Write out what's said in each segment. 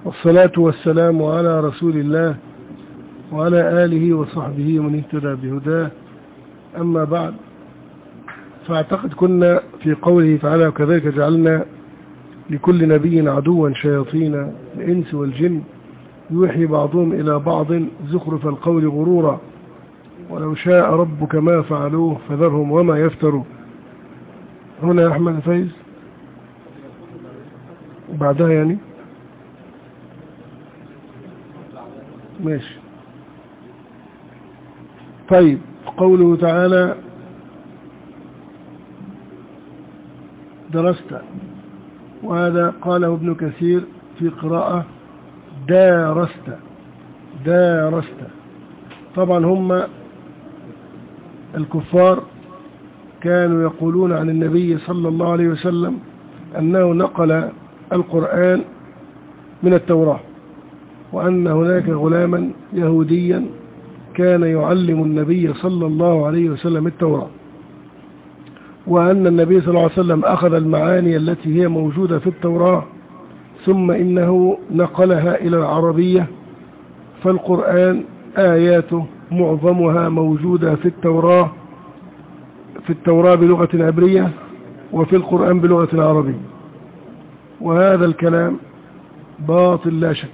والصلاة والسلام على رسول الله وعلى آله وصحبه ومن اهتدى بهداه. أما بعد، فاعتقد كنا في قوله تعالى: وكذلك جعلنا لكل نبي عدوا شياطين الإنس والجن يوحي بعضهم إلى بعض زخرف القول غرورا ولو شاء ربك ما فعلوه فذرهم وما يفتروا. هنا يا أحمد فايز وبعدها يعني ماشي. طيب، قوله تعالى: درست، وهذا قاله ابن كثير في قراءة دارست. طبعا هم الكفار كانوا يقولون عن النبي صلى الله عليه وسلم أنه نقل القرآن من التوراة، وأن هناك غلاما يهوديا كان يعلم النبي صلى الله عليه وسلم التوراة، وأن النبي صلى الله عليه وسلم أخذ المعاني التي هي موجودة في التوراة ثم إنه نقلها إلى العربية، فالقرآن آياته معظمها موجودة في التوراة بلغة عبرية وفي القرآن بلغة عربية، وهذا الكلام باطل لا شك.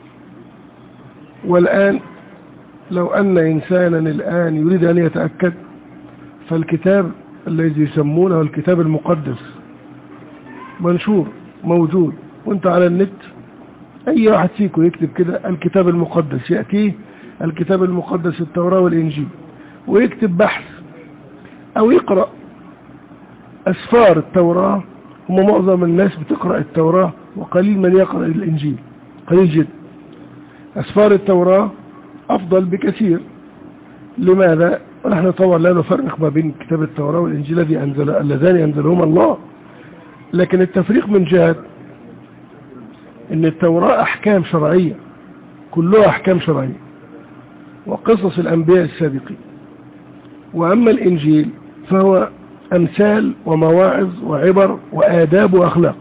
والآن لو أن إنسانا الآن يريد أن يتأكد، فالكتاب الذي يسمونه الكتاب المقدس منشور موجود، وانت على النت أي واحد فيكم يكتب كده الكتاب المقدس يأتيه الكتاب المقدس التوراة والإنجيل، ويكتب بحث أو يقرأ أسفار التوراة. هم معظم الناس بتقرأ التوراة وقليل من يقرأ الإنجيل، قليل جدا. أسفار التوراة أفضل بكثير. لماذا؟ ونحن طبعا لا نفرق ما بين كتاب التوراة والإنجيل اللذان أنزلهما الله، لكن التفريق من جهة أن التوراة أحكام شرعية، كلها أحكام شرعية وقصص الأنبياء السابقين، وأما الإنجيل فهو أمثال ومواعظ وعبر وآداب وأخلاق.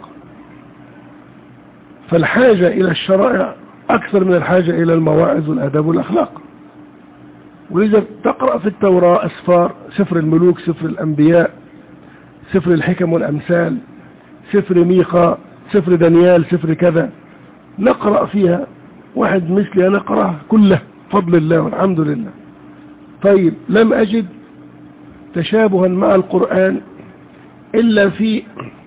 فالحاجة إلى الشرائع أكثر من الحاجة إلى المواعظ والآداب والأخلاق. ولذا تقرأ في التوراة أسفار: سفر الملوك، سفر الأنبياء، سفر الحكم والأمثال، سفر ميخا، سفر دانيال، سفر كذا، نقرأ فيها. واحد مثلي أنا أقرأ كله فضل الله والحمد لله. طيب، لم أجد تشابها مع القرآن إلا في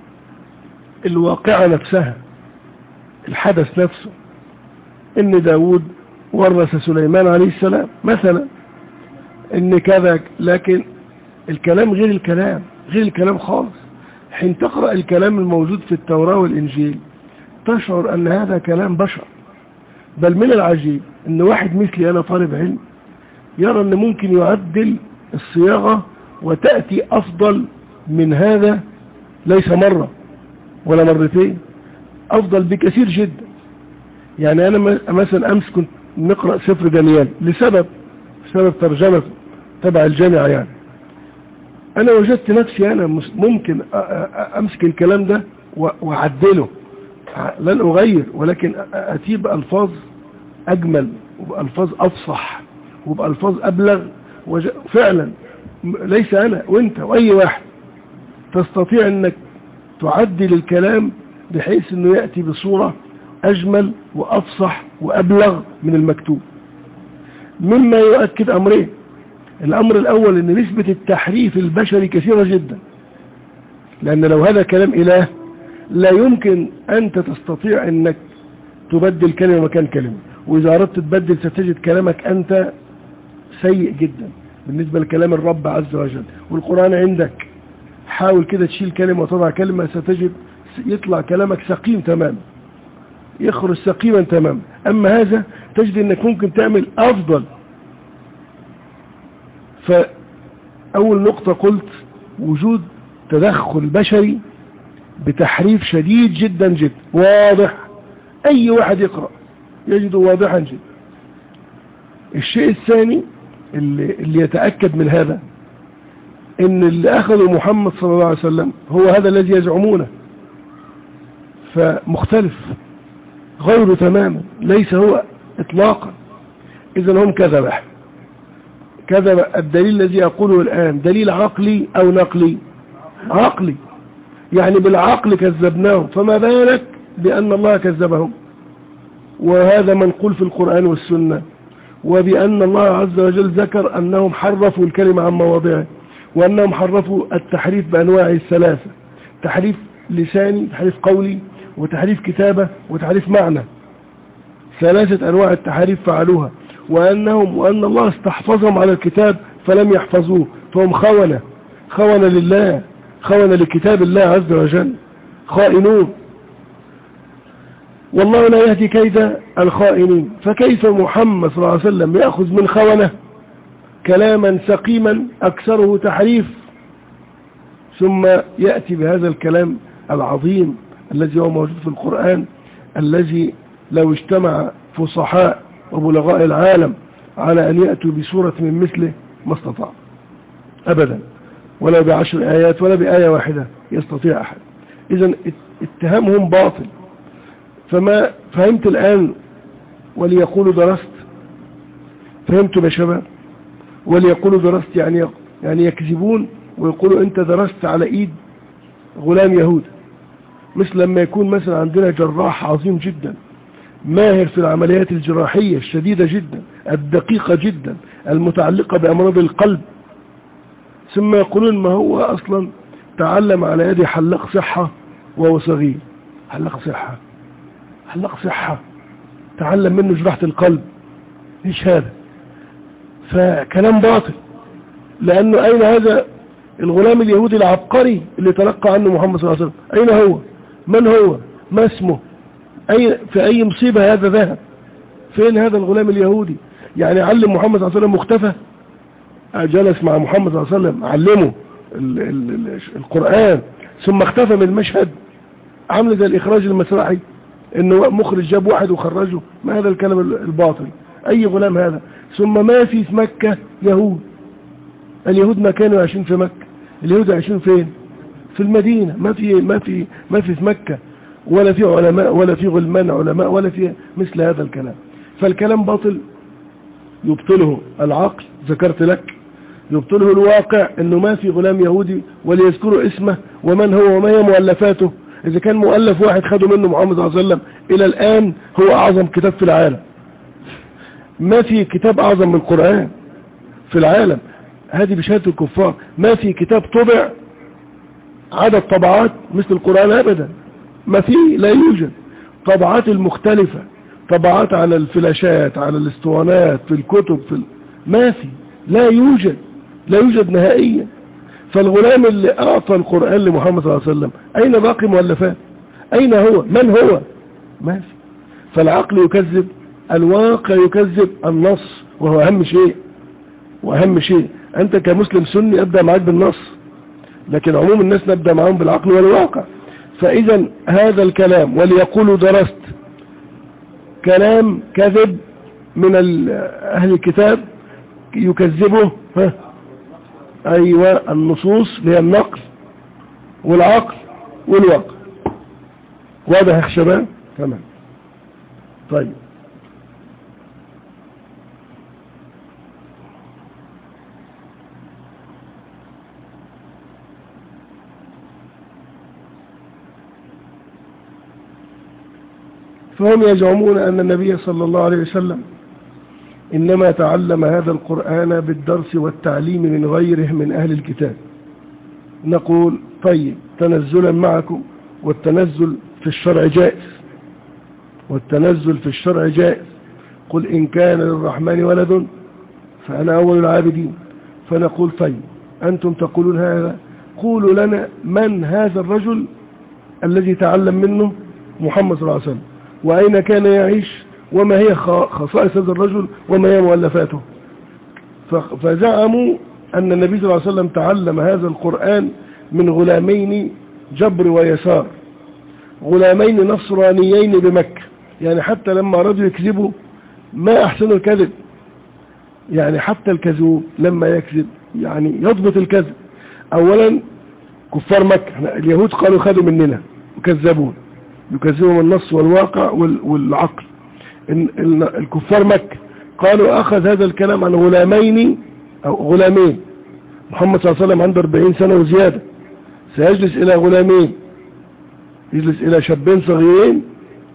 الواقعة نفسها، الحدث نفسه، إن داود ورث سليمان عليه السلام مثلا، إن كذا. لكن الكلام غير الكلام خالص. حين تقرأ الكلام الموجود في التوراة والإنجيل تشعر أن هذا كلام بشر. بل من العجيب أن واحد مثلي أنا طالب علم يرى أن ممكن يعدل الصياغة وتأتي أفضل من هذا، ليس مرة ولا مرتين، أفضل بكثير جدا. يعني أنا مثلا أمس كنت نقرأ سفر دانيال لسبب ترجمته تبع الجامعة. يعني أنا وجدت نفسي أنا ممكن أمسك الكلام ده وأعدله، لن أغير، ولكن أتي بألفاظ أجمل وبألفاظ أفصح وبألفاظ أبلغ. فعلا ليس أنا وإنت وأي واحد تستطيع أنك تعدل الكلام بحيث أنه يأتي بصورة أجمل وأفصح وأبلغ من المكتوب، مما يؤكد أمرين. الأمر الأول أن نسبة التحريف البشري كثيرة جدا، لأن لو هذا كلام إله لا يمكن أنت تستطيع أنك تبدل كلمة مكان كلمة، وإذا أردت تبدل ستجد كلامك أنت سيء جدا بالنسبة لكلام الرب عز وجل. والقرآن عندك حاول كده تشيل كلمة وتضع كلمة، ستجد يطلع كلامك سقيم تماما، يخرج سقيما تماما. أما هذا تجد أنك ممكن تعمل أفضل. فأول نقطة قلت وجود تدخل بشري بتحريف شديد جدا جدا واضح، أي واحد يقرأ يجده واضحا جدا. الشيء الثاني اللي يتأكد من هذا ان اللي أخذه محمد صلى الله عليه وسلم هو هذا الذي يزعمونه، فمختلف. غير تماما، ليس هو إطلاقا. إذن هم كذب. الدليل الذي أقوله الآن دليل عقلي أو نقلي؟ عقلي، يعني بالعقل كذبناهم، فما بالك بأن الله كذبهم. وهذا منقول في القرآن والسنة، وبأن الله عز وجل ذكر أنهم حرفوا الكلمة عن مواضعه، وأنهم حرفوا التحريف بأنواعه الثلاثة: تحريف لساني، تحريف قولي، وتحريف كتابة، وتحريف معنى. 3 أنواع التحريف فعلوها، وأن الله استحفظهم على الكتاب فلم يحفظوه، فهم خونة لله، خونة لكتاب الله عز وجل، خائنون. والله لا يهدي كيد الخائنين. فكيف محمد صلى الله عليه وسلم يأخذ من خونة كلاما سقيما أكثره تحريف، ثم يأتي بهذا الكلام العظيم الذي هو موجود في القرآن، الذي لو اجتمع فصحاء وبلغاء العالم على أن يأتوا بسورة من مثله ما استطاع أبدا، ولا ب10 آيات ولا بآية واحدة يستطيع أحد. إذن اتهامهم باطل. فما فهمت الآن؟ وليقولوا درست. فهمتوا يا شباب؟ وليقولوا درست يعني يكذبون ويقولوا أنت درست على إيد غلام يهود. مثل لما يكون مثلا عندنا جراح عظيم جدا ماهر في العمليات الجراحية الشديدة جدا الدقيقة جدا المتعلقة بأمراض القلب، ثم يقولون ما هو أصلا تعلم على يد حلاق صحة وهو صغير. حلاق صحة تعلم منه جراحة القلب، ايش هذا؟ فكلام باطل. لأنه أين هذا الغلام اليهودي العبقري اللي تلقى عنه محمد صلى الله عليه وسلم؟ أين هو؟ من هو؟ ما اسمه؟ في أي مصيبة هذا ذهب؟ فين هذا الغلام اليهودي؟ يعني علم محمد صلى الله عليه وسلم مختفى؟ جلس مع محمد صلى الله عليه وسلم علمه القرآن ثم اختفى من المشهد، عمل زي الإخراج المسرحي انه مخرج جاب واحد وخرجه. ما هذا الكلام الباطل؟ أي غلام هذا؟ ثم ما في مكة يهود. اليهود ما كانوا عايشين في مكة، اليهود عايشين فين؟ في المدينة. ما في مكة ولا في علماء ولا في غلمان علماء ولا في مثل هذا الكلام. فالكلام باطل يبطله العقل، ذكرت لك، يبطله الواقع انه ما في غلام يهودي، وليذكروا اسمه ومن هو وما هي مؤلفاته. اذا كان مؤلف واحد خدوا منه محمد صلى الله عليه وسلم الى الان هو اعظم كتاب في العالم. ما في كتاب اعظم من القرآن في العالم، هذه بشهادة الكفار. ما في كتاب طبع عدد طبعات مثل القرآن ابدا، ما في، لا يوجد. طبعات المختلفة، طبعات على الفلاشات، على الاسطوانات، في الكتب، ما في، لا يوجد نهائيا. فالغلام اللي اعطى القرآن لمحمد صلى الله عليه وسلم اين باقي مؤلفات؟ اين هو؟ من هو؟ ما في. فالعقل يكذب، الواقع يكذب النص، وهو اهم شيء. انت كمسلم سني ابدأ معاك بالنص، لكن عموم الناس نبدأ معهم بالعقل والواقع. فاذا هذا الكلام وليقولوا درست كلام كذب من اهل الكتاب يكذبه ايوه النصوص اللي هي النقل والعقل والواقع. واضح يا شباب؟ تمام. طيب فهم يزعمون أن النبي صلى الله عليه وسلم إنما تعلم هذا القرآن بالدرس والتعليم من غيره من أهل الكتاب. نقول طيب تنزلا معكم، والتنزل في الشرع جائز، قل إن كان للرحمن ولد فأنا أول العابدين. فنقول طيب أنتم تقولون هذا، قولوا لنا من هذا الرجل الذي تعلم منه محمد صلى الله عليه وسلم، وأين كان يعيش، وما هي خصائص هذا الرجل، وما هي مؤلفاته. فزعموا أن النبي صلى الله عليه وسلم تعلم هذا القرآن من غلامين جبر ويسار، غلامين نصرانيين بمكة. يعني حتى لما رجل يكذبوا ما أحسنوا الكذب، يعني حتى الكذوب لما يكذب يعني يضبط الكذب. أولا كفار مكة اليهود قالوا خدوا مننا وكذبون، يكذبهم النص والواقع والعقل. الكفار مكة قالوا أخذ هذا الكلام عن غلامين أو غلامين. محمد صلى الله عليه وسلم عنده 40 سنة وزيادة، سيجلس إلى غلامين، يجلس إلى شابين صغيرين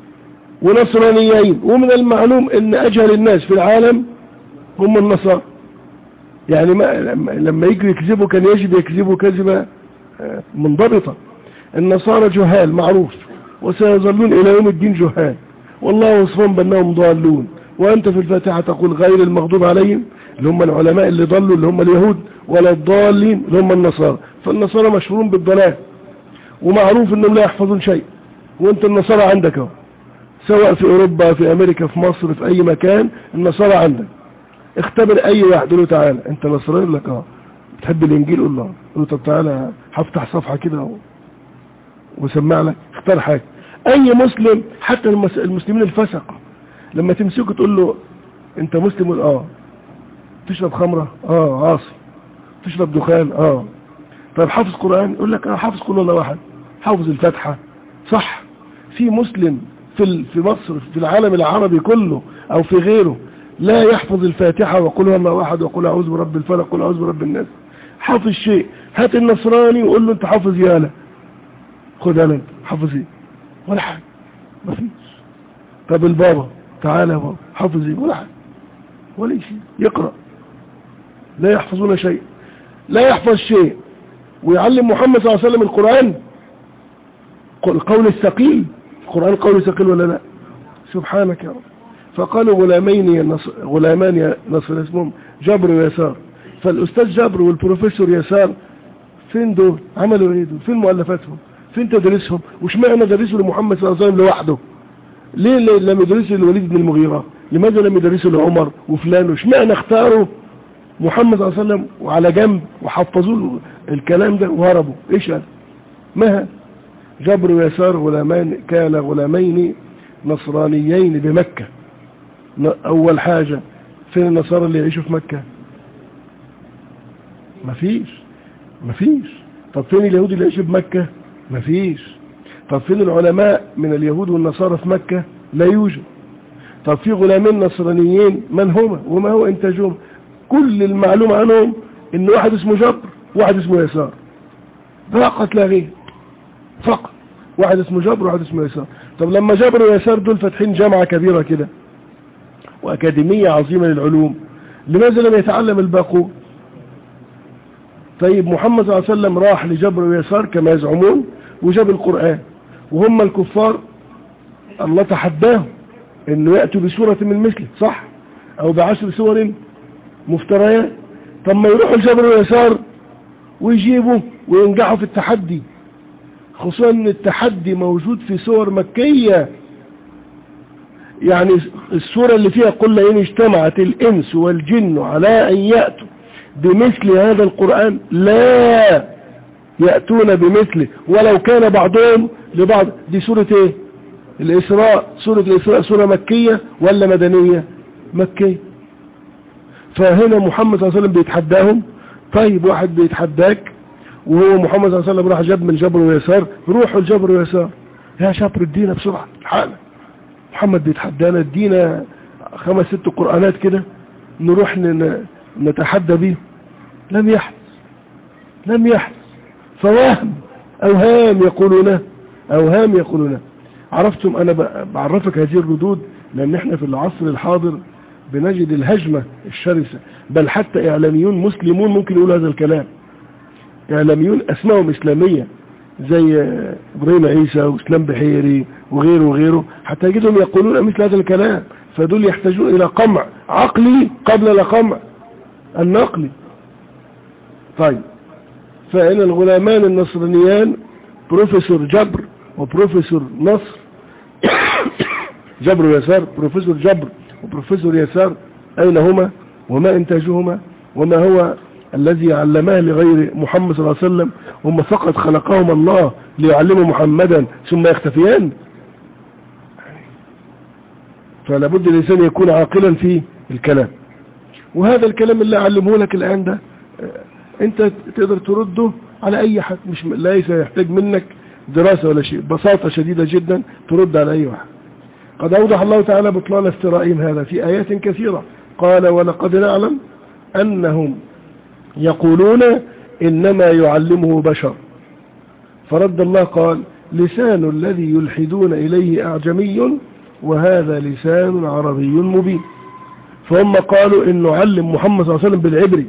ونصرانيين. ومن المعلوم أن أجهل الناس في العالم هم النصارى. يعني لما يجوا يكذبوا كان يجب يكذبوا كذبة منضبطة. النصارى جهال معروف، وسيظلون إلى يوم الدين جهال، والله وصفهم بأنهم ضالون. وأنت في الفاتحة تقول غير المغضوب عليهم اللي هم العلماء اللي ضلوا اللي هم اليهود، ولا الضالين اللي هم النصارى. فالنصارى مشهورون بالضلال، ومعروف أنهم لا يحفظون شيء. وأنت النصارى عندك اهو، سواء في أوروبا في أمريكا في مصر في أي مكان النصارى عندك. اختبر أي واحد قول له تعالى أنت نصراني، يقول لك اه. بتحب الإنجيل؟ قول له قول له طب تعالى هفتح صفحة كده وسمع لك. اختار حاجة. أي مسلم حتى المسلمين الفسق لما تمسكه تقول له أنت مسلم؟ يقول اه. تشرب خمرة؟ اه عاصي. تشرب دخان؟ اه. طيب حافظ قرآن؟ يقول لك اه حافظ قول الله واحد، حافظ الفاتحة. صح. في مسلم في مصر في العالم العربي كله أو في غيره لا يحفظ الفاتحة وقل هو الله واحد وقل أعوذ برب الفلق وقل أعوذ برب الناس؟ حافظ شيء. هات النصراني وقول له أنت حافظ يالا، خد أنا حافظ ايه؟ ولا حاجة، ما فيش. طب البابا تعالى يا بابا حافظ ايه؟ ولا حاجة ولا شيء. يقرأ. لا يحفظون شيء، لا يحفظ شيء. ويعلم محمد صلى الله عليه وسلم القرآن القول الثقيل. القرآن قول ثقيل ولا لا؟ سبحانك يا رب. فقالوا غلامان نصر اسمهم جبر ويسار. فالأستاذ جبر والبروفيسور يسار فين دول؟ عملوا ايه دول؟ فين مؤلفاتهم؟ فين تدريسهم؟ وش معنى درسوا لمحمد صلى الله عليه وسلم لوحده؟ ليه لم يدرسوا للوليد بن المغيرة؟ لماذا لم يدرسوا لعمر وفلان؟ وش معنى اختاروا محمد صلى الله عليه وسلم وعلى جنب وحفظوا الكلام ده وهربوا؟ ايش هذا؟ ما هذا؟ جبر ويسار غلامان كان غلامين نصرانيين بمكة. اول حاجة فين النصارى اللي يعيشوا في مكة؟ مفيش. طب فين اليهود اللي يعيشوا بمكة؟ مفيش. طب فين العلماء من اليهود والنصارى في مكة؟ لا يوجد. طب في غلامين نصرانيين من هما وما هو انتاجهم؟ كل المعلومة عنهم ان واحد اسمه جبر واحد اسمه يسار فقط لا غير، فقط. واحد اسمه جبر وواحد اسمه يسار. طب لما جبر ويسار دول فاتحين جامعة كبيرة كده وأكاديمية عظيمة للعلوم، لماذا لم يتعلم الباقون؟ طيب محمد صلى الله عليه وسلم راح لجبر ويسار كما يزعمون وجاب القرآن، وهم الكفار الله تحداهم انه يأتوا بسورة من مثله، صح؟ او ب10 سور مفتريات. طب ما يروحوا لجبر ويسار ويجيبوا وينجحوا في التحدي، خصوصا ان التحدي موجود في سور مكية. يعني السورة اللي فيها قل لئن اجتمعت الانس والجن على ان يأتوا بمثل هذا القرآن لا يأتون بمثله ولو كان بعضهم لبعض. دي سورة ايه؟ الإسراء. سورة الإسراء سورة مكية ولا مدنية؟ مكية. فهنا محمد صلى الله عليه وسلم بيتحداهم. طيب واحد بيتحداك وهو محمد صلى الله عليه وسلم راح جاب من جبر ويسار، روحوا الجبر ويسار يا جبر ادينا بسرعة حالا. محمد بيتحدانا ادينا 5-6 قرآنات كده نروح نتحدى بيه. لم يحدث. فوهم أوهام يقولونه. عرفتم؟ أنا بعرفك هذه الردود لأن احنا في العصر الحاضر بنجد الهجمة الشرسة، بل حتى إعلاميون مسلمون ممكن يقولوا هذا الكلام. إعلاميون أسمائهم إسلامية زي إبراهيم عيسى وإسلام بحيري وغيره حتى يجدهم يقولون مثل هذا الكلام. فدول يحتاجون إلى قمع عقلي قبل القمع النقلي. طيب فإن الغلامان النصرانيان بروفيسور جبر وبروفيسور نصر جبر ويسار، بروفيسور جبر وبروفيسور يسار أين هما وما إنتاجهما وما هو الذي علماه لغير محمد صلى الله عليه وسلم؟ هم فقط خلقهم الله ليعلموا محمدا ثم يختفيان. فلا بد الإنسان يكون عاقلا في الكلام. وهذا الكلام اللي أعلمه لك الآن ده أنت تقدر ترده على أي حد، مش ليس يحتاج منك دراسة ولا شيء، بساطة شديدة جدا ترد على أي واحد. قد أوضح الله تعالى بطلان افترائهم هذا في آيات كثيرة. قال ولقد نعلم أنهم يقولون إنما يعلمه بشر، فرد الله قال لسان الذي يلحدون إليه أعجمي وهذا لسان عربي مبين. فهم قالوا إنه علم محمد صلى الله عليه وسلم بالعبري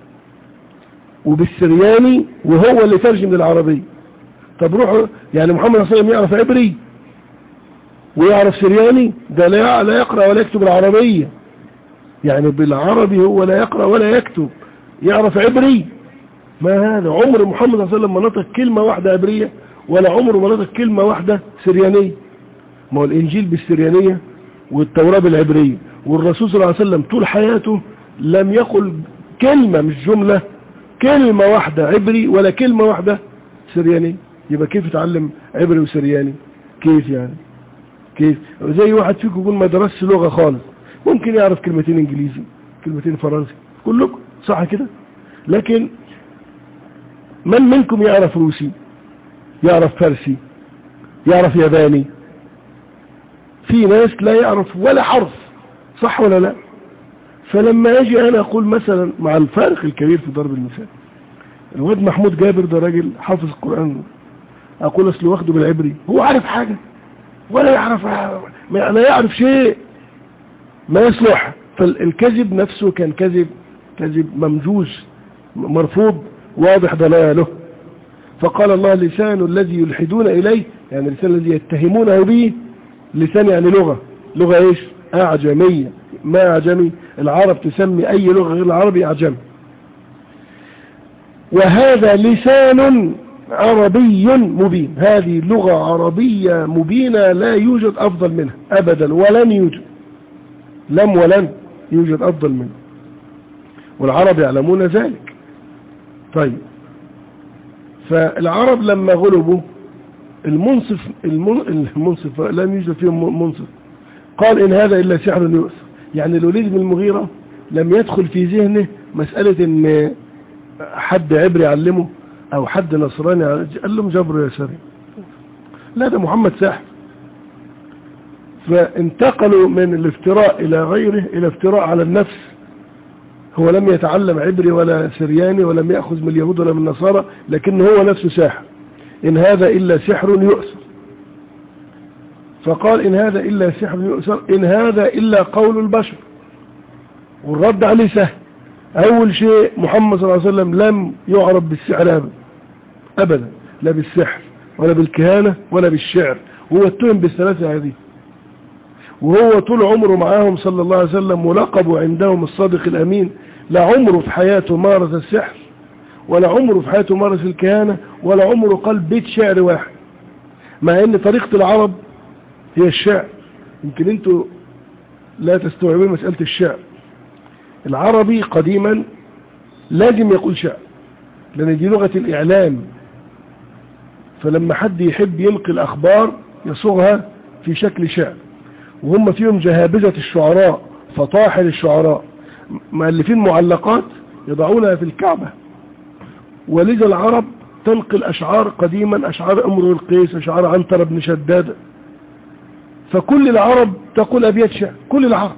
وبالسرياني وهو اللي ترجم للعربي. طب روحوا، يعني محمد صلى الله عليه وسلم يعرف عبري ويعرف سرياني؟ ده لا يقرأ ولا يكتب العربية، يعني بالعربي هو لا يقرأ ولا يكتب، يعرف عبري؟ ما هذا، عمر محمد صلى الله عليه وسلم ما نطق كلمة واحدة عبرية ولا عمره ما نطق كلمة واحدة سريانية. ما هو الإنجيل بالسريانية والتوراة بالعبرية، والرسول صلى الله عليه وسلم طول حياته لم يقل كلمة، مش جملة، كلمة واحدة عبري ولا كلمة واحدة سرياني. يبقى كيف يتعلم عبري وسرياني؟ كيف يعني؟ كيف؟ زي واحد فيكم يقول ما درسش لغة خالص، ممكن يعرف كلمتين انجليزي، كلمتين فرنسي، كلكم صح كده؟ لكن من منكم يعرف روسي، يعرف فارسي، يعرف ياباني؟ في ناس لا يعرف ولا حرف، صح ولا لا؟ فلما اجي انا اقول مثلا مع الفارق الكبير في ضرب المثال، الواد محمود جابر ده راجل حافظ القرآن، اقول اصله واخده بالعبري، هو عارف حاجة ولا يعرف، لا يعرف شيء، ما يصلح. فالكذب نفسه كان كذب ممجوز مرفوض واضح ضلاله. فقال الله لسان الذي يلحدون إليه، يعني لسان الذي يتهمونه به، لسان يعني لغة ايش؟ أعجمية. ما أعجمي؟ العرب تسمي أي لغة غير العربي أعجمي. وهذا لسان عربي مبين، هذه لغة عربية مبينة لا يوجد أفضل منها أبدا، ولن يوجد، ولن يوجد أفضل منها، والعرب يعلمون ذلك. طيب، فالعرب لما غلبوا المنصف لم يوجد فيهم منصف، قال إن هذا إلا سحر يؤثر. يعني الوليد بن المغيرة لم يدخل في ذهنه مسألة إن حد عبري علمه أو حد نصراني قال لهم جبر يا سري، لا، ده محمد ساحر. فانتقلوا من الافتراء إلى غيره إلى افتراء على النفس. هو لم يتعلم عبري ولا سرياني ولم يأخذ من اليهود ولا من النصارى، لكن هو نفسه ساحر. إن هذا إلا سحر يؤثر. فقال إن هذا إلا سحر يؤثر، إن هذا إلا قول البشر. والرد عليه سهل. أول شيء محمد صلى الله عليه وسلم لم يعرف بالسحر أبدا، لا بالسحر ولا بالكهانة ولا بالشعر، هو اتهم بالثلاثة هذه. وهو طول عمره معاهم صلى الله عليه وسلم ولقبوا عندهم الصادق الأمين. لا عمره في حياته مارس السحر، ولا عمره في حياته مارس الكهانة، ولا عمره قال بيت شعر واحد، مع ان طريقة العرب هي الشعر. يمكن انتوا لا تستوعبون مسألة الشعر. العربي قديما لازم يقول شعر، لان دي لغة الإعلام. فلما حد يحب يلقي الأخبار يصوغها في شكل شعر، وهم فيهم جهابزة الشعراء، فطاحل الشعراء، مؤلفين معلقات يضعونها في الكعبة. ولذا العرب تنقل أشعار قديما، أشعار أمرؤ القيس، أشعار عنتر بن شداد. فكل العرب تقول أبيات شعر، كل العرب.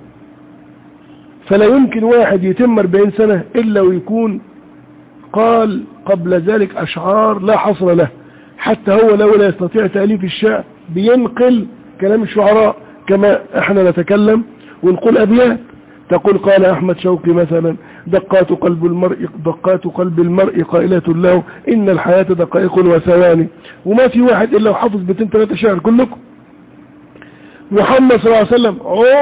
فلا يمكن واحد يتم 40 سنة إلا ويكون قال قبل ذلك أشعار لا حصر له. حتى هو لو لا يستطيع تأليف الشعر بينقل كلام الشعراء كما احنا نتكلم ونقول أبيات. تقول قال أحمد شوقي مثلا دقات قلب المرء قائلة له إن الحياة دقائق وثواني. وما في واحد إلا وحافظ بيتين 3 شعر كلكم. محمد صلى الله عليه وسلم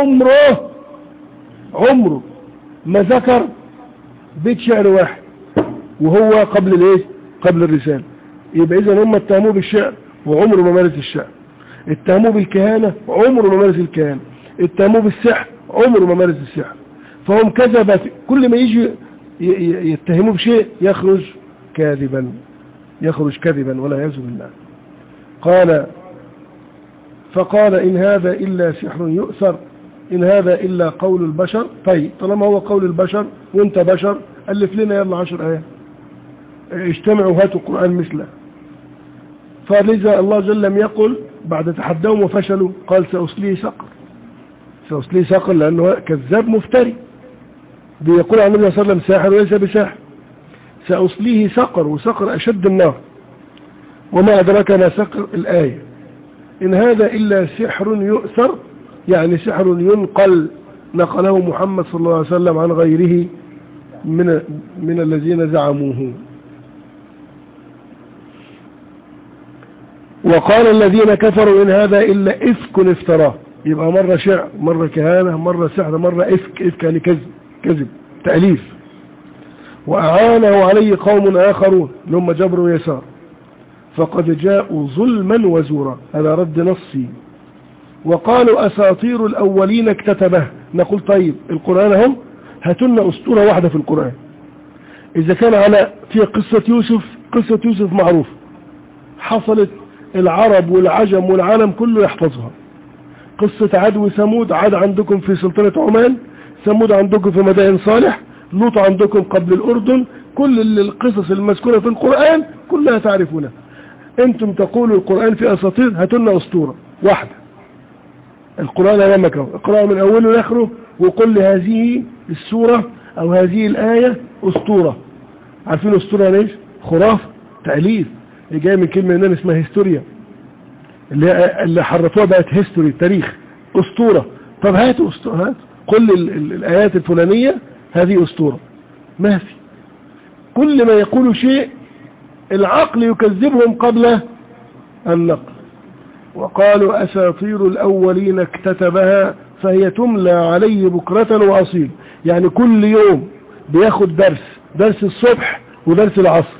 عمره ما ذكر بيت شعر واحد، وهو قبل الرسالة. يبقى إذن هم اتهموه بالشعر وعمره ما مارس الشعر، اتهموه بالكهانة عمره ما مارس الكهانة، اتهموه بالسحر عمره ما مارس السحر. فهم كذبة، كل ما يجي يتهموه بشيء يخرج كاذبا ولا يزم الله. فقال إن هذا إلا سحر يؤثر، إن هذا إلا قول البشر. طيب طالما هو قول البشر وانت بشر، ألف لنا يلا 10 آيات، اجتمعوا هاتوا القرآن مثله. فلذا الله جل لم يقل بعد تحدهم وفشلوا قال سأصليه سقر، سأصليه سقر لأنه كذاب مفتري بيقول عن النبي صلى الله عليه وسلم ساحر وليس بساحر. سأصليه سقر، وسقر أشد النار. وما أدراك ما سقر الآية إن هذا إلا سحر يؤثر، يعني سحر ينقل، نقله محمد صلى الله عليه وسلم عن غيره من الذين زعموه. وقال الذين كفروا إن هذا إلا إفك افتراه، يبقى مرة شعر، مرة كهانة، مرة سحر، مرة إفك يعني كذب تأليف. وأعانه عليه قوم آخرون لهم جبر ويسار فقد جاءوا ظلما وزورا، هذا رد نصي. وقالوا أساطير الأولين اكتتبه. نقول طيب القرآن هم هاتلنا أسطورة واحدة في القرآن، إذا كان على في قصة يوسف، قصة يوسف معروف حصلت، العرب والعجم والعالم كله يحفظها. قصة عاد وثمود، عاد عندكم في سلطنة عمان، ثمود عندكم في مدائن صالح، لوط عندكم قبل الأردن، كل القصص المذكورة في القرآن كلها تعرفونها. انتم تقولوا القرآن في أساطير، هاتلنا أسطورة واحدة. القرآن أمامك اقرأ من أوله لآخره وقل لي هذه السورة أو هذه الآية أسطورة. عارفين أسطورة ليش؟ خرافة، تأليف، اللي جاي من كلمة يونانية اسمها هيستوريا، اللي حرفوها بقت هيستوري، تاريخ. أسطورة، طب هاتوا أسطورة، هات قل الآيات الفلانية هذه أسطورة. ما في، كل ما يقولوا شيء العقل يكذبهم قبل النقل. وقالوا أساطير الأولين اكتتبها فهي تملى عليه بكرة وأصيل، يعني كل يوم بياخد درس الصبح ودرس العصر،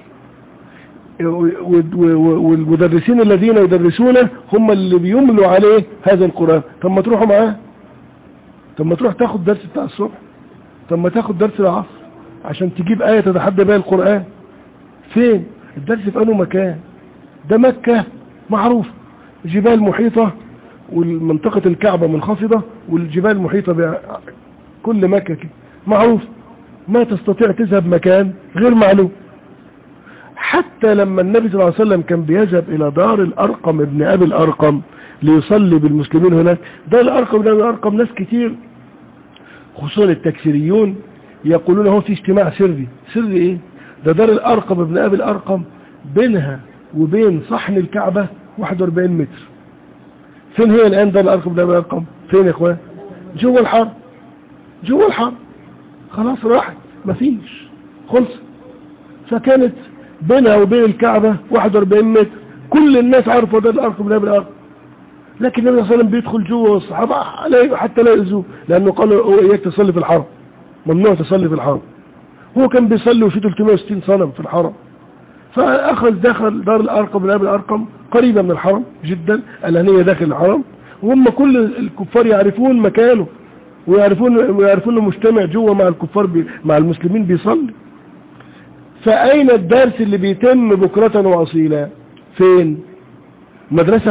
والمدرسين الذين يدرسونه هم اللي بيملوا عليه هذا القرآن. طب ما تروحوا معاه، طب ما تروح تاخد درس بتاع الصبح، طب ما تاخد درس العصر عشان تجيب آية تتحدى بها القرآن. فين الدرس؟ في أنه مكان ده؟ مكة معروف، جبال محيطة والمنطقة الكعبة منخفضة والجبال محيطة بكل مكة كده معروف، ما تستطيع تذهب مكان غير معلوم. حتى لما النبي صلى الله عليه وسلم كان بيذهب إلى دار الأرقم ابن أبي الأرقم ليصلي بالمسلمين هناك، دار الأرقم ابن أبي الأرقم ناس كتير خصوصا التكفيريون يقولون هو في اجتماع سري. سري ايه ده؟ دار الأرقم ابن أبي الأرقم بينها وبين صحن الكعبة 41 متر. فين هي الآن دار الأرقم ابن أبي الأرقم؟ فين يا اخوان؟ جوه الحرم، جوه الحرم، خلاص راحت مفيش خلص. فكانت بينها وبين الكعبة 41 متر، كل الناس عارفة دار الأرقم ابن أبي الأرقم. لكن النبي صلى الله عليه وسلم بيدخل جوه والصحابة حتى لا يؤذوه، لأنه قالوا إياك تصلي في الحرم، ممنوع تصلي في الحرم. هو كان بيصلي وفي 360 صنم في الحرم، فأخذ دخل دار الأرقم ابن أبي الأرقم قريبة من الحرم جدا، الأنية داخل الحرم، وهم كل الكفار يعرفون مكانه ويعرفون مجتمع جوه مع الكفار مع المسلمين بيصلي. فأين الدرس اللي بيتم بكرة وأصيلا؟ فين؟ مدرسة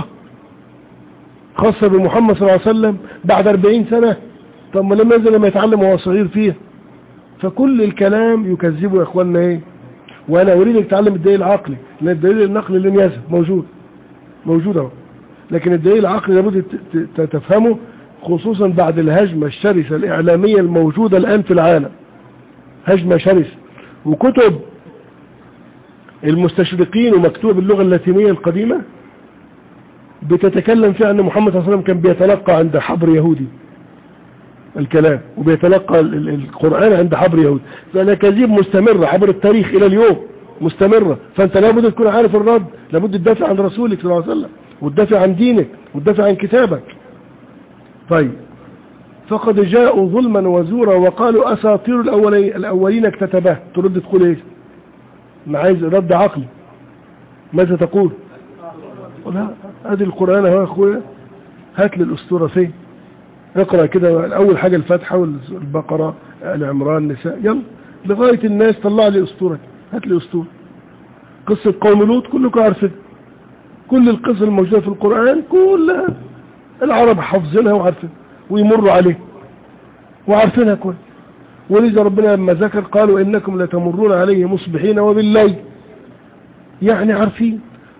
خاصة بمحمد صلى الله عليه وسلم بعد 40 سنة. طب ما لما يتعلم وهو صغير فيها؟ فكل الكلام يكذبه يا اخواننا ايه. وانا اريد ان تتعلم الدليل العقلي، لان الدليل النقلي لن يذهب، موجود اهو، لكن الدليل العقلي لابد تفهمه، خصوصا بعد الهجمة الشرسة الإعلامية الموجودة الآن في العالم، هجمة شرسة. وكتب المستشرقين ومكتوب باللغة اللاتينية القديمة بتتكلم فيها أن محمد صلى الله عليه وسلم كان بيتلقى عند حبر يهودي الكلام، وبيتلقى القرآن عند حبر يهودي. فالأكاذيب مستمرة عبر التاريخ إلى اليوم مستمرة، فأنت لابد تكون عارف الرد، لابد تدافع عن رسولك صلى الله عليه وسلم، وتدافع عن دينك، وتدافع عن كتابك. طيب، فقد جاءوا ظلما وزورا وقالوا أساطير الأولين اكتتباه. ترد تقول ايش؟ ما عايز رد عقلي، ماذا تقول؟ لا، ادي القرآن اهو يا اخويا، هات لي الاسطورة فين؟ اقرأ كده اول حاجة الفاتحة والبقرة العمران النساء، يلا لغاية الناس طلع لي اسطورة، هات لي اسطورة. قصة قوم لوط كلكم عارفين، كل القصص الموجودة في القرآن كلها العرب حافظينها وعارفين ويمروا عليه وعارفينها كويس. ولذا ربنا لما ذكر قالوا إنكم لتمرون عليه مصبحين وبالليل، يعني عارفين.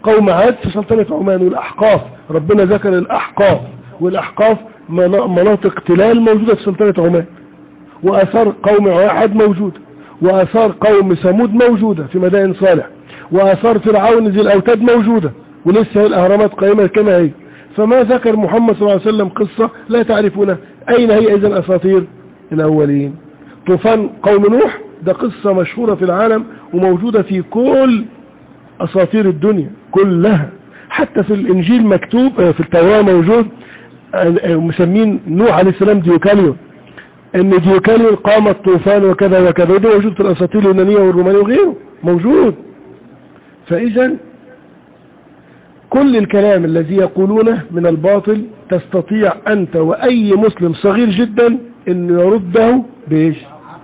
قوم عاد في سلطنة عمان، والأحقاف ربنا ذكر الأحقاف، والأحقاف مناطق تلال موجودة في سلطنة عمان، وآثار قوم عاد موجودة، وآثار قوم ثمود موجودة في مدائن صالح، وآثار فرعون ذي الأوتاد موجودة، ولسه الأهرامات قائمة كما هي. فما ذكر محمد صلى الله عليه وسلم قصة لا تعرفونها. أين هي إذن أساطير الأولين؟ طوفان قوم نوح ده قصة مشهورة في العالم وموجودة في كل أساطير الدنيا كلها، حتى في الإنجيل مكتوب، في التوراة موجود، مسمين نوح عليه السلام ديوكاليون، ان ديوكاليون قام الطوفان وكذا وكذا، وده موجود في الأساطير اليونانية والرومانية وغيره موجود. فإذا كل الكلام الذي يقولونه من الباطل تستطيع أنت وأي مسلم صغير جدا أن يرده بإيش؟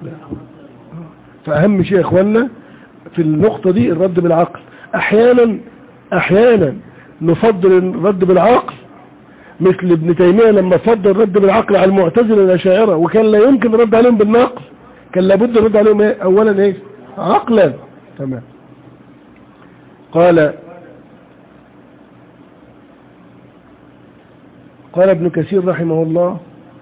فأهم شيء يا إخواننا في النقطة دي الرد بالعقل. أحيانا نفضل الرد بالعقل، مثل ابن تيمية لما فضل الرد بالعقل على المعتزلة الأشاعرة، وكان لا يمكن الرد عليهم بالنقل، كان لابد الرد عليهم إيه؟ أولا إيه؟ عقلا. تمام. قال ابن كثير رحمه الله: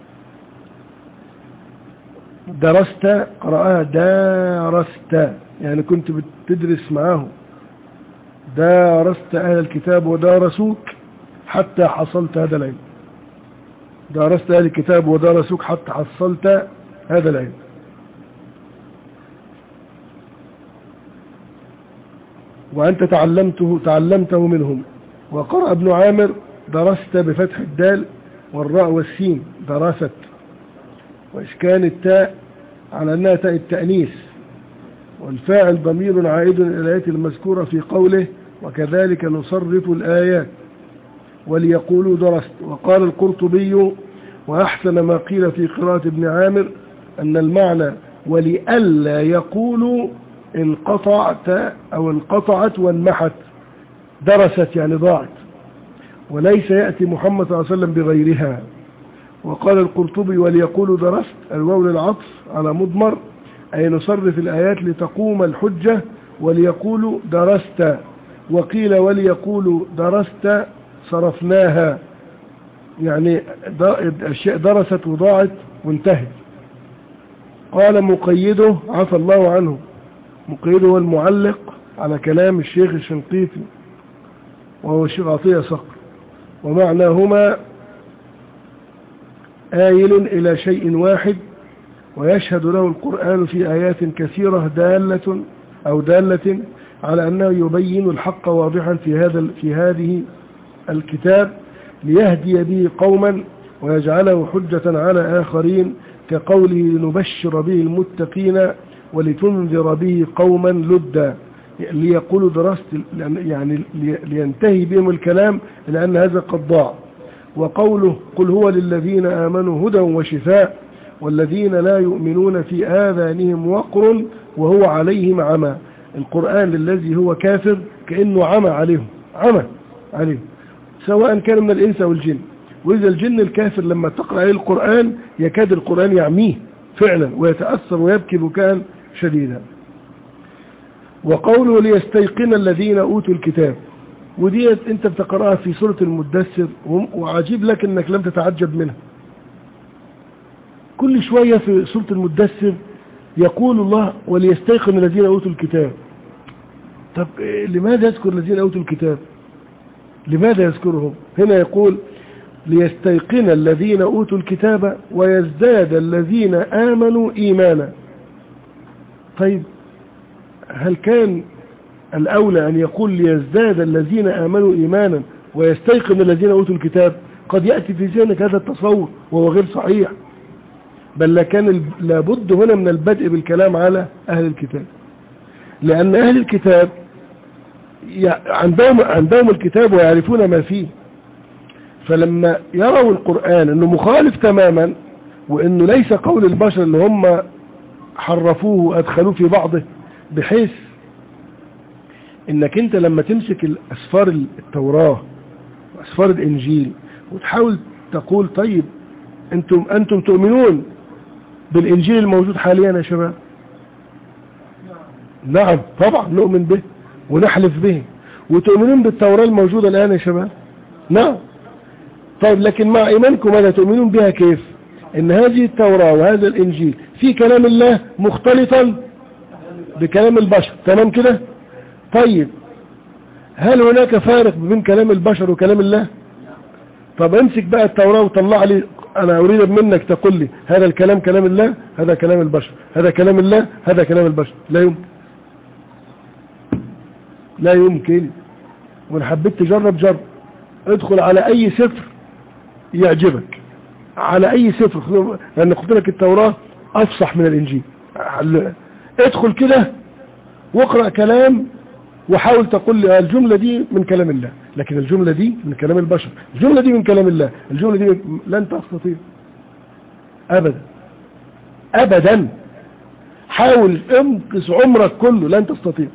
درست، قرأها دارست، يعني كنت بتدرس معه، دارست أهل الكتاب ودارسوك حتى حصلت هذا العلم. دارست أهل الكتاب ودارسوك حتى حصلت هذا العلم. وأنت تعلمته منهم. وقرأ ابن عامر: درست بفتح الدال والراء والسين، درست، وإسكان التاء على أنها تاء التأنيث، والفاعل ضمير عائد إلى الآيات المذكورة في قوله: وكذلك نصرف الآيات وليقولوا درست. وقال القرطبي: وأحسن ما قيل في قراءة ابن عامر أن المعنى ولئلا يقولوا انقطعت أو انقطعت وانمحت، درست يعني ضاعت، وليس يأتي محمد صلى الله عليه وسلم بغيرها. وقال القرطبي: وليقولوا درست الواو للعطف على مضمر، أي نصرف الآيات لتقوم الحجة، وليقولوا درست. وقيل: وليقولوا درست صرفناها، يعني الشيء درست وضاعت وانتهت. قال مقيده عفى الله عنه، مقيده هو المعلق على كلام الشيخ الشنقيطي وهو الشيخ عطية صقر، ومعناهما آيل إلى شيء واحد، ويشهد له القرآن في آيات كثيرة دالة على أنه يبين الحق واضحا في هذه الكتاب، ليهدي به قوما ويجعله حجة على آخرين، كقوله: لنبشر به المتقين ولتنذر به قوما لدا، ليقولوا درست، يعني لينتهي بهم الكلام لأن هذا قد ضاع. وقوله: قل هو للذين آمنوا هدى وشفاء والذين لا يؤمنون في آذانهم وقر وهو عليهم عمى. القرآن الذي هو كافر كأنه عمى عليهم، سواء كان من الإنس أو الجن. وإذا الجن الكافر لما تقرأ عليه القرآن يكاد القرآن يعميه فعلا ويتأثر ويبكي بكاء شديدا. وقوله: ليستيقن الذين أوتوا الكتاب، وديت انت بتقرأها في سورة المدثر، وعجيب لك انك لم تتعجب منها. كل شوية في سورة المدثر يقول الله: وليستيقن الذين أوتوا الكتاب. طب لماذا يذكر الذين أوتوا الكتاب؟ لماذا يذكرهم؟ هنا يقول: ليستيقن الذين أوتوا الكتاب ويزداد الذين آمنوا إيمانا. طيب هل كان الأولى أن يقول ليزداد الذين آمنوا إيمانا ويستيقن الذين أوتوا الكتاب؟ قد يأتي في ذهنك هذا التصور وهو غير صحيح، بل كان لابد هنا من البدء بالكلام على أهل الكتاب، لأن أهل الكتاب عندهم الكتاب ويعرفون ما فيه، فلما يروا القرآن أنه مخالف تماما وأنه ليس قول البشر اللي هم حرفوه وأدخلوه في بعضه، بحيث انك انت لما تمسك الاسفار التوراة واسفار الانجيل وتحاول تقول: طيب انتم تؤمنون بالانجيل الموجود حاليا يا شباب؟ نعم طبعا نؤمن به ونحلف به. وتؤمنون بالتوراة الموجودة الآن يا شباب؟ نعم. طيب لكن مع إيمانكم ماذا تؤمنون بها كيف؟ إن هذه التوراة وهذا الإنجيل في كلام الله مختلطا بكلام البشر، تمام كده؟ طيب هل هناك فارق بين كلام البشر وكلام الله؟ طب امسك بقى التوراة وطلع لي، انا اريد منك تقول لي هذا الكلام كلام الله، هذا كلام البشر، هذا كلام الله، هذا كلام البشر. لا يمكن، لا يمكن. وان حبيت تجرب جرب، ادخل على اي سفر يعجبك، على اي سفر، لان قلت لك التوراة افصح من الانجيل. ادخل كده واقرأ كلام وحاول تقول لي الجملة دي من كلام الله، لكن الجملة دي من كلام البشر، الجملة دي من كلام الله، الجملة دي لن تستطيع أبدا أبدا. حاول امكس عمرك كله لن تستطيع.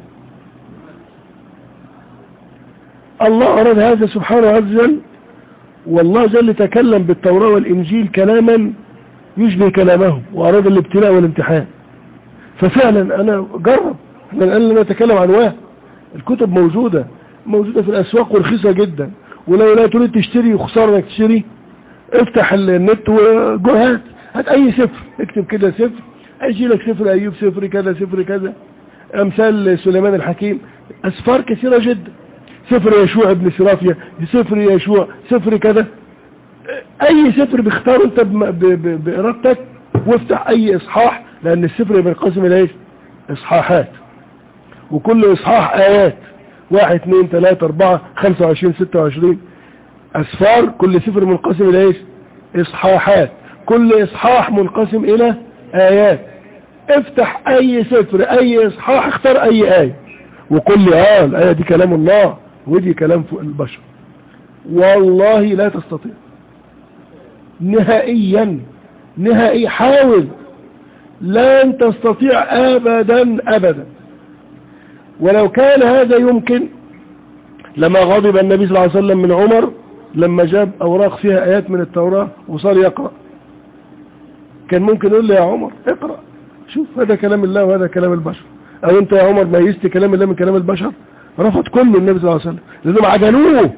الله أراد هذا سبحانه عز وجل، والله جل تكلم بالتوراة والإنجيل كلاما يشبه كلامه، وأراد الابتلاء والامتحان. ففعلا أنا جرب، احنا الآن نتكلم عن واحد، الكتب موجودة في الأسواق ورخيصة جدا، ولو لا تريد تشتري وخسارة انك تشتري، افتح النت وجو هات أي سفر، اكتب كده سفر، هيجي لك سفر أيوب، سفر كذا، سفر كذا، أمثال سليمان الحكيم، أسفار كثيرة جدا، سفر يشوع ابن سرافيا، سفر يشوع، سفر كذا، أي سفر بيختار أنت بإرادتك، وافتح أي إصحاح، لأن السفر بينقسم إلى إيه؟ إصحاحات، وكل إصحاح آيات، 1 2 3 4 25 26 أسفار، كل سفر منقسم إلى إيه؟ إصحاحات، كل إصحاح منقسم إلى آيات. افتح أي سفر، أي إصحاح، اختار أي آية وقل لي الآية دي كلام الله ودي كلام البشر. والله لا تستطيع نهائيا، نهائي. حاول، لن تستطيع أبدا أبدا. ولو كان هذا يمكن لما غضب النبي صلى الله عليه وسلم من عمر لما جاب أوراق فيها آيات من التوراة وصار يقرأ. كان ممكن يقول له يا عمر اقرأ، شوف هذا كلام الله وهذا كلام البشر، أو أنت يا عمر ميزت كلام الله من كلام البشر. رفض كله النبي صلى الله عليه وسلم، لأنهم عجلوه،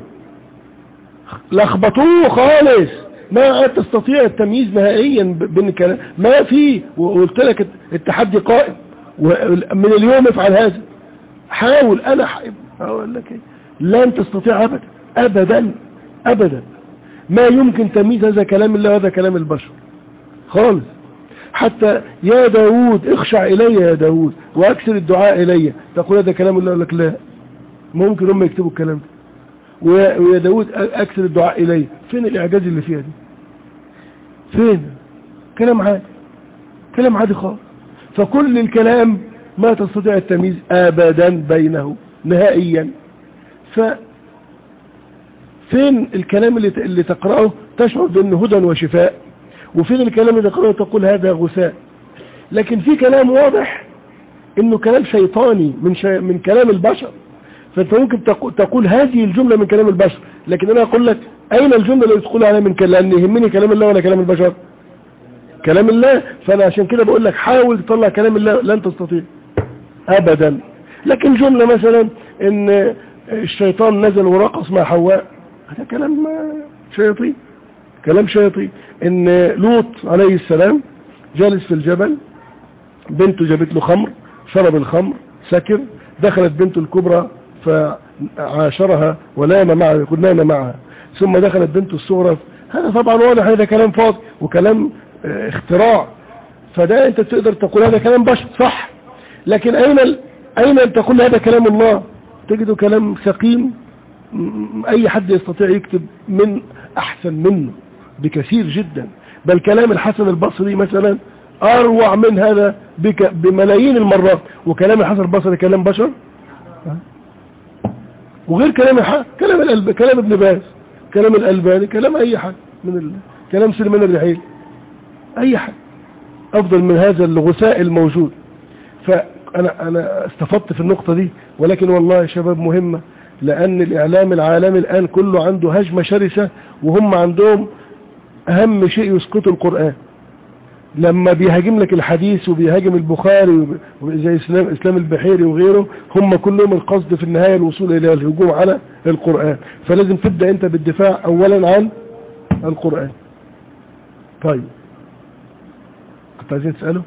لخبطوه خالص، ما تستطيع التمييز نهائيا بين كلام ما فيه. وقلت لك التحدي قائم، ومن اليوم افعل هذا، حاول. أنا أقول لك لن تستطيع أبدا أبدا أبدا. ما يمكن تمييز هذا كلام الله وهذا كلام البشر خالص. حتى يا داود اخشع إلي يا داود وأكثر الدعاء إلي، تقول هذا كلام الله، يقول لك لا، ممكن هم يكتبوا الكلام ده. ويا داود أكثر الدعاء إلي، فين الإعجاز اللي فيها دي؟ فين؟ كلام عادي، كلام عادي خالص. فكل الكلام ما تستطيع التمييز أبدا بينه نهائيا. فين الكلام اللي تقرأه تشعر بأنه هدى وشفاء، وفين الكلام اللي تقرأه تقول هذا غثاء. لكن في كلام واضح انه كلام شيطاني من كلام البشر، فانت ممكن تقول هذه الجملة من كلام البشر، لكن انا اقول لك اين الجملة اللي تقول عليها من كلام، لان يهمني كلام الله ولا كلام البشر؟ كلام الله. فانا عشان كده بقول لك حاول تطلع كلام الله، لن تستطيع ابدا. لكن جملة مثلا ان الشيطان نزل ورقص مع حواء، هذا كلام شياطين، كلام شياطين. ان لوط عليه السلام جالس في الجبل، بنته جابت له خمر، شرب الخمر سكر، دخلت بنته الكبرى فعاشرها ونام معها، يقول نام معها، ثم دخلت بنته الصغرى. هذا طبعا واضح هذا كلام فاضي وكلام اختراع. فده انت تقدر تقول هذا كلام بشر صح، لكن اين تقول هذا كلام الله؟ تجده كلام سقيم، اي حد يستطيع يكتب من احسن منه بكثير جدا. بل كلام الحسن البصري مثلا اروع من هذا بملايين المرات. وكلام الحسن البصري كلام بشر، وغير كلام ابن باز، كلام الألباني، كلام اي حد من كلام سليمان الرحيل، اي حد افضل من هذا الغثاء الموجود. فانا استفدت في النقطة دي، ولكن والله يا شباب مهمة، لان الاعلام العالمي الان كله عنده هجمة شرسة، وهم عندهم اهم شيء يسقطوا القرآن. لما بيهاجم لك الحديث وبيهاجم البخاري زي اسلام البحيري وغيره، هم كلهم القصد في النهاية الوصول الى الهجوم على القرآن. فلازم تبدأ انت بالدفاع اولا عن القرآن. طيب كنت عايزين تسأله؟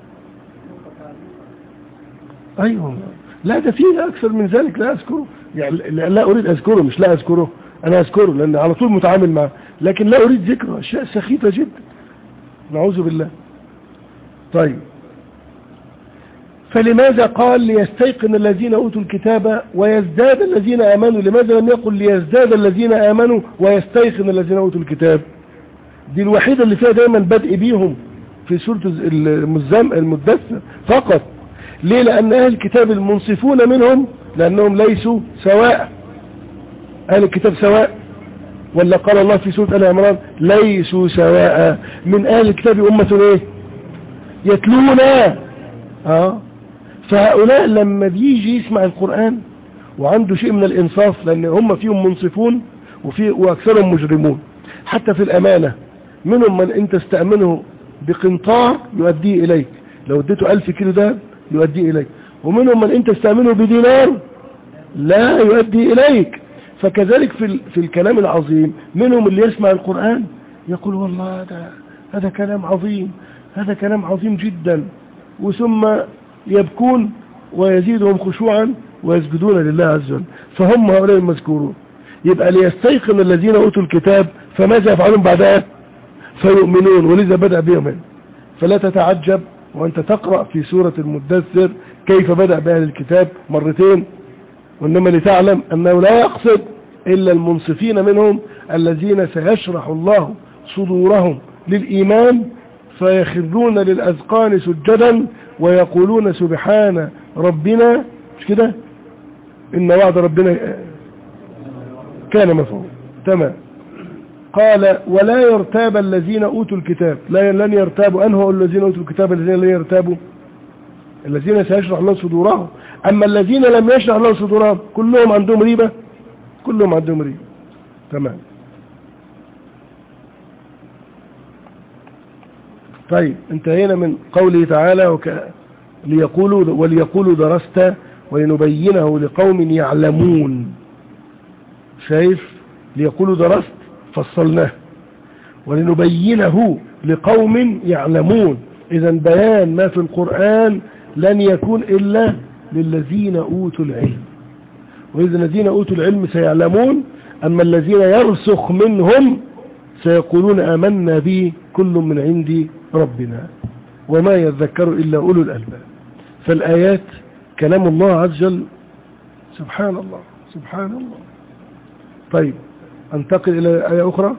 ايوه، لا ده فيه اكثر من ذلك لا اذكره، يعني لا اريد اذكره، مش لا اذكره، انا اذكره لان على طول متعامل معه، لكن لا اريد ذكره، اشياء سخيفة جدا نعوذ بالله. طيب فلماذا قال ليستيقن الذين اوتوا الكتاب ويزداد الذين امنوا؟ لماذا لم يقل ليزداد الذين امنوا ويستيقن الذين اوتوا الكتاب؟ دي الوحيدة اللي فيها دايما بدء بيهم في سورة المدثر فقط. ليه؟ لأن أهل الكتاب المنصفون منهم لأنهم ليسوا سواء. أهل الكتاب سواء؟ ولا قال الله في سورة آل عمران ليسوا سواء من أهل الكتاب أمة إيه؟ يتلون. فهؤلاء لما بيجي يسمع القرآن وعنده شيء من الإنصاف، لأن هم فيهم منصفون وأكثرهم مجرمون. حتى في الأمانة منهم من أنت استأمنه بقنطار يؤديه إليك، لو اديته 1000 كيلو دهب يؤدي إليك، ومنهم من أنت استأمنه بدينار لا يؤدي إليك. فكذلك في الكلام العظيم منهم اللي يسمع القرآن يقول والله هذا كلام عظيم، هذا كلام عظيم جدا، وثم يبكون ويزيدهم خشوعا ويسجدون لله عز وجل. فهم هؤلاء المذكورون. يبقى ليستيقن الذين أوتوا الكتاب فماذا يفعلون بعدها؟ فيؤمنون، ولذا بدأ بهم. فلا تتعجب وأنت تقرأ في سورة المدثر كيف بدأ بأهل الكتاب مرتين، وإنما لتعلم أنه لا يقصد إلا المنصفين منهم الذين سيشرح الله صدورهم للإيمان فيخرون للأذقان سجدا ويقولون سبحان ربنا، مش كده؟ إن وعد ربنا كان مفعولا. تمام. قال ولا يرتاب الذين أوتوا الكتاب، لن يرتابوا. أنه الذين أوتوا الكتاب الذين لن يرتابوا الذين سيشرح الله صدورهم. أما الذين لم يشرح الله صدورهم كلهم عندهم ريبة، كلهم عندهم ريبة. تمام. طيب انتهينا من قوله تعالى وليقولوا درست ولنبينه لقوم يعلمون. شايف؟ ليقولوا درست فصلناه، ولنبينه لقوم يعلمون. إذا بيان ما في القرآن لن يكون إلا للذين أوتوا العلم، وإذا الذين أوتوا العلم سيعلمون. أما الذين يرسخ منهم سيقولون آمنا به كل من عند ربنا وما يذكر إلا أولو الألباب. فالآيات كلام الله عز وجل. سبحان الله سبحان الله. طيب انتقل إلى آية أخرى.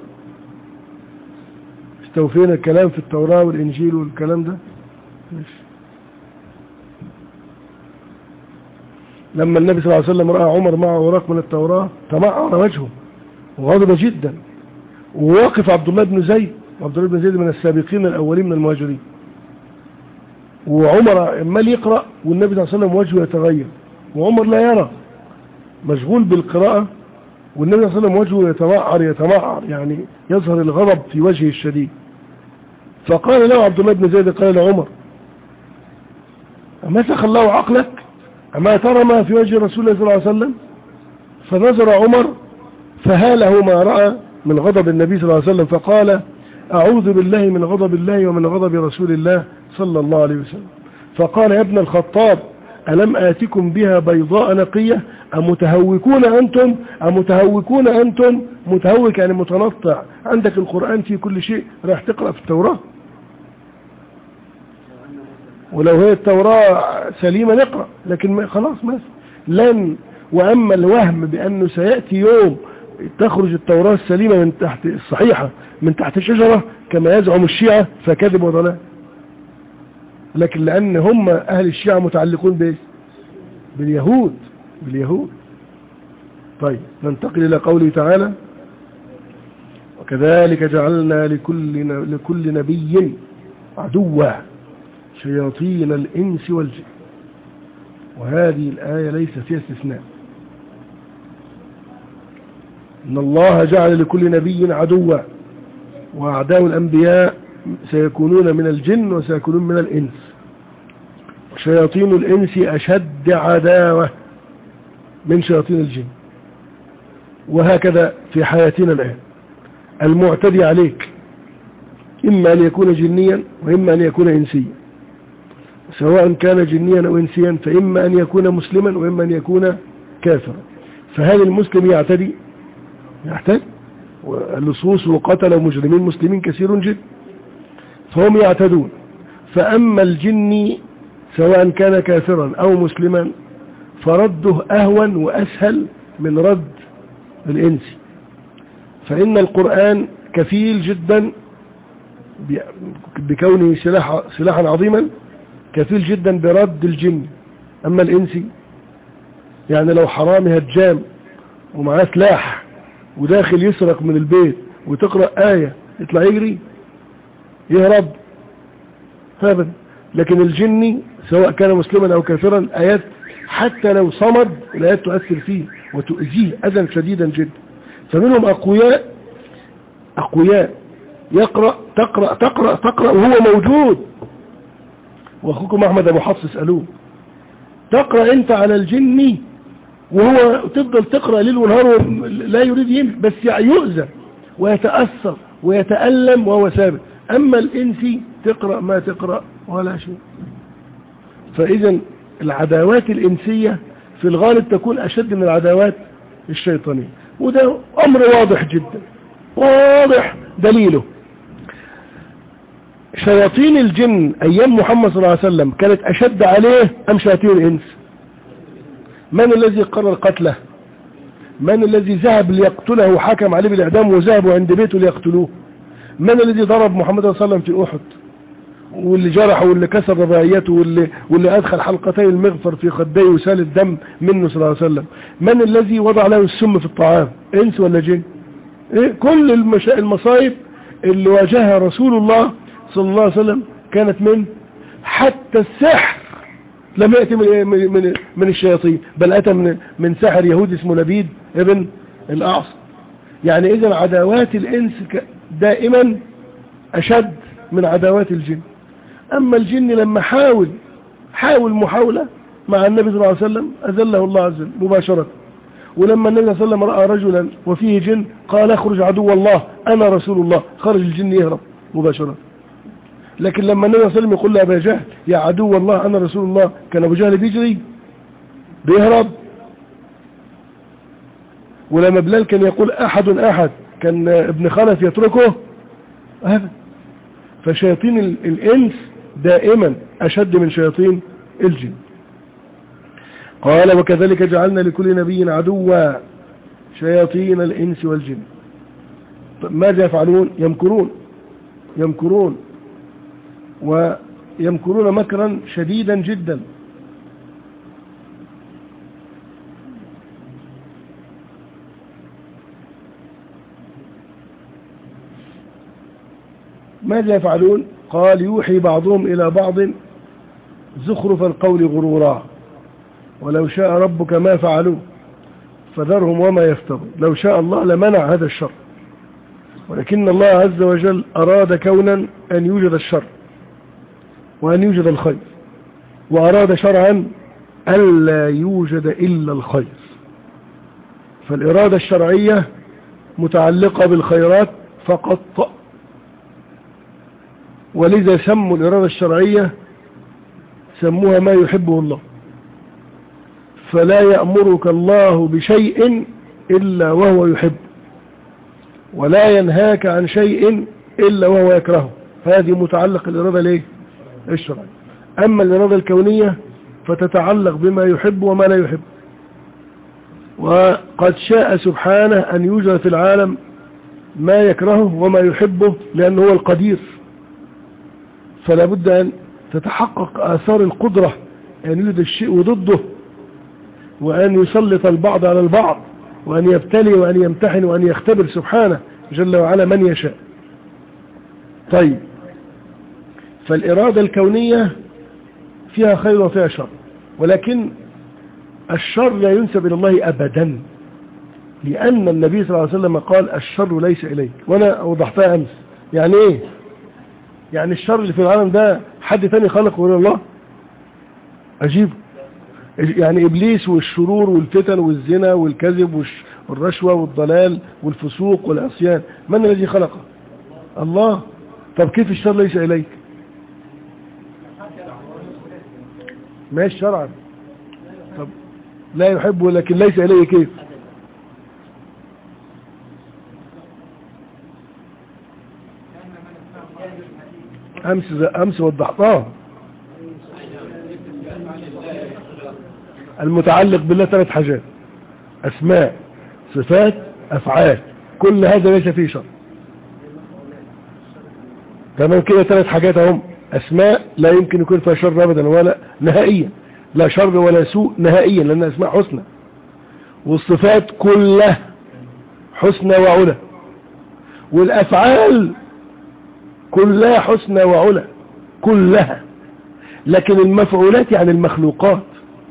استوفينا الكلام في التوراة والإنجيل والكلام ده. لما النبي صلى الله عليه وسلم رأى عمر معه وراق من التوراة تمعر وجهه وغضب جدا، وواقف عبد الله بن زيد من السابقين الأولين من المهاجرين، وعمر عمال يقرأ والنبي صلى الله عليه وسلم وجهه يتغير وعمر لا يرى، مشغول بالقراءة، والنبي صلى الله عليه وسلم وجهه يتمعر يعني يظهر الغضب في وجهه الشديد. فقال له عبد الله بن زيد قال لعمر أمسخ الله عقلك؟ أما ترى ما في وجه رسول الله صلى الله عليه وسلم؟ فنظر عمر فهاله ما رأى من غضب النبي صلى الله عليه وسلم، فقال أعوذ بالله من غضب الله ومن غضب رسول الله صلى الله عليه وسلم. فقال يا ابن الخطاب ألم آتكم بها بيضاء نقية أمتهوكون أنتم متهوك يعني متنطع، عندك القرآن في كل شيء، راح تقرأ في التوراة، ولو هي التوراة سليمة نقرأ، لكن خلاص ما لن. وأما الوهم بأنه سيأتي يوم تخرج التوراة السليمة من تحت الصحيحة من تحت شجرة كما يزعم الشيعة فكذب وضلال. لكن لأن هم أهل الشيعة متعلقون بإيه؟ باليهود. طيب ننتقل إلى قوله تعالى وكذلك جعلنا لكل نبي عدوا شياطين الإنس والجن. وهذه الآية ليس فيها استثناء، إن الله جعل لكل نبي عدوا، وأعداء الأنبياء سيكونون من الجن وسيكونون من الإنس. شياطين الإنس أشد عداوة من شياطين الجن. وهكذا في حياتنا الآن المعتدي عليك إما أن يكون جنيا وإما أن يكون إنسيا، سواء كان جنيا أو إنسيا، فإما أن يكون مسلما وإما أن يكون كافرا. فهل المسلم يعتدي؟ يعتدي، واللصوص وقتل ومجرمين مسلمين كثير جدا، فهم يعتدون. فأما الجني سواء كان كافرا أو مسلما فرده أهون وأسهل من رد الإنسي، فإن القرآن كفيل جدا بكونه سلاحا عظيما، كفيل جدا برد الجن. أما الإنسي يعني لو حرامي هجام ومعاه سلاح وداخل يسرق من البيت وتقرأ آية يطلع يجري يهرب هذا. لكن الجني سواء كان مسلما أو كافرا آيات حتى لو صمد الآيات تؤثر فيه وتؤذيه أذى شديدا جدا. فمنهم أقوياء تقرأ وهو موجود. وأخوكم أحمد أبو حفص اسألوه، تقرأ أنت على الجن وهو تفضل تقرأ ليل ونهار لا يريد ينام، بس يؤذى ويتأثر ويتألم وهو ثابت. أما الإنسي تقرأ ما تقرأ ولا شيء. فإذا العداوات الإنسية في الغالب تكون أشد من العداوات الشيطانية، وده أمر واضح جدا، واضح دليله. شياطين الجن أيام محمد صلى الله عليه وسلم كانت أشد عليه أم شياطين الإنس؟ من الذي قرر قتله؟ من الذي ذهب ليقتله وحكم عليه بالإعدام وذهبوا عند بيته ليقتلوه؟ من الذي ضرب محمد صلى الله عليه وسلم في أحد واللي جرحه واللي كسر رباعيته واللي أدخل حلقتين المغفر في خديه وسال الدم منه صلى الله عليه وسلم؟ من الذي وضع له السم في الطعام؟ إنس ولا جن؟ كل المصايب اللي واجهها رسول الله صلى الله عليه وسلم كانت من حتى السحر لم يأتي من الشياطين، بل أتى من ساحر يهودي اسمه لبيد ابن الأعصم. يعني إذن عداوات الإنس دائما أشد من عداوات الجن. أما الجن لما حاول محاولة مع النبي صلى الله عليه وسلم أذله الله عز وجل مباشرة. ولما النبي صلى الله عليه وسلم رأى رجلا وفيه جن قال اخرج عدو الله أنا رسول الله، خرج الجن يهرب مباشرة. لكن لما النبي صلى الله عليه وسلم يقول لأبا جهل يا عدو الله أنا رسول الله، كان أبو جهل بيجري بيهرب. ولما بلال كان يقول أحد كان ابن خلف يتركه هذا. فشياطين الإنس دائما أشد من شياطين الجن. قال وكذلك جعلنا لكل نبي عدوا شياطين الإنس والجن. ماذا يفعلون؟ يمكرون ويمكرون مكرا شديدا جدا. ماذا يفعلون؟ قال يوحي بعضهم إلى بعض زخرف القول غرورا ولو شاء ربك ما فعلوه فذرهم وما يفترون. لو شاء الله لمنع هذا الشر، ولكن الله عز وجل أراد كونا أن يوجد الشر وأن يوجد الخير، وأراد شرعا ألا يوجد إلا الخير. فالإرادة الشرعية متعلقة بالخيرات فقط، ولذا سموا الإرادة الشرعية سموها ما يحبه الله. فلا يأمرك الله بشيء إلا وهو يحب، ولا ينهاك عن شيء إلا وهو يكرهه. هذه متعلق الإرادة ليه؟ الشرعية. أما الإرادة الكونية فتتعلق بما يحب وما لا يحب. وقد شاء سبحانه أن يوجد في العالم ما يكرهه وما يحبه لأنه هو القدير. فلا بد أن تتحقق آثار القدرة، أن يوجد الشيء ضده، وأن يسلط البعض على البعض، وأن يبتلي وأن يمتحن وأن يختبر سبحانه جل وعلا من يشاء. طيب، فالإرادة الكونية فيها خير وفيها شر، ولكن الشر لا ينسب إلى الله أبدا، لأن النبي صلى الله عليه وسلم قال الشر ليس إليك. وأنا أوضحتها أمس. يعني إيه؟ يعني الشر اللي في العالم ده حد تاني خلقه غير الله؟ عجيب. يعني إبليس والشرور والفتن والزنا والكذب والرشوة والضلال والفسوق والعصيان، من الذي خلقه؟ الله. طب كيف الشر ليس إليك؟ ماشي شرعا. طب لا يحبه لكن ليس إليه كيف؟ أمس وضحتها. المتعلق بالله 3 حاجات: أسماء، صفات، أفعال، كل هذا ليس فيه شر. تمام كده؟ 3 حاجات هم: أسماء لا يمكن يكون فيها شر أبدا ولا نهائيا، لا شر ولا سوء نهائيا لأن أسماء حسنى. والصفات كلها حسنى وعلا، والأفعال كلها حسنى وعلا كلها. لكن المفعولات يعني المخلوقات،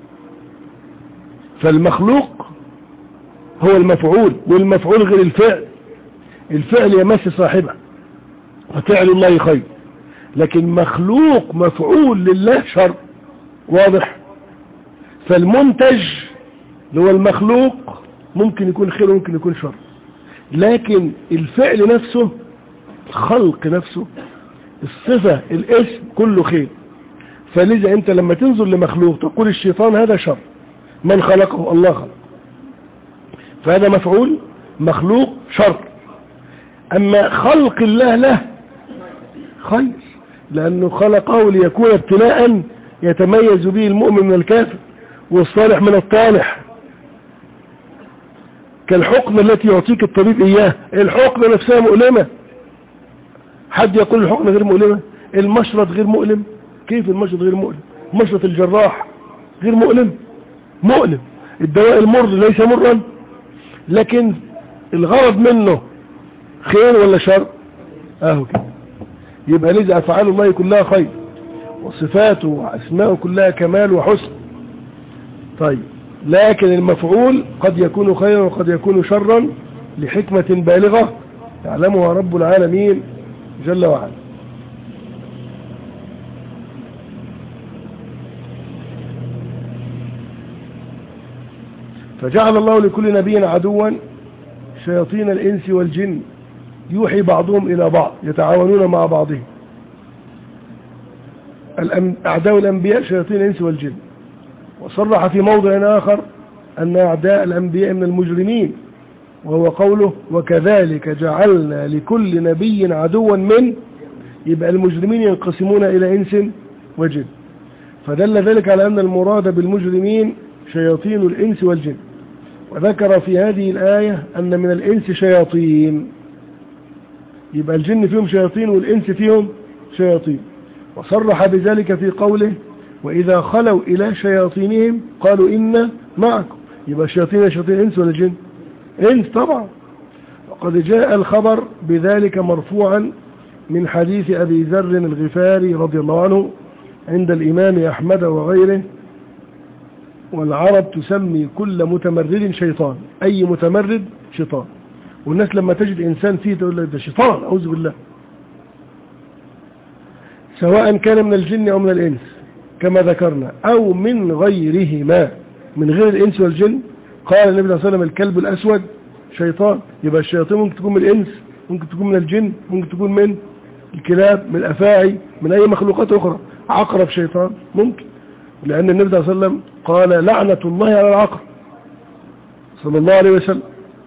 فالمخلوق هو المفعول، والمفعول غير الفعل. الفعل يمس صاحبه وفعل الله خير، لكن مخلوق مفعول لله شر. واضح؟ فالمنتج اللي هو المخلوق ممكن يكون خير وممكن يكون شر، لكن الفعل نفسه، الخلق نفسه، الصفة، الاسم كله خير. فلذا انت لما تنظر لمخلوق تقول الشيطان هذا شر، من خلقه؟ الله خلق، فهذا مفعول مخلوق شر. اما خلق الله له خير، لانه خلقه ليكون ابتلاء يتميز به المؤمن من الكافر والصالح من الطالح. كالحقنة التي يعطيك الطبيب اياه، الحقنة نفسها مؤلمة. حد يقول الحقنة غير مؤلمة؟ المشرط غير مؤلم؟ كيف المشرط غير مؤلم؟ مشرط الجراح غير مؤلم؟ مؤلم. الدواء المر ليس مرا، لكن الغرض منه خير ولا شر؟ اهو كده. يبقى لذا افعال الله كلها خير، وصفاته واسماءه كلها كمال وحسن. طيب، لكن المفعول قد يكون خيرا وقد يكون شرا لحكمة بالغة يعلمها رب العالمين جل وعلا. فجعل الله لكل نبي عدوا شياطين الإنس والجن يوحي بعضهم إلى بعض يتعاونون مع بعضهم. أعداء الأنبياء شياطين الإنس والجن. وصرح في موضع آخر أن أعداء الأنبياء من المجرمين، وهو قوله وكذلك جعلنا لكل نبي عدوا من. يبقى المجرمين ينقسمون إلى إنس وجن، فدل ذلك على أن المراد بالمجرمين شياطين الإنس والجن. وذكر في هذه الآية أن من الإنس شياطين، يبقى الجن فيهم شياطين والإنس فيهم شياطين. وصرح بذلك في قوله وإذا خلوا إلى شياطينهم قالوا إنا معكم. يبقى الشياطين شياطين إنس ولا جن؟ إنس طبعا. وقد جاء الخبر بذلك مرفوعا من حديث أبي ذر الغفاري رضي الله عنه عند الإمام أحمد وغيره: والعرب تسمي كل متمرد شيطان، أي متمرد شيطان. والناس لما تجد إنسان فيه تقول لك ده شيطان، أعوذ بالله، سواء كان من الجن أو من الإنس كما ذكرنا، أو من غيرهما، من غير الإنس والجن. قال النبي صلى الله عليه وسلم الكلب الأسود شيطان. يبقى الشياطين ممكن تكون من الإنس، ممكن تكون من الجن، ممكن تكون من الكلاب، من الأفاعي، من أي مخلوقات أخرى. عقرب شيطان ممكن، لأن النبي صلى الله عليه وسلم قال لعنة الله على العقرب صلى الله عليه وسلم.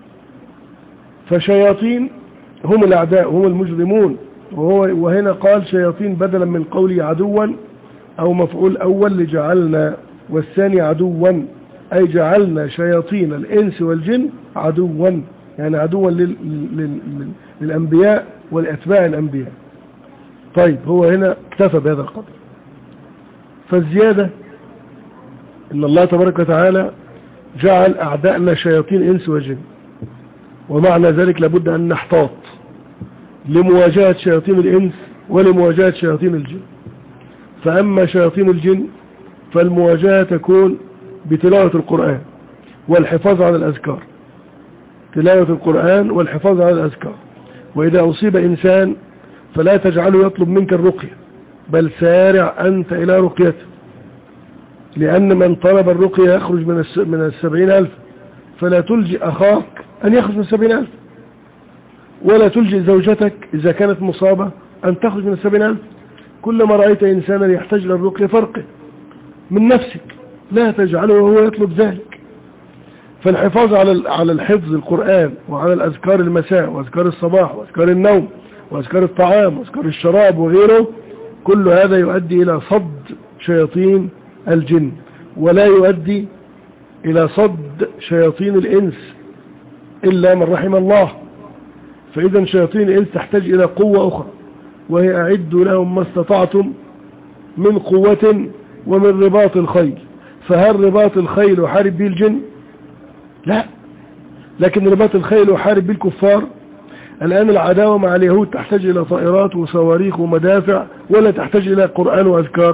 فشياطين هم الأعداء، هم المجرمون. وهنا قال شياطين بدلا من قوله عدوا، أو مفعول أول لجعلنا، والثاني عدوا، أي جعلنا شياطين الإنس والجن عدوا، يعني عدوا للأنبياء والأتباع الأنبياء. طيب، هو هنا اكتفى بهذا القدر. فالزيادة إن الله تبارك وتعالى جعل أعداءنا شياطين إنس وجن، ومعنى ذلك لابد أن نحتاط لمواجهة شياطين الإنس ولمواجهة شياطين الجن. فأما شياطين الجن فالمواجهة تكون بتلاوة القرآن والحفاظ على الأذكار، تلاوة القرآن والحفاظ على الأذكار. وإذا أصيب إنسان فلا تجعله يطلب منك الرقية، بل سارع أنت إلى رقيته، لأن من طلب الرقية يخرج من 70,000، فلا تلجئ أخاك أن يخرج من 70,000، ولا تلجئ زوجتك إذا كانت مصابة أن تخرج من 70,000. كلما رأيت إنسانا يحتاج للرقية فرقه من نفسك، لا تجعله وهو يطلب ذلك. فالحفاظ على الحفظ القرآن وعلى الأذكار المساء وأذكار الصباح وأذكار النوم وأذكار الطعام وأذكار الشراب وغيره، كل هذا يؤدي إلى صد شياطين الجن، ولا يؤدي إلى صد شياطين الإنس إلا من رحم الله. فإذا شياطين الإنس تحتاج إلى قوة أخرى، وهي أعدوا لهم ما استطعتم من قوة ومن رباط الخيل. فهل رباط الخيل يحارب به الجن؟ لا، لكن رباط الخيل يحارب به الكفار. الآن العداوة مع اليهود تحتاج إلى طائرات وصواريخ ومدافع، ولا تحتاج إلى قرآن وأذكار.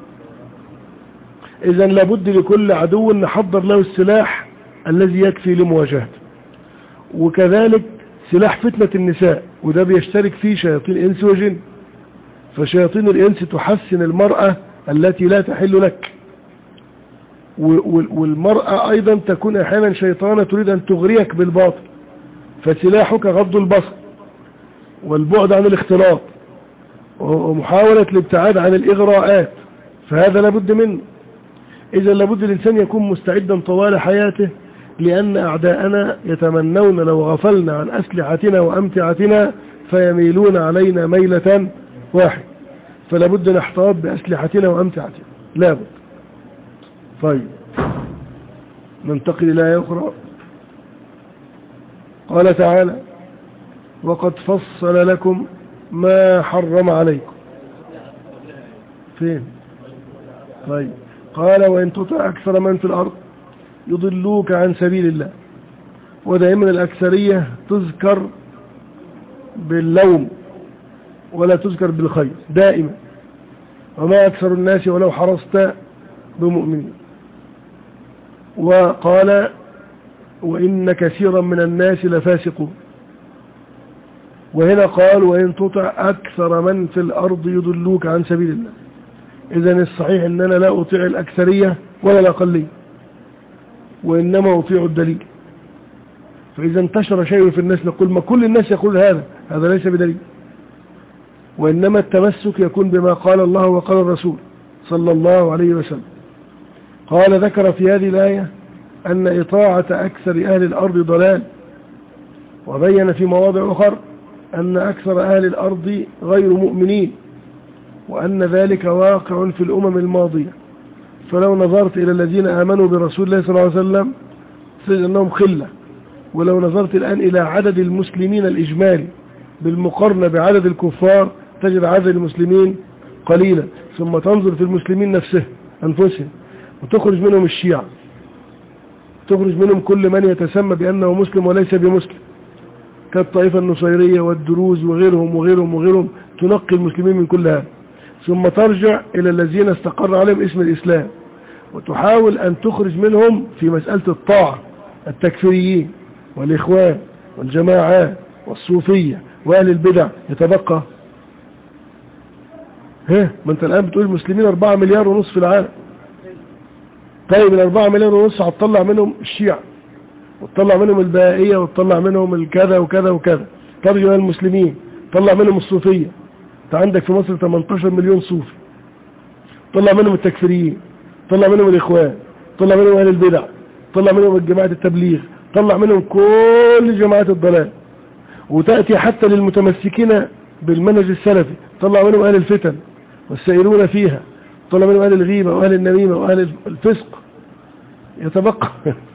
إذن لابد لكل عدو نحضر له السلاح الذي يكفي لمواجهته. وكذلك سلاح فتنة النساء، وده بيشترك فيه شياطين إنس وجن. فشياطين الإنس تحسن المرأة التي لا تحل لك، والمرأة أيضا تكون أحيانا شيطانة تريد أن تغريك بالباطل، فسلاحك غض البصر والبعد عن الاختلاط ومحاولة الابتعاد عن الإغراءات، فهذا لابد منه. إذا لابد الإنسان يكون مستعدا طوال حياته، لأن أعداءنا يتمنون لو غفلنا عن أسلحتنا وأمتعتنا فيميلون علينا ميلة واحد، فلابد نحتاط بأسلحتنا وأمتعتنا لابد. طيب ننتقل إلى آية أخرى. قال تعالى: وقد فصل لكم ما حرم عليكم. فين؟ طيب قال: وإن تطع أكثر من في الأرض يضلوك عن سبيل الله. ودائما الأكثرية تذكر باللوم ولا تذكر بالخير دائما. وما أكثر الناس ولو حرصت بمؤمنين. وقال: وإن كثيرا من الناس لفاسقون. وهنا قال: وإن تطع أكثر من في الأرض يضلوك عن سبيل الله. إذن الصحيح أننا لا أطيع الأكثرية ولا الأقلية، وإنما أطيع الدليل. فإذا انتشر شيء في الناس نقول ما كل الناس يقول هذا ليس بدليل، وإنما التمسك يكون بما قال الله وقال الرسول صلى الله عليه وسلم. قال: ذكر في هذه الآية أن إطاعة أكثر أهل الأرض ضلال، وبين في مواضع أخرى أن أكثر أهل الأرض غير مؤمنين، وأن ذلك واقع في الأمم الماضية. فلو نظرت إلى الذين آمنوا برسول الله صلى الله عليه وسلم تجد أنهم خلة، ولو نظرت الآن إلى عدد المسلمين الإجمالي بالمقارنة بعدد الكفار تجد عدد المسلمين قليلا. ثم تنظر في المسلمين أنفسهم وتخرج منهم الشيعة، تخرج منهم كل من يتسمى بأنه مسلم وليس بمسلم، كالطائفة النصيرية والدروز وغيرهم وغيرهم وغيرهم، تنقي المسلمين من كل هذا. ثم ترجع إلى الذين استقر عليهم اسم الإسلام وتحاول أن تخرج منهم في مسألة الطاعة التكفيريين والإخوان والجماعات والصوفية وأهل البدع، يتبقى ما أنت الآن بتقول المسلمين 4 مليار ونصف في العالم. طيب 4 مليار ونصف هتطلع منهم الشيعة وتطلع منهم البهائية وتطلع منهم الكذا وكذا وكذا، ترجع المسلمين تطلع منهم الصوفية. انت عندك في مصر 18 مليون صوفي، طلع منهم التكفيريين، طلع منهم الإخوان، طلع منهم أهل البدع، طلع منهم الجماعة التبليغ، طلع منهم كل جماعات الضلال. وتأتي حتى للمتمسكين بالمنهج السلفي طلع منهم أهل الفتن والسائرون فيها، طلع منهم أهل الغيبة وأهل النميمة وأهل الفسق، يتبقى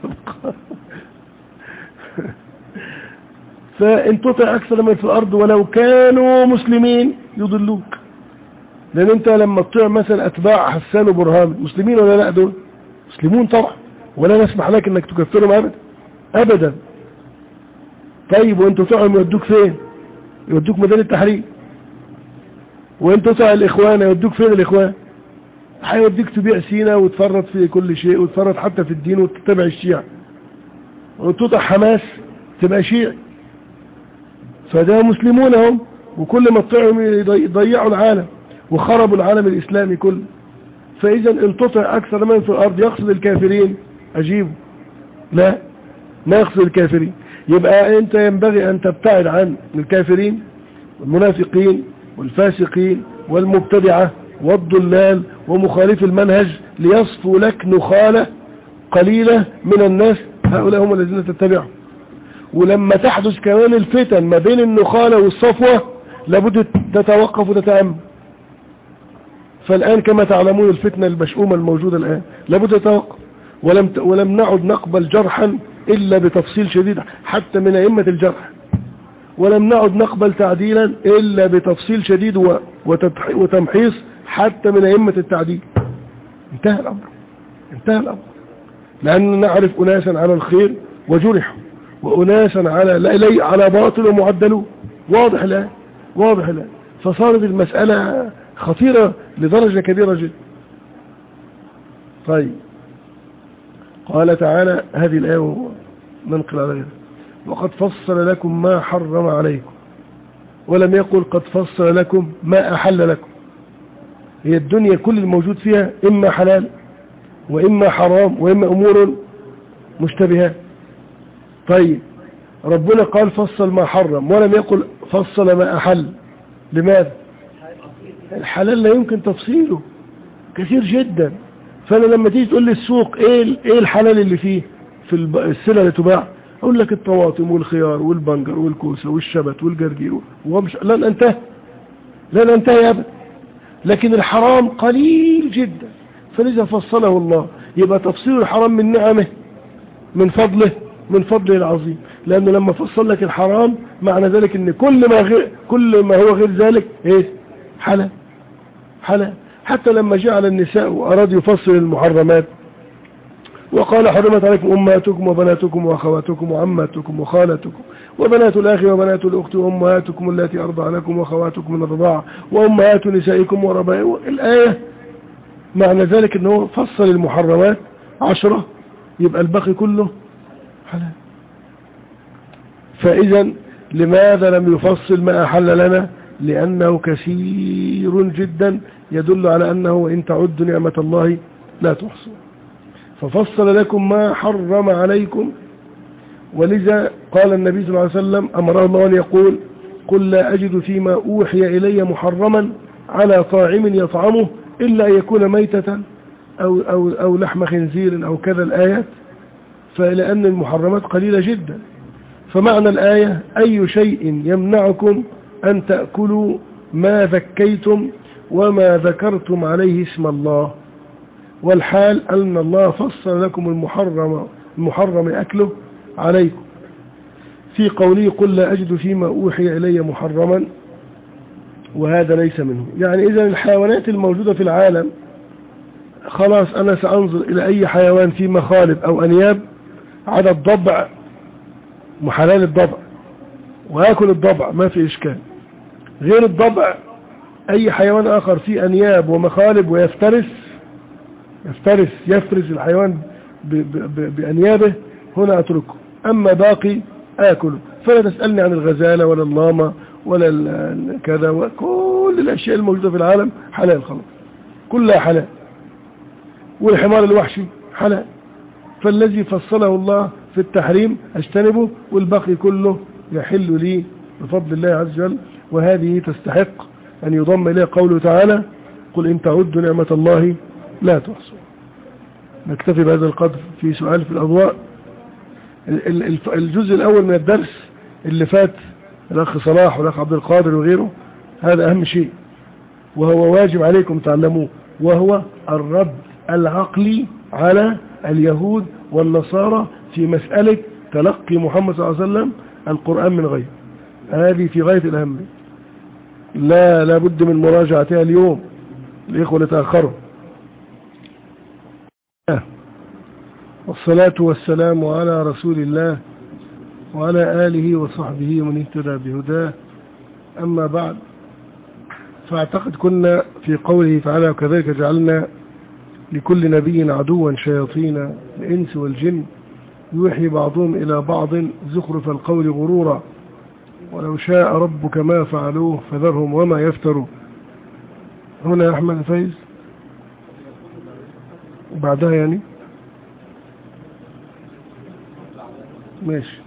فإن تطع أكثر من في الأرض ولو كانوا مسلمين يضلوك. لأن أنت لما تطيع مثلا أتباع حسان وبرهان مسلمين ولا لا؟ دول مسلمون طبعا، ولا نسمح لك أنك تكفرهم أبدا أبدا. طيب وأنت تطيعهم يودوك فين؟ يودوك ميدان التحرير. وأنت تطيع الإخوان يودوك فين الإخوان؟ هيوديك تبيع سينا وتفرط في كل شيء وتفرط حتى في الدين وتتبع الشيعة. وتطيع حماس تبقى شيعي. فده مسلمون هم وكل ما طلعوا يضيعوا العالم وخربوا العالم الإسلامي كله. فإذا إن تطع أكثر من في الأرض يقصد الكافرين أجيبه، لا ما يقصد الكافرين. يبقى أنت ينبغي أن تبتعد عن الكافرين والمنافقين والفاسقين والمبتدعة والضلال ومخالف المنهج، ليصفوا لك نخالة قليلة من الناس، هؤلاء هم الذين تتبعهم. ولما تحدث كمان الفتن ما بين النخالة والصفوة لابد تتوقف وتتأمل. فالآن كما تعلمون الفتنة المشؤومة الموجودة الآن لابد تتوقف، ولم نعد نقبل جرحا إلا بتفصيل شديد حتى من أئمة الجرح، ولم نعد نقبل تعديلا إلا بتفصيل شديد وتمحيص حتى من أئمة التعديل. انتهى الأمر، انتهى الأمر، لأن نعرف أناسا على الخير وجرحوا، وأناسا على باطل ومعدلوا، واضح الآن، واضح الآن. فصارت المسألة خطيرة لدرجة كبيرة جدا. طيب قال تعالى هذه الآية ننقل عليها: وقد فصل لكم ما حرم عليكم، ولم يقل قد فصل لكم ما أحل لكم. هي الدنيا كل الموجود فيها إما حلال وإما حرام وإما أمور مشتبهات. طيب ربنا قال فصل ما حرم ولم يقل فصل ما أحل، لماذا؟ الحلال لا يمكن تفصيله، كثير جدا. فأنا لما تيجي تقول لي السوق ايه الحلال اللي فيه في السلة اللي تباع، اقول لك الطماطم والخيار والبنجر والكوسة والشبت والجرجير، لن انتهي ابدا. لكن الحرام قليل جدا، فلذا فصله الله. يبقى تفصيل الحرام من نعمه، من فضله العظيم. لأنه لما فصل لك الحرام معنى ذلك ان كل ما هو غير ذلك ايه؟ حلال. حتى لما جعل النساء وأراد يفصل المحرمات وقال حرمت عليكم أمهاتكم وبناتكم وأخواتكم وعماتكم وخالاتكم وبنات الأخ وبنات الأخت وأمهاتكم التي أرضعنكم وأخواتكم من الرضاعة وأمهات نسائكم وربائكم. الآية معنى ذلك أنه فصل المحرمات 10، يبقى الباقي كله حلال. فإذا لماذا لم يفصل ما أحل لنا؟ لأنه كثير جدا يدل على أنه وإن تعدوا نعمة الله لا تحصوا. ففصل لكم ما حرم عليكم، ولذا قال النبي صلى الله عليه وسلم أمره الله أن يقول: قل لا أجد فيما أوحي إلي محرما على طاعم يطعمه إلا أن يكون ميتة أو لحم خنزير أو كذا الآيات. فلأن المحرمات قليلة جدا. فمعنى الآية: أي شيء يمنعكم أن تأكلوا ما ذكيتم وما ذكرتم عليه اسم الله. والحال أن الله فصل لكم المحرم أكله عليكم في قوله: قل لا أجد فيما أوحي إلي محرما، وهذا ليس منه. يعني إذا الحيوانات الموجودة في العالم خلاص أنا سأنظر إلى أي حيوان في مخالب أو أنياب على الضبع، محلال الضبع، وآكل الضبع ما في إشكال. غير الضبع أي حيوان آخر فيه أنياب ومخالب ويفترس يفرز الحيوان بأنيابه، هنا أتركه. أما باقي آكله. فلا تسألني عن الغزالة ولا اللاما ولا كذا، وكل الأشياء الموجودة في العالم حلال خلاص، كلها حلال. والحمار الوحشي حلال. فالذي فصله الله في التحريم أجتنبه، والباقي كله يحل لي بفضل الله عز وجل. وهذه تستحق أن يضم إليه قوله تعالى: قل إن تعدوا نعمة الله لا تحصوا. نكتفي بهذا القدر في سؤال في الأضواء. الجزء الأول من الدرس اللي فات الأخ صلاح والأخ عبد القادر وغيره، هذا أهم شيء وهو واجب عليكم تعلموه، وهو الرد العقلي على اليهود والنصارى في مسألة تلقي محمد صلى الله عليه وسلم القرآن من غيره. هذه في غاية الأهمية، لا بد من مراجعتها اليوم، الإخوة لتأخروا. والصلاة والسلام على رسول الله وعلى آله وصحبه ومن اهتدى بهداه. أما بعد، فاعتقد كنا في قوله تعالى: وكذلك جعلنا لكل نبي عدوا شياطين الإنس والجن يوحي بعضهم إلى بعض زخرف القول غرورا. ولو شاء ربك ما فعلوه فذرهم وما يفترون. هنا يا أحمد فايز وبعدها يعني ماشي.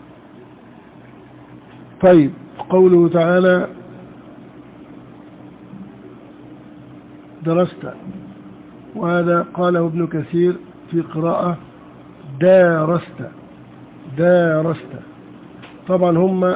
طيب قوله تعالى درست، وهذا قاله ابن كثير في قراءة دارست. طبعا هم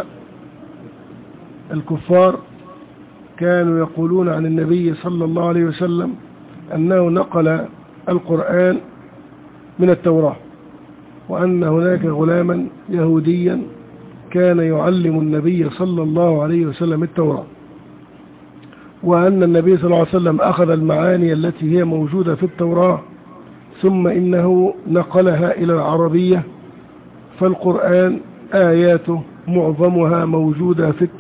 الكفار كانوا يقولون عن النبي صلى الله عليه وسلم أنه نقل القرآن من التوراة، وأن هناك غلاما يهوديا كان يعلم النبي صلى الله عليه وسلم التوراة، وأن النبي صلى الله عليه وسلم أخذ المعاني التي هي موجودة في التوراة ثم إنه نقلها إلى العربية، فالقرآن آياته معظمها موجودة في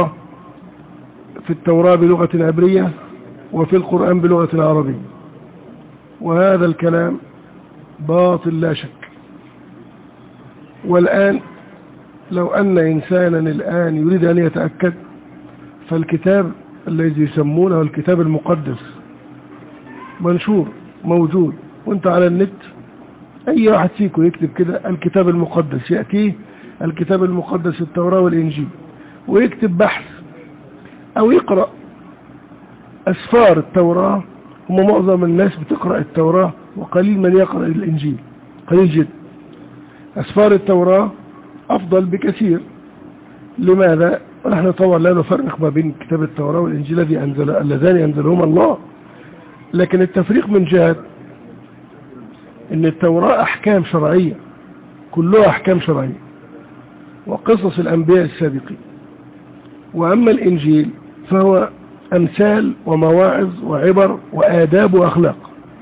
التوراة بلغة عبرية وفي القرآن بلغة عربية، وهذا الكلام باطل لا شك. والآن لو أن إنسانا الآن يريد أن يتأكد، فالكتاب الذي يسمونه الكتاب المقدس منشور موجود، وانت على النت أي واحد فيكم يكتب كده الكتاب المقدس يأتيه الكتاب المقدس التوراة والإنجيل، ويكتب بحث أو يقرأ أسفار التوراة. هم معظم الناس بتقرأ التوراة وقليل من يقرأ الإنجيل، قليل جدا. أسفار التوراة أفضل بكثير. لماذا؟ ونحن طبعا لا نفرق ما بين كتاب التوراة والإنجيل اللذان ينزلهما الله، لكن التفريق من جهة ان التوراة أحكام شرعية، كلها أحكام شرعية وقصص الأنبياء السابقين، وأما الإنجيل فهو أمثال ومواعظ وعبر وآداب وأخلاق.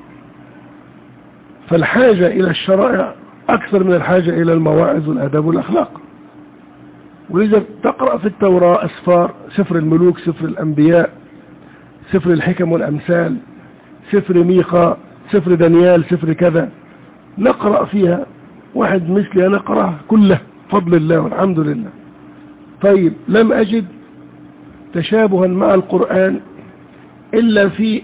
فالحاجة إلى الشرائع أكثر من الحاجة إلى المواعظ والآداب والأخلاق. ولذا تقرأ في التوراة أسفار، سفر الملوك، سفر الأنبياء، سفر الحكم والأمثال، سفر ميخا، سفر دانيال، سفر كذا، نقرأ فيها. واحد مثلي أنا أقرأ كله فضل الله والحمد لله. طيب لم أجد تشابها مع القرآن إلا في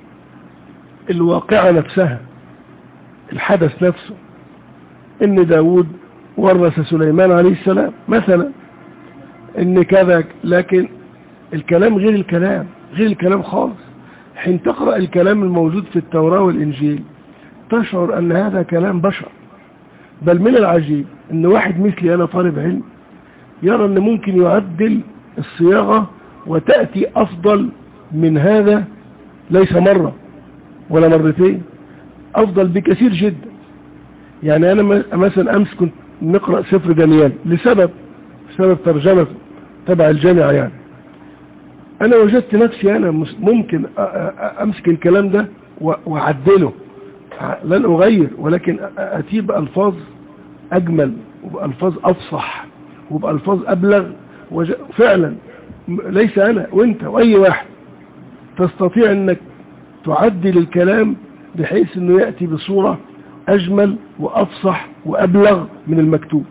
الواقعة نفسها، الحدث نفسه، إن داود ورث سليمان عليه السلام مثلا، إن كذا. لكن الكلام غير الكلام خالص. حين تقرأ الكلام الموجود في التوراة والإنجيل تشعر أن هذا كلام بشر. بل من العجيب أن واحد مثلي أنا طالب علم يرى أن ممكن يعدل الصياغة وتأتي أفضل من هذا، ليس مرة ولا مرتين، أفضل بكثير جدا. يعني أنا مثلا أمس كنت نقرأ سفر دانيال لسبب ترجمته تبع الجامعة. يعني أنا وجدت نفسي أنا ممكن أمسك الكلام ده وأعدله، لن أغير، ولكن أتي بألفاظ أجمل وبألفاظ أفصح وبألفاظ أبلغ. فعلا ليس أنا وإنت وأي واحد تستطيع أنك تعدل الكلام بحيث أنه يأتي بصورة أجمل وأفصح وأبلغ من المكتوب،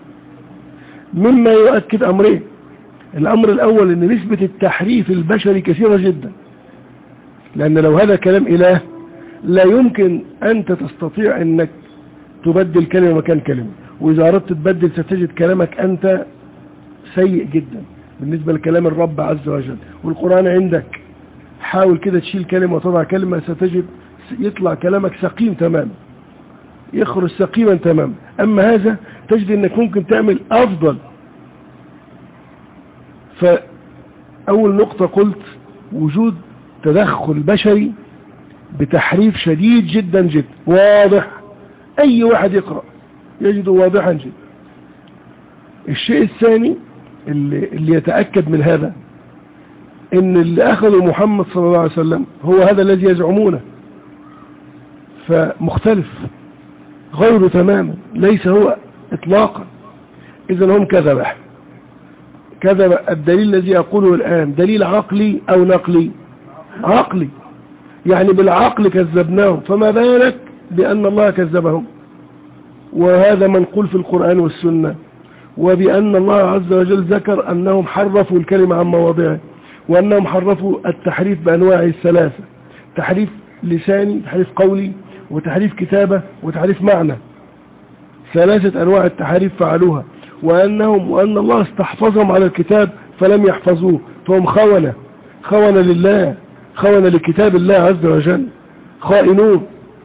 مما يؤكد أمرين. الأمر الأول أن نسبة التحريف البشري كثيرة جدا، لأن لو هذا كلام إله لا يمكن أنت تستطيع أنك تبدل كلمة مكان كلمة، وإذا أردت تبدل ستجد كلامك أنت سيء جدا بالنسبة لكلام الرب عز وجل. والقرآن عندك حاول كده تشيل كلمة وتضع كلمة ستجد يطلع كلامك سقيم تماما، يخرج سقيما تماما. أما هذا تجد أنك ممكن تعمل أفضل. فأول نقطة قلت وجود تدخل بشري بتحريف شديد جدا جدا واضح، أي واحد يقرأ يجده واضحا جدا. الشيء الثاني اللي يتأكد من هذا ان اللي أخذوا محمد صلى الله عليه وسلم هو هذا الذي يزعمونه، فمختلف غيره تماما، ليس هو إطلاقا. إذن هم كذب. الدليل الذي أقوله الآن دليل عقلي أو نقلي؟ عقلي، يعني بالعقل كذبناهم، فما بالك بأن الله كذبهم. وهذا منقول في القرآن والسنة، وبأن الله عز وجل ذكر أنهم حرفوا الكلمة عن مواضعه، وأنهم حرفوا التحريف بأنواعه الثلاثة: تحريف لساني، تحريف قولي، وتحريف كتابة، وتحريف معنى. 3 أنواع التحريف فعلوها، وأن الله استحفظهم على الكتاب فلم يحفظوه، فهم خونة لله، خونة لكتاب الله عز وجل، خائنون،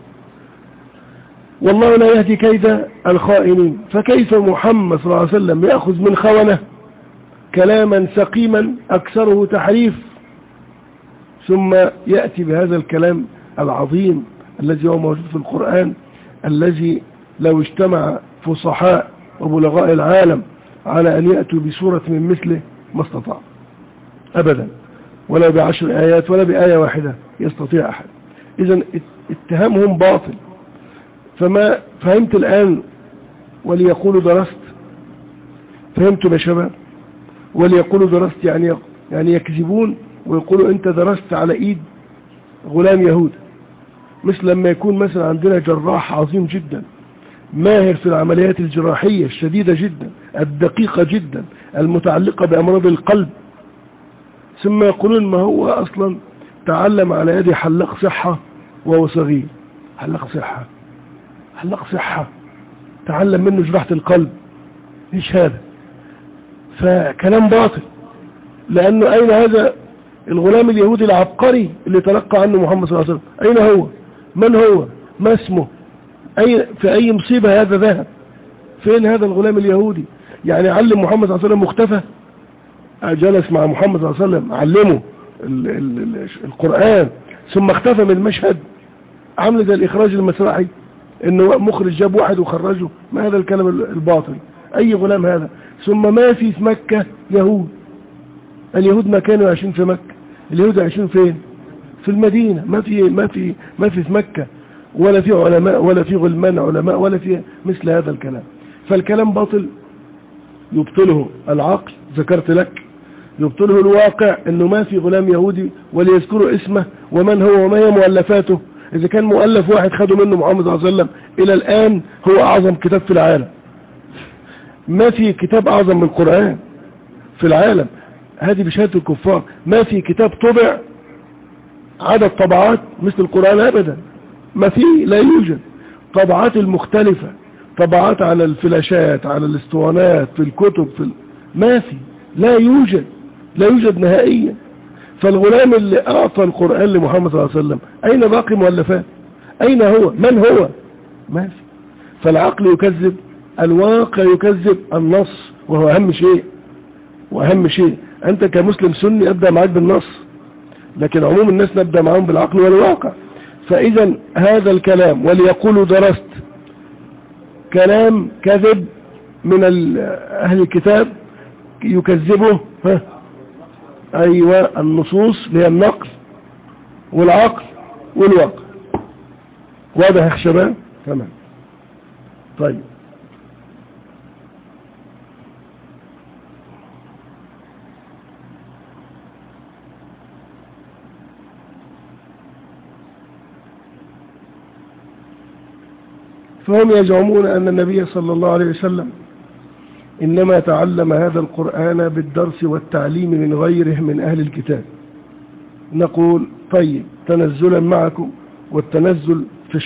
والله لا يهدي كيد الخائنين. فكيف محمد صلى الله عليه وسلم يأخذ من خونة كلاما سقيما أكثره تحريف، ثم يأتي بهذا الكلام العظيم الذي هو موجود في القرآن، الذي لو اجتمع فصحاء وبلغاء العالم على أن يأتوا بسورة من مثله ما استطاع أبدا، ولا ب10 آيات ولا بآية واحدة يستطيع أحد. إذن اتهامهم باطل. فما فهمت الآن؟ وليقولوا درست. فهمتوا يا شباب؟ وليقولوا درست يعني يكذبون ويقولوا أنت درست على إيد غلام يهود. مثل لما يكون مثلا عندنا جراح عظيم جدا ماهر في العمليات الجراحية الشديدة جدا الدقيقة جدا المتعلقة بأمراض القلب، ثم يقولون ما هو أصلا تعلم على يد حلاق صحة وهو صغير. حلاق صحة تعلم منه جراحة القلب، ايش هذا؟ فكلام باطل. لأنه أين هذا الغلام اليهودي العبقري اللي تلقى عنه محمد صلى الله عليه وسلم؟ أين هو؟ من هو؟ ما اسمه؟ في أي مصيبة هذا ذهب؟ فين هذا الغلام اليهودي؟ يعني علم محمد صلى الله عليه وسلم مختفى؟ جلس مع محمد صلى الله عليه وسلم علمه القرآن ثم اختفى من المشهد، عمل زي الإخراج المسرحي انه مخرج جاب واحد وخرجه. ما هذا الكلام الباطل؟ اي غلام هذا؟ ثم ما في مكة يهود. اليهود ما كانوا عايشين في مكة، اليهود عايشين فين؟ في المدينة. ما في مكة ولا في علماء ولا في غلمان علماء ولا في مثل هذا الكلام. فالكلام باطل يبطله العقل، ذكرت لك، يبطله الواقع انه ما في غلام يهودي وليذكروا اسمه ومن هو وما هي مؤلفاته. إذا كان مؤلف واحد خدوا منه محمد صلى الله عليه وسلم إلى الآن هو أعظم كتاب في العالم. ما في كتاب أعظم من القرآن في العالم، هذه بشهادة الكفار. ما في كتاب طبع عدد طبعات مثل القرآن أبدا، ما في، لا يوجد. طبعات المختلفة، طبعات على الفلاشات، على الاسطوانات، في الكتب، ما في، لا يوجد نهائيا. فالغلام اللي أعطى القرآن لمحمد صلى الله عليه وسلم أين باقي مؤلفات؟ أين هو؟ من هو؟ ما في. فالعقل يكذب، الواقع يكذب، النص وهو أهم شيء. أنت كمسلم سني أبدأ معك بالنص، لكن عموم الناس نبدأ معهم بالعقل والواقع. فإذا هذا الكلام وليقولوا درست كلام كذب من أهل الكتاب يكذبه أيوة النصوص اللي هي النقل والعقل والواقع. واضح يا شباب؟ تمام. طيب فهم يزعمون أن النبي صلى الله عليه وسلم إنما تعلم هذا القرآن بالدرس والتعليم من غيره من أهل الكتاب. نقول طيب تنزلا معكم، والتنزل في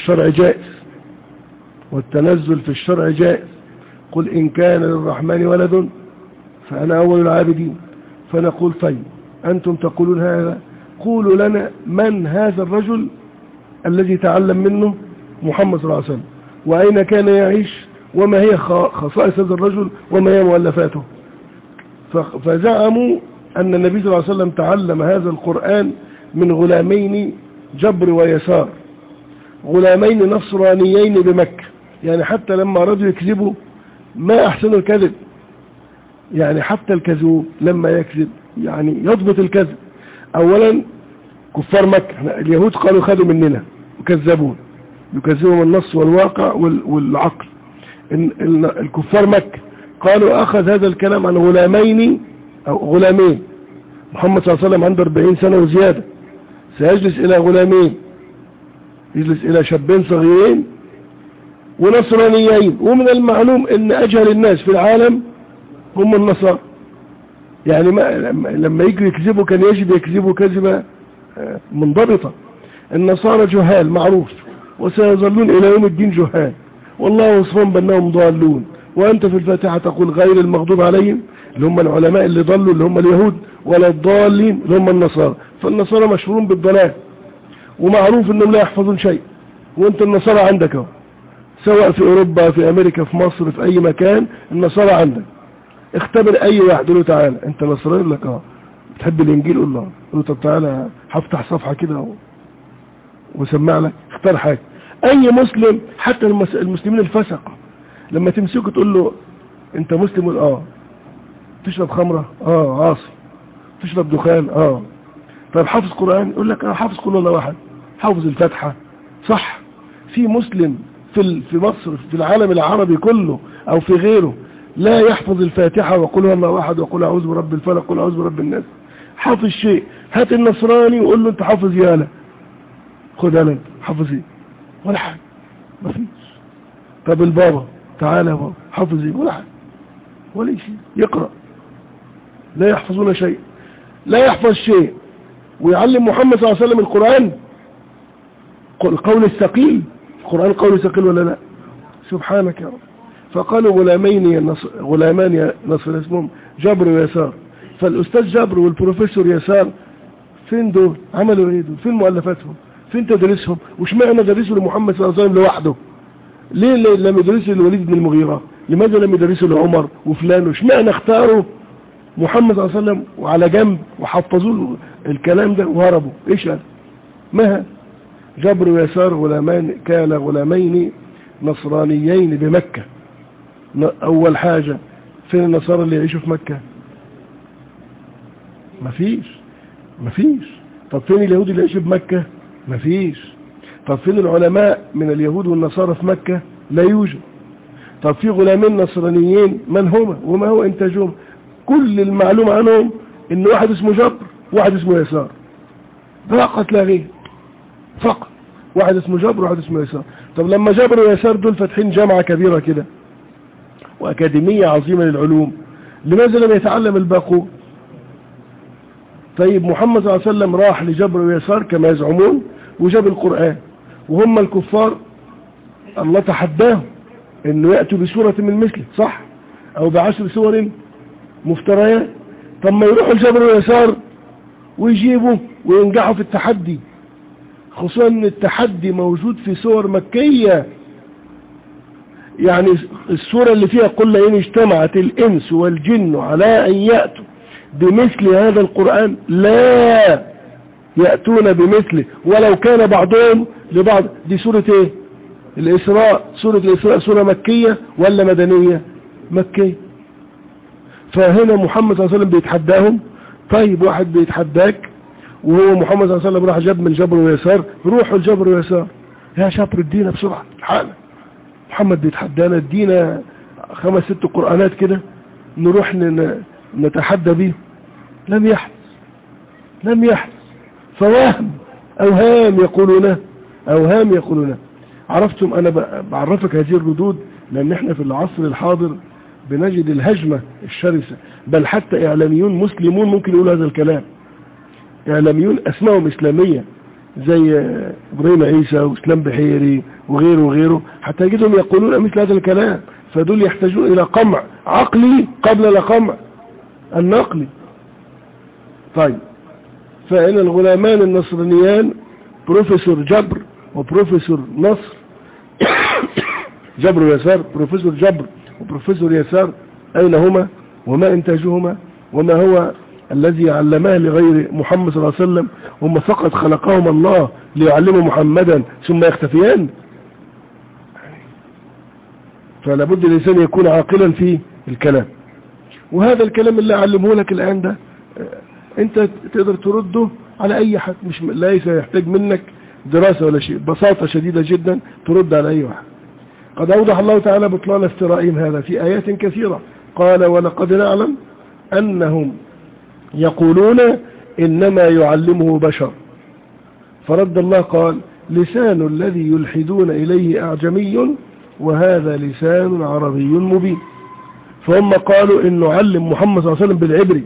الشرع جائز، قل إن كان للرحمن ولد فأنا أول العابدين. فنقول طيب أنتم تقولون هذا، قولوا لنا من هذا الرجل الذي تعلم منه محمد صلى الله عليه وسلم، وأين كان يعيش، وما هي خصائص هذا الرجل، وما هي مؤلفاته. فزعموا أن النبي صلى الله عليه وسلم تعلم هذا القرآن من غلامين جبر ويسار، غلامين نصرانيين بمكة. يعني حتى لما رضوا يكذبوا ما أحسنوا الكذب، يعني حتى الكذوب لما يكذب يعني يضبط الكذب. أولا كفار مكة اليهود قالوا خذوا مننا وكذبون، يكذبون النص والواقع والعقل. الكفار مكة قالوا أخذ هذا الكلام عن غلامين أو غلامين، محمد صلى الله عليه وسلم عنده 40 سنة وزيادة، سيجلس إلى غلامين، يجلس إلى شابين صغيرين ونصرانيين. ومن المعلوم أن أجهل الناس في العالم هم النصارى. يعني لما يجوا يكذبوا كان يجب يكذبوا كذبة منضبطة. النصارى جهال معروف، وسيظلون إلى يوم الدين جهال، والله وصفهم بأنهم ضالون. وأنت في الفاتحة تقول غير المغضوب عليهم اللي هم العلماء اللي ضلوا اللي هم اليهود، ولا الضالين اللي هم النصارى. فالنصارى مشهورون بالضلال، ومعروف أنهم لا يحفظون شيء. وأنت النصارى عندك اهو، سواء في أوروبا في أمريكا في مصر في أي مكان النصارى عندك. اختبر أي واحد قول له تعالى أنت نصراني، يقول لك اه. بتحب الإنجيل؟ قول له طب تعالى هفتح صفحة كده وسمع لك. اختار حاجة. أي مسلم حتى المسلمين الفسق لما تمسكه تقول له أنت مسلم؟ يقول اه. تشرب خمرة؟ اه عاصي. تشرب دخان؟ اه. طب حافظ قرآن؟ يقول لك اه حافظ قول الله واحد، حافظ الفاتحة. صح. في مسلم في مصر في العالم العربي كله او في غيره لا يحفظ الفاتحة وقل هو الله واحد وقل اعوذ برب الفلق وقل اعوذ برب الناس؟ حافظ شيء. هات النصراني وقول له انت حافظ يالا، خد انا حافظ ايه؟ ولا حاجة، مفيش. طب البابا تعالى يا بابا حافظ ايه؟ ولا حاجة ولا شيء. يقرأ. لا يحفظون شيء. لا يحفظ شيء ويعلم محمد صلى الله عليه وسلم القرآن القول الثقيل. القرآن قول ثقيل ولا لا؟ سبحانك يا رب. فقالوا غلامان يا نصر اسمهم جبر ويسار. فالأستاذ جبر والبروفيسور يسار فين دول؟ عملوا ايه دول؟ فين مؤلفاتهم؟ فين تدريسهم؟ وش معنى درسوا لمحمد صلى الله عليه وسلم لوحده؟ ليه لم يدرسوا للوليد بن المغيرة؟ لماذا لم يدرسوا لعمر وفلان؟ وش معنى اختاروا محمد صلى الله عليه وسلم وعلى جنب وحفظوا الكلام ده وهربوا؟ ايش هذا؟ ما هذا؟ جبر ويسار غلامان كان غلامين نصرانيين بمكة. اول حاجة فين النصارى اللي يعيشوا في مكة؟ مفيش. طب فين اليهود اللي يعيشوا بمكة؟ مفيش. طب فين العلماء من اليهود والنصارى في مكة؟ لا يوجد. طب في غلامين نصرانيين من هما وما هو انتاجهم؟ كل المعلومة عنهم ان واحد اسمه جبر واحد اسمه يسار فقط لا غير، فقط. واحد اسمه جبر وواحد اسمه يسار. طب لما جبر ويسار دول فاتحين جامعة كبيرة كده وأكاديمية عظيمة للعلوم، لماذا لم يتعلم الباقون؟ طيب محمد صلى الله عليه وسلم راح لجبر ويسار كما يزعمون وجاب القرآن، وهم الكفار الله تحداهم انه يأتوا بسورة من مثله، صح؟ او ب10 سور مفتريات. طب ما يروحوا لجبر ويسار ويجيبوا وينجحوا في التحدي، خصوصا ان التحدي موجود في سور مكية. يعني السورة اللي فيها قل إن اجتمعت الإنس والجن على أن يأتوا بمثل هذا القرآن لا يأتون بمثله ولو كان بعضهم لبعض. دي سورة ايه؟ الإسراء. سورة الإسراء سورة مكية ولا مدنية؟ مكية. فهنا محمد صلى الله عليه وسلم بيتحداهم. طيب واحد بيتحداك وهو محمد صلى الله عليه وسلم راح جاب من جبر ويسار، روحوا الجبر ويسار يا شبر ادينا بسرعة الحالة. محمد بيتحدانا ادينا 5-6 قرآنات كده نروح نتحدى بيه. لم يحدث. أوهام يقولونه. عرفتم؟ أنا بعرفك هذه الردود لأن احنا في العصر الحاضر بنجد الهجمة الشرسة، بل حتى إعلاميون مسلمون ممكن يقولوا هذا الكلام. إعلاميون أسمائهم إسلامية زي إبراهيم عيسى وإسلام بحيري وغيره حتى يجدهم يقولون مثل هذا الكلام. فدول يحتاجون إلى قمع عقلي قبل القمع النقلي. طيب فإن الغلامان النصرانيان بروفيسور جبر وبروفيسور نصر جبر ويسار، بروفيسور جبر وبروفيسور يسار أين هما وما إنتاجهما وما هو الذي علماه لغير محمد صلى الله عليه وسلم؟ هم فقط خلقهم الله ليعلموا محمدا ثم يختفيان. فلا بد الإنسان يكون عاقلا في الكلام. وهذا الكلام اللي أعلمه لك الآن ده أنت تقدر ترده على أي حد، مش ليس يحتاج منك دراسة ولا شيء، بساطة شديدة جدا ترد على أي واحد. قد أوضح الله تعالى بطلان افترائهم هذا في آيات كثيرة. قال ولقد نعلم أنهم يقولون إنما يعلمه بشر. فرد الله قال لسان الذي يلحدون إليه أعجمي وهذا لسان عربي مبين. فهم قالوا انه علم محمد صلى الله عليه وسلم بالعبري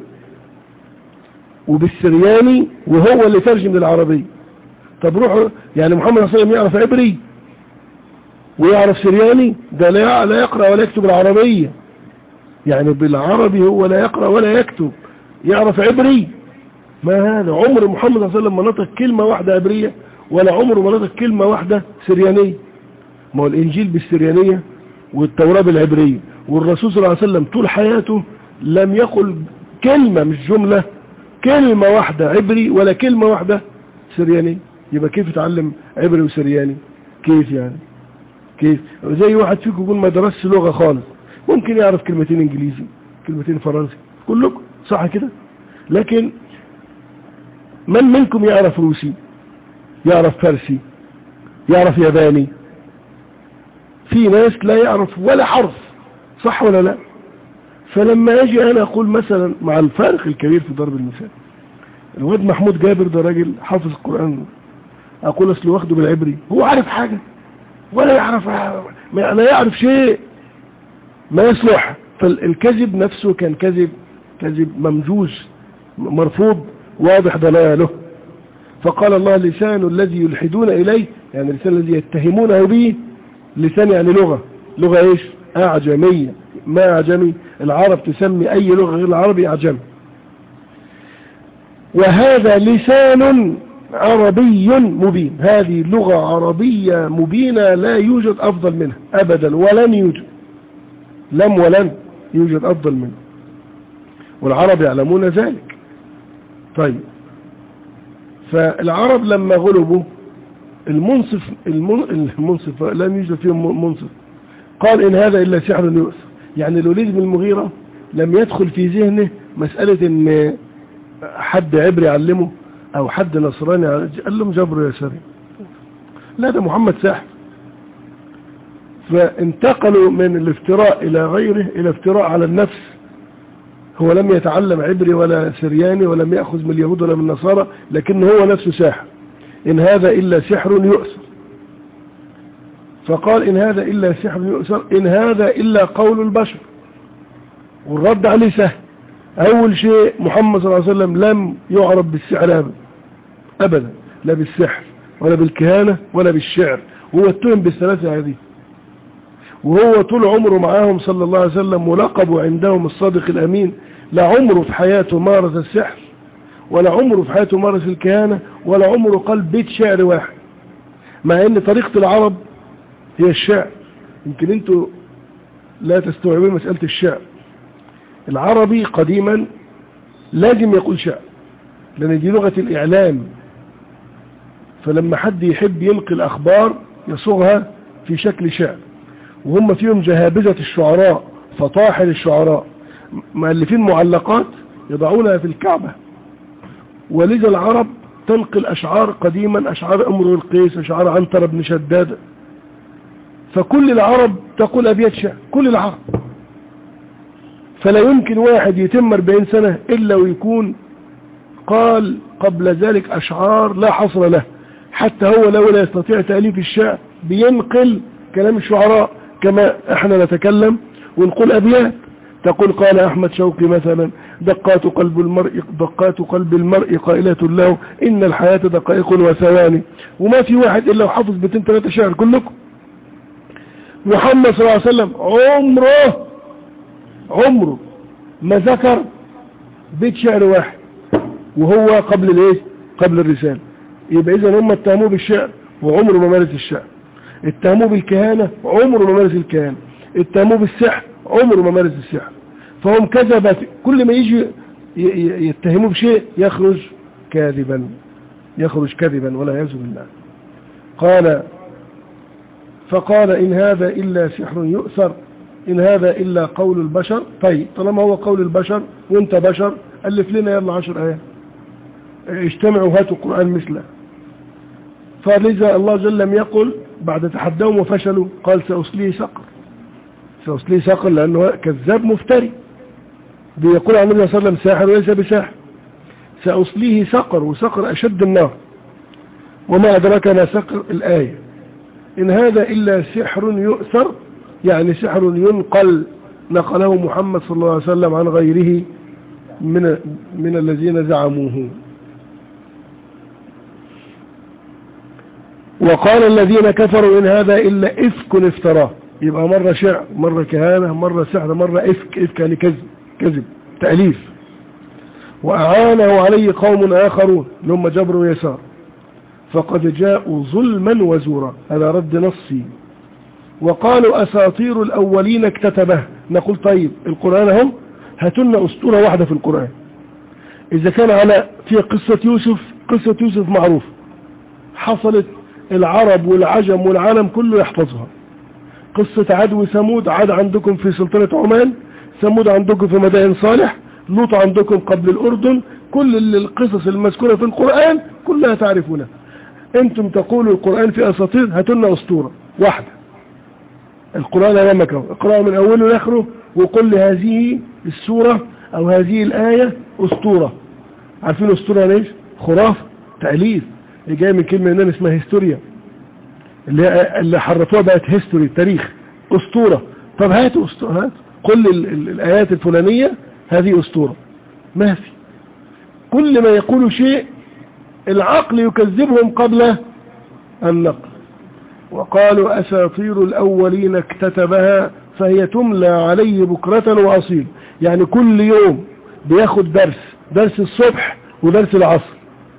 وبالسرياني وهو اللي ترجم للعربي. طب روحوا يعني محمد صلى الله عليه وسلم يعرف عبري ويعرف سرياني؟ ده لا يقرأ ولا يكتب العربية، يعني بالعربي هو لا يقرأ ولا يكتب، يعرف عبري؟ ما هذا؟ عمر محمد صلى الله عليه وسلم ما نطق كلمة واحدة عبرية ولا عمره ما نطق كلمة واحدة سريانية. ما هو الإنجيل بالسريانية والتوراة بالعبرية، والرسول صلى الله عليه وسلم طول حياته لم يقل كلمة مش جملة، كلمة واحدة عبري ولا كلمة واحدة سرياني. يبقى كيف يتعلم عبري وسرياني؟ كيف يعني؟ كيف؟ زي واحد فيكم يقول ما درسش لغة خالص، ممكن يعرف كلمتين انجليزي كلمتين فرنسي كلكم صح كده، لكن من منكم يعرف روسي، يعرف فارسي، يعرف ياباني؟ في ناس لا يعرف ولا حرف، صح ولا لا؟ فلما اجي انا اقول مثلا مع الفارق الكبير في ضرب المثال، الواد محمود جابر ده راجل حافظ القرآن، اقول اصل واخده بالعبري، هو عارف حاجة ولا يعرف، لا يعرف شيء ما يصلح. فالكذب نفسه كان كذب ممجوز مرفوض واضح ضلاله. فقال الله لسان الذي يلحدون إليه، يعني لسان الذي يتهمونه به، لسان يعني لغة ايش؟ أعجمية. ما أعجمي؟ العرب تسمي أي لغة غير العربي أعجمي. وهذا لسان عربي مبين، هذه لغة عربية مبينة لا يوجد أفضل منها أبدا، ولن يوجد، ولن يوجد أفضل منه، والعرب يعلمون ذلك. طيب، فالعرب لما غلبوا المنصف لم يوجد فيهم منصف، قال إن هذا إلا سحر يؤثر. يعني الوليد بن المغيرة لم يدخل في ذهنه مسألة إن حد عبري علمه أو حد نصراني قال لهم جبر يا سري، لا ده محمد ساحر. فانتقلوا من الافتراء إلى غيره إلى افتراء على النفس. هو لم يتعلم عبري ولا سرياني ولم يأخذ من اليهود ولا من النصارى، لكن هو نفسه ساحر. إن هذا إلا سحر يؤثر. فقال إن هذا إلا سحر يؤثر، إن هذا إلا قول البشر. والرد عليه سهل. أول شيء محمد صلى الله عليه وسلم لم يعرف بالسحر أبدا، لا بالسحر ولا بالكهانة ولا بالشعر، هو اتهم بالثلاثة هذه. وهو طول عمره معاهم صلى الله عليه وسلم ولقبوا عندهم الصادق الأمين. لا عمره في حياته مارس السحر، ولا عمره في حياته مارس الكهانة، ولا عمره قال بيت شعر واحد، مع ان طريقة العرب هي الشعر. يمكن انتوا لا تستوعبون مسألة الشعر. العربي قديما لازم يقول شعر، لان دي لغة الإعلام. فلما حد يحب ينقل أخبار يصوغها في شكل شعر، وهم فيهم جهابذة الشعراء، فطاحل الشعراء، مؤلفين معلقات يضعونها في الكعبة. ولذا العرب تنقل أشعار قديما، أشعار أمر القيس، أشعار عنتر بن شداد. فكل العرب تقول أبيات شعر، كل العرب. فلا يمكن واحد يتم 40 سنة إلا ويكون قال قبل ذلك أشعار لا حصر له. حتى هو لو لا يستطيع تأليف الشعر بينقل كلام الشعراء كما احنا نتكلم ونقول أبيات. تقول قال أحمد شوقي مثلا: دقات قلب المرء قائلة له إن الحياة دقائق وثواني. وما في واحد إلا وحافظ بيتين 3 شعر كلكم. محمد صلى الله عليه وسلم عمره ما ذكر بيت شعر واحد، وهو قبل الرسالة. يبقى إذن هم اتهموه بالشعر وعمره ما مارس الشعر، اتهموه بالكهانة عمره ما مارس الكهانة، اتهموه بالسحر عمره ما مارس السحر. فهم كذبة، كل ما يجي يتهموه بشيء يخرج كذبا ولا يعوذ بالله. فقال إن هذا إلا سحر يؤثر، إن هذا إلا قول البشر. طيب طالما هو قول البشر وانت بشر، ألف لنا يلا 10 آيات، اجتمعوا هاتوا القرآن مثله. فلذا الله جل لم يقل بعد تحداهم وفشلوا قال سأصليه سقر، لأنه كذاب مفتري بيقول عن النبي صلى الله عليه وسلم ساحر وليس بساحر. سأصليه سقر، وسقر أشد النار، وما أدرك ما سقر الآية. إن هذا إلا سحر يؤثر، يعني سحر ينقل نقله محمد صلى الله عليه وسلم عن غيره من الذين زعموه. وقال الذين كفروا إن هذا إلا إفك افتراه. يبقى مرة شعر، مرة كهانة، مرة سحر، مرة إفك يعني كذب تأليف. وأعانه عليه قوم آخرون لهم جبر ويسار فقد جاءوا ظلما وزورا. هذا رد نصي. وقالوا أساطير الأولين اكتتبه. نقول طيب القرآن هم هاتلنا أسطورة واحدة في القرآن. إذا كان على في قصة يوسف معروف حصلت، العرب والعجم والعالم كله يحفظها. قصة عاد وثمود، عاد عندكم في سلطنة عمان، ثمود عندكم في مدائن صالح، لوط عندكم قبل الأردن. كل القصص المذكورة في القرآن كلها تعرفونها. انتم تقولوا القرآن في أساطير، هاتلنا أسطورة واحدة. القرآن أمامك اقرأ من أوله لآخره وقل لي هذه السورة أو هذه الآية أسطورة. عارفين أسطورة ليش؟ خرافة تأليف، اللي جاي من كلمة يونان اسمها هيستوريا، اللي حرفوها بقت هيستوري تاريخ. أسطورة. طب هاتوا أسطورة، هات كل الآيات الفلانية هذه أسطورة. ما في. كل ما يقولوا شيء العقل يكذبهم قبل النقل. وقالوا أساطير الأولين اكتتبها فهي تملى عليه بكرة وأصيل. يعني كل يوم بياخد درس الصبح ودرس العصر،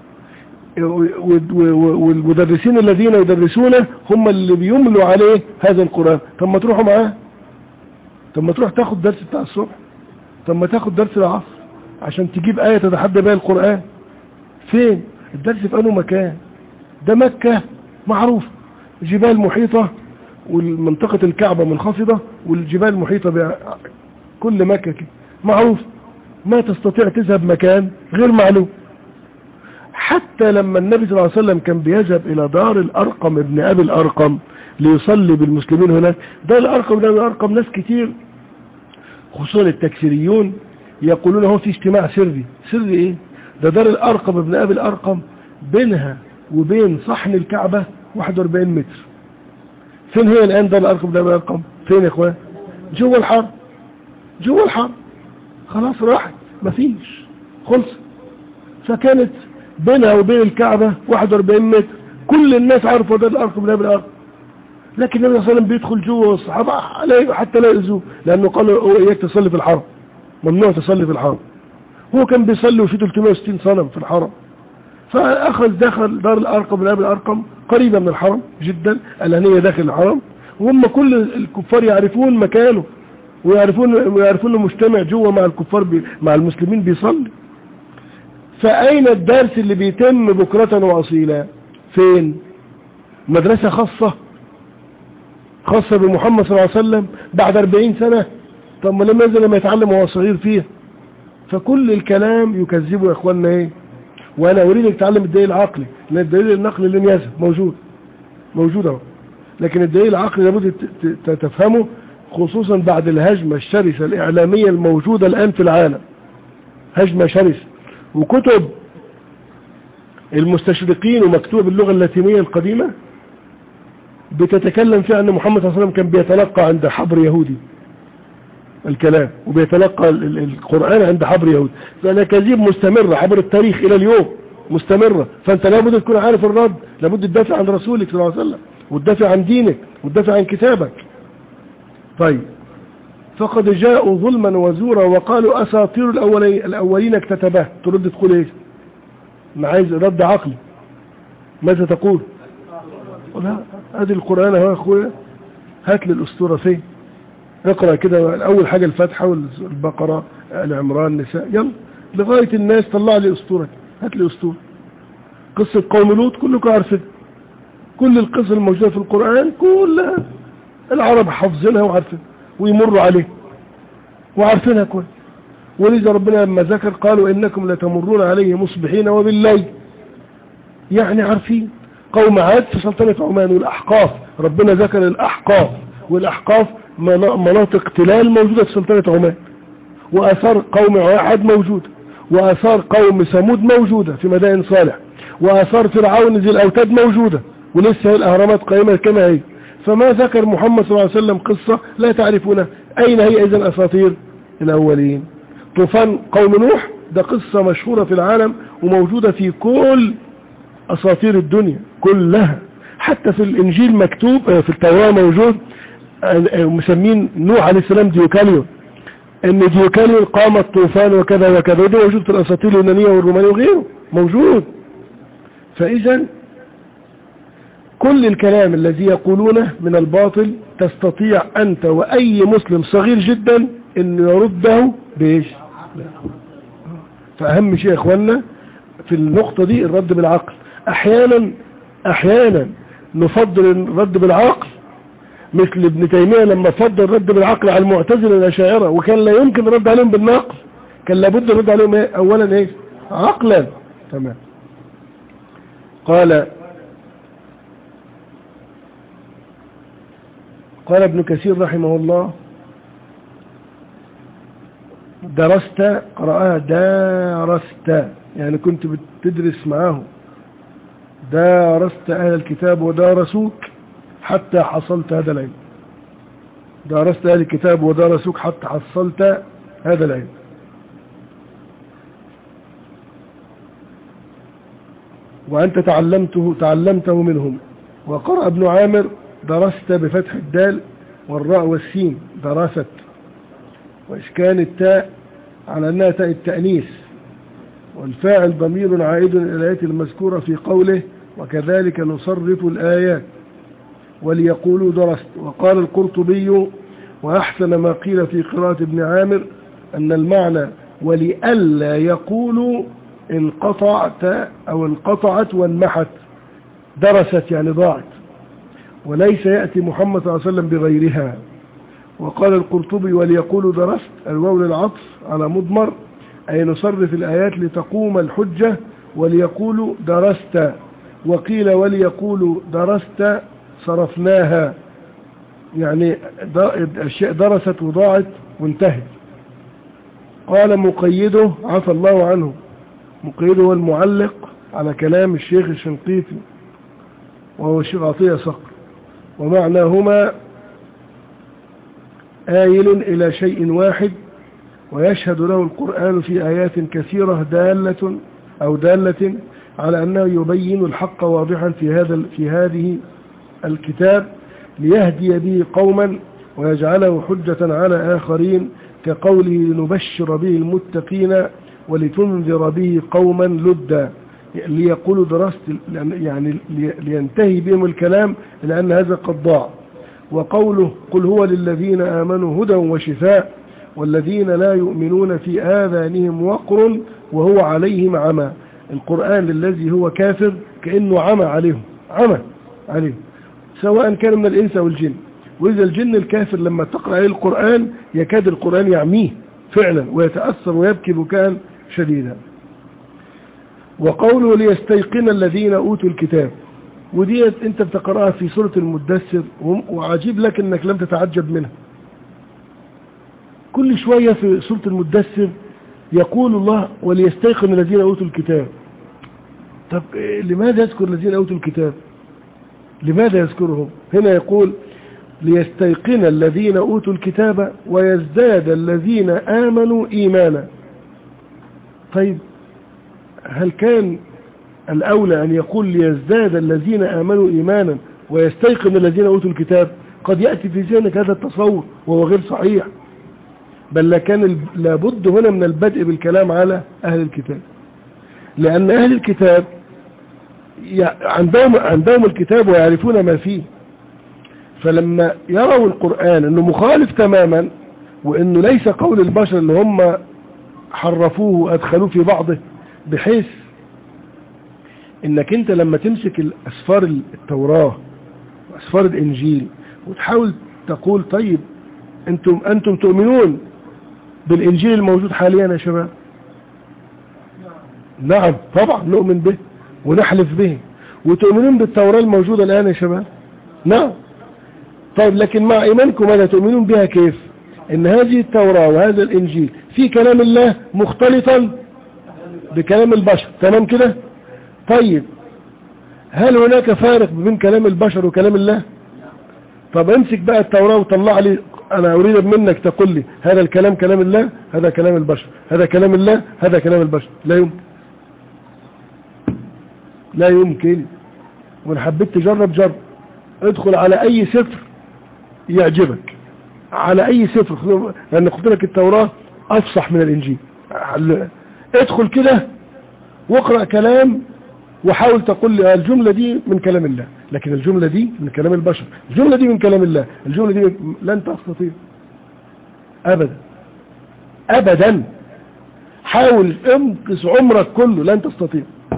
والمدرسين الذين يدرسونه هم اللي بيملوا عليه هذا القرآن. طب ما تروحوا معاه، طب ما تروح تاخد درس بتاع الصبح، طب ما تاخد درس العصر عشان تجيب آية تتحدى بها القرآن. فين الدرس؟ في أنه مكان ده؟ مكة معروف، جبال محيطة والمنطقة الكعبة منخفضة والجبال محيطة بكل مكة كده معروف. ما تستطيع تذهب مكان غير معلوم. حتى لما النبي صلى الله عليه وسلم كان بيذهب إلى دار الأرقم ابن أبي الأرقم ليصلي بالمسلمين هناك. دار الأرقم ابن أبي الأرقم ناس كتير خصوصا التكسيريون يقولون هو في اجتماع سري. سر ايه؟ ده دار الأرقم ابن أبي الأرقم بينها وبين صحن الكعبة 41 متر. فين هي الآن دار الأرقم ابن أبي الأرقم؟ فين يا اخوان؟ جوه الحرم. جوه الحرم خلاص راحت مفيش خلص. فكانت بينها وبين الكعبة 41 متر. كل الناس عارفة دار الأرقم ابن أبي الأرقم. لكن النبي صلى الله عليه وسلم بيدخل جوه والصحابة حتى لا يؤذوه، لأنه قالوا إياك تصلي في الحرم، ممنوع تصلي في الحرم. هو كان بيصلي وفي 360 صنم في الحرم. دخل دار الأرقم ابن أبي الأرقم قريبة من الحرم جدا، الآنية داخل الحرم، وهم كل الكفار يعرفون مكانه ويعرفون مجتمع جوه مع الكفار مع المسلمين بيصلي. فأين الدرس اللي بيتم بكرة وأصيلا؟ فين؟ مدرسة خاصة بمحمد صلى الله عليه وسلم بعد 40 سنة. طب ما لما يتعلم وهو صغير فيها. فكل الكلام يكذبه يا اخواننا ايه. وانا اريد ان تتعلم الدليل العقلي، لان الدليل النقلي لم يذهب موجود اهو، لكن الدليل العقلي لابد تفهمه، خصوصا بعد الهجمة الشرسة الاعلامية الموجودة الان في العالم. هجمة شرسة، وكتب المستشرقين ومكتوب باللغة اللاتينية القديمة بتتكلم فيها ان محمد صلى الله عليه وسلم كان بيتلقى عند حبر يهودي الكلام، وبيتلقى القرآن عند حبر يهودي. فالأكاذيب مستمرة عبر التاريخ إلى اليوم مستمرة. فأنت لابد تكون عارف الرد، لابد تدافع عن رسولك صلى الله عليه وسلم، وتدافع عن دينك، وتدافع عن كتابك. طيب، فقد جاءوا ظلما وزورا وقالوا أساطير الأولين اكتتباه. ترد تقول ايش؟ ما عايز رد عقلي. ماذا تقول؟ لا، هذه القرآن اهو يا اخويا، هات لي الأسطورة فين؟ اقرأ كده أول حاجة الفاتحة والبقرة العمران النساء، يلا لغاية الناس طلع لي أسطورة، هات لي أسطورة. قصة قوم لوط كلكم عارفين، كل القصص الموجودة في القرآن كلها العرب حافظينها وعارفين ويمروا عليه وعارفينها كويس. ولذا ربنا لما ذكر قالوا إنكم لتمرون عليه مصبحين وبالليل، يعني عارفين. قوم عاد في سلطنة عمان والأحقاف، ربنا ذكر الأحقاف، والأحقاف مناطق تلال موجودة في سلطنة عمان، وآثار قوم عاد موجودة، وآثار قوم ثمود موجودة في مدائن صالح، وآثار فرعون ذي الأوتاد موجودة، ولسه الأهرامات قائمة كما هي. فما ذكر محمد صلى الله عليه وسلم قصة لا تعرفونها. أين هي إذن أساطير الأولين؟ طوفان قوم نوح ده قصة مشهورة في العالم وموجودة في كل أساطير الدنيا كلها، حتى في الإنجيل مكتوب، في التوراة موجود، مسمين نوح عليه السلام ديوكاليون، ان ديوكاليون قام الطوفان وكذا وكذا، وده موجود في الأساطير اليونانية والرومانية وغيره موجود. فإذا كل الكلام الذي يقولونه من الباطل تستطيع أنت وأي مسلم صغير جدا أن يرده بإيش؟ فأهم شيء يا إخواننا في النقطة دي الرد بالعقل. أحيانا نفضل الرد بالعقل، مثل ابن تيمية لما فضل الرد بالعقل على المعتزلة الأشاعرة، وكان لا يمكن الرد عليهم بالنقل، كان لابد الرد عليهم إيه؟ أولا إيه؟ عقلا. تمام. قال ابن كثير رحمه الله: درست، قرأها دارست، يعني كنت بتدرس معه، دارست أهل الكتاب ودارسوك حتى حصلت هذا العلم. دارست أهل الكتاب ودارسوك حتى حصلت هذا العلم. وأنت تعلمته منهم. وقرأ ابن عامر: درست بفتح الدال والراء والسين، درست، وإشكال التاء على أنها تاء التأنيث، والفاعل ضمير عائد إلى الآيات المذكورة في قوله: وكذلك نصرف الآيات وليقولوا درست. وقال القرطبي: وأحسن ما قيل في قراءة ابن عامر أن المعنى ولئلا يقولوا انقطعت أو انقطعت وانمحت، درست يعني ضاعت، وليس يأتي محمد صلى الله عليه وسلم بغيرها. وقال القرطبي: وليقولوا درست الواو للعطف على مضمر، أي نصرف الآيات لتقوم الحجة، وليقولوا درست. وقيل: وليقولوا درست صرفناها، يعني الشيء درست وضاعت وانتهت. قال مقيده عفى الله عنه، مقيده هو المعلق على كلام الشيخ الشنقيطي وهو الشيخ عطية صقر، ومعناهما آيل إلى شيء واحد، ويشهد له القرآن في آيات كثيرة دالة على أنه يبين الحق واضحا في هذه الكتاب ليهدي به قوما ويجعله حجة على آخرين، كقوله: لنبشر به المتقين ولتنذر به قوما لدا، ليقولوا درست، يعني لينتهي بهم الكلام لأن هذا قد ضاع. وقوله: قل هو للذين آمنوا هدى وشفاء والذين لا يؤمنون في آذانهم وقر وهو عليهم عمى. القرآن الذي هو كافر كأنه عمى عليهم، سواء كان من الإنس أو الجن. وإذا الجن الكافر لما تقرأ عليه القرآن يكاد القرآن يعميه فعلا ويتأثر ويبكي بكاء شديدا. وقوله: ليستيقن الذين أوتوا الكتاب، ودي انت بتقرأها في سورة المدثر، وعجيب لك انك لم تتعجب منها. كل شوية في سورة المدثر يقول الله: وليستيقن الذين أوتوا الكتاب. طب لماذا يذكر الذين أوتوا الكتاب؟ لماذا يذكرهم؟ هنا يقول: ليستيقن الذين أوتوا الكتاب ويزداد الذين آمنوا إيمانا. طيب هل كان الأولى أن يقول ليزداد الذين آمنوا إيمانا ويستيقن الذين أوتوا الكتاب؟ قد يأتي في ذهنك هذا التصور وهو غير صحيح، بل لكان لابد هنا من البدء بالكلام على أهل الكتاب، لأن أهل الكتاب عندهم الكتاب ويعرفون ما فيه، فلما يروا القرآن أنه مخالف تماما وأنه ليس قول البشر اللي هم حرفوه وأدخلوه في بعضه، بحيث انك انت لما تمسك الاسفار التوراة واسفار الانجيل وتحاول تقول: طيب انتم تؤمنون بالانجيل الموجود حاليا يا شباب؟ نعم طبعا نؤمن به ونحلف به. وتؤمنون بالتوراة الموجودة الان يا شباب؟ نعم. طيب لكن مع ايمانكم ماذا تؤمنون بها؟ كيف ان هذه التوراة وهذا الانجيل في كلام الله مختلطا بكلام البشر، تمام كده؟ طيب هل هناك فارق بين كلام البشر وكلام الله؟ طب امسك بقى التوراة وطلع لي، انا اريد منك تقول لي هذا الكلام كلام الله، هذا كلام البشر، هذا كلام الله، هذا كلام البشر. لا يمكن، لا يمكن. وان حبيت تجرب جرب، ادخل على اي سفر يعجبك، على اي سفر، لان قلت لك التوراة افصح من الانجيل. ادخل كده واقرأ كلام وحاول تقول لي الجملة دي من كلام الله، لكن الجملة دي من كلام البشر، الجملة دي من كلام الله، الجملة دي لن تستطيع ابدا ابدا. حاول امكس عمرك كله لن تستطيع.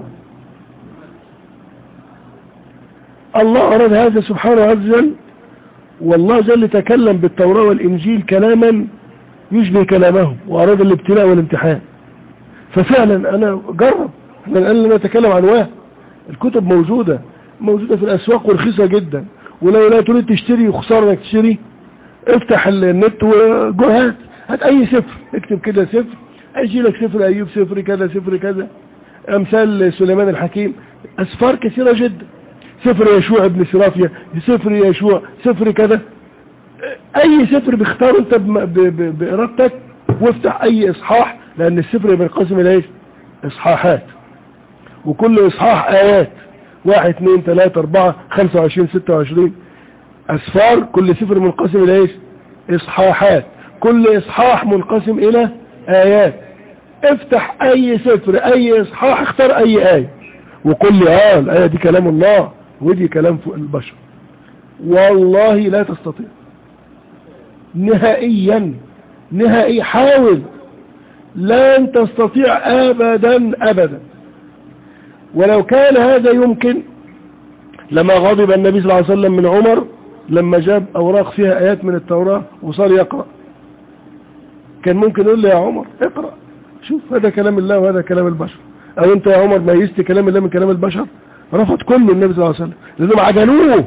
الله أراد هذا سبحانه عز وجل، والله جل تكلم بالتوراة والإنجيل كلاما يشبه كلامهم، وأراد الابتلاء والامتحان. ففعلا أنا جرب، احنا الآن لما نتكلم عن واحد، الكتب موجودة في الأسواق ورخيصة جدا، ولو لا تريد تشتري وخسارة انك تشتري، افتح النت وجو هات أي سفر، اكتب كده سفر، هيجي لك سفر أيوب، سفر كذا، سفر كذا، أمثال سليمان الحكيم، أسفار كثيرة جدا، سفر يشوع ابن سرافيا، سفر يشوع، سفر كذا، اي سفر بيختاره انت بارادتك، وافتح اي اصحاح، لان السفر بينقسم الى ايش؟ اصحاحات، وكل اصحاح ايات، 1 2 3 4 25 26 اسفار، كل سفر منقسم الى ايش؟ اصحاحات، كل اصحاح منقسم الى ايات. افتح اي سفر، اي اصحاح، اختار اي ايه وقل لي الآية دي كلام الله ودي كلام البشر. والله لا تستطيع نهائيا، نهائي. حاول، لن تستطيع أبدا أبدا. ولو كان هذا يمكن لما غضب النبي صلى الله عليه وسلم من عمر لما جاب أوراق فيها آيات من التوراة وصار يقرأ. كان ممكن يقول له يا عمر اقرأ، شوف هذا كلام الله وهذا كلام البشر. او انت يا عمر ميزت كلام الله من كلام البشر؟ رفض كله النبي صلى الله عليه وسلم، لانهم عجلوه،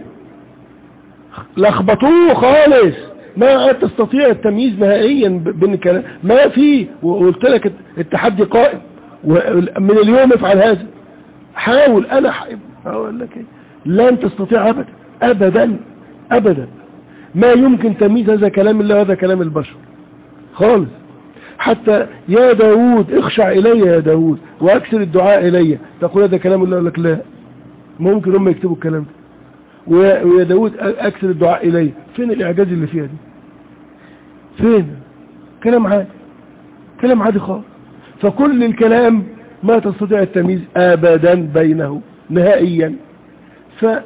لخبطوه خالص، ما تستطيع التمييز نهائيا بين الكلام، ما فيه. وقلت لك التحدي قائم، ومن اليوم افعل هذا، حاول. انا اقول لك لن تستطيع ابدا ابدا ابدا. ما يمكن تمييز هذا كلام الله وهذا كلام البشر خالص. حتى يا داود اخشع إلي يا داود واكثر الدعاء إلي، تقول هذا كلام الله، لك لا، ممكن هم يكتبوا الكلام ده. ويا داود اكثر الدعاء إلي، فين الإعجاز اللي فيها دي؟ فين؟ كلام عادي، كلام عادي خالص. فكل الكلام ما تستطيع التمييز أبدا بينه نهائيا. فين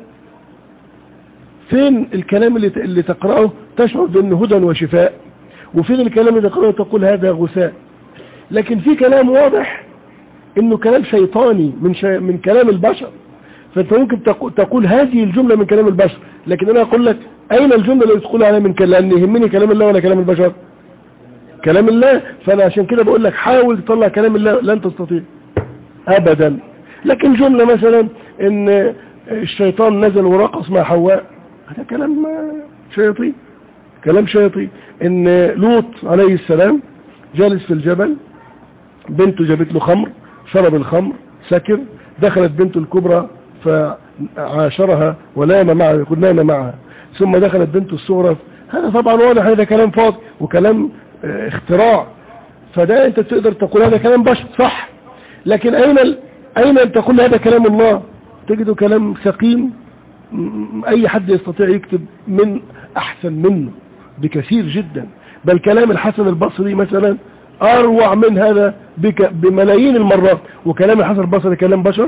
الكلام اللي تقرأه تشعر بأنه هدى وشفاء، وفين الكلام اللي تقرأه تقول هذا غثاء. لكن في كلام واضح انه كلام شيطاني من كلام البشر، فانت ممكن تقول هذه الجملة من كلام البشر، لكن انا اقول لك اين الجملة اللي تقول عليها من كلام، لان يهمني كلام الله ولا كلام البشر؟ كلام الله. فانا عشان كده بقول لك حاول تطلع كلام الله، لن تستطيع ابدا. لكن جملة مثلا ان الشيطان نزل ورقص مع حواء، هذا كلام شياطين، كلام شياطين. ان لوط عليه السلام جالس في الجبل، بنته جابت له خمر، شرب الخمر، سكر، دخلت بنته الكبرى فعاشرها ونام معها، يقول نام معها، ثم دخلت بنته الصغرى. هذا طبعا واضح هذا كلام فاضي وكلام اختراع. فده انت تقدر تقول هذا كلام بشر صح، لكن اين تقول هذا كلام الله؟ تجده كلام سقيم، اي حد يستطيع يكتب من احسن منه بكثير جدا. بل كلام الحسن البصري مثلا اروع من هذا بملايين المرات. وكلام الحسن البصري كلام بشر،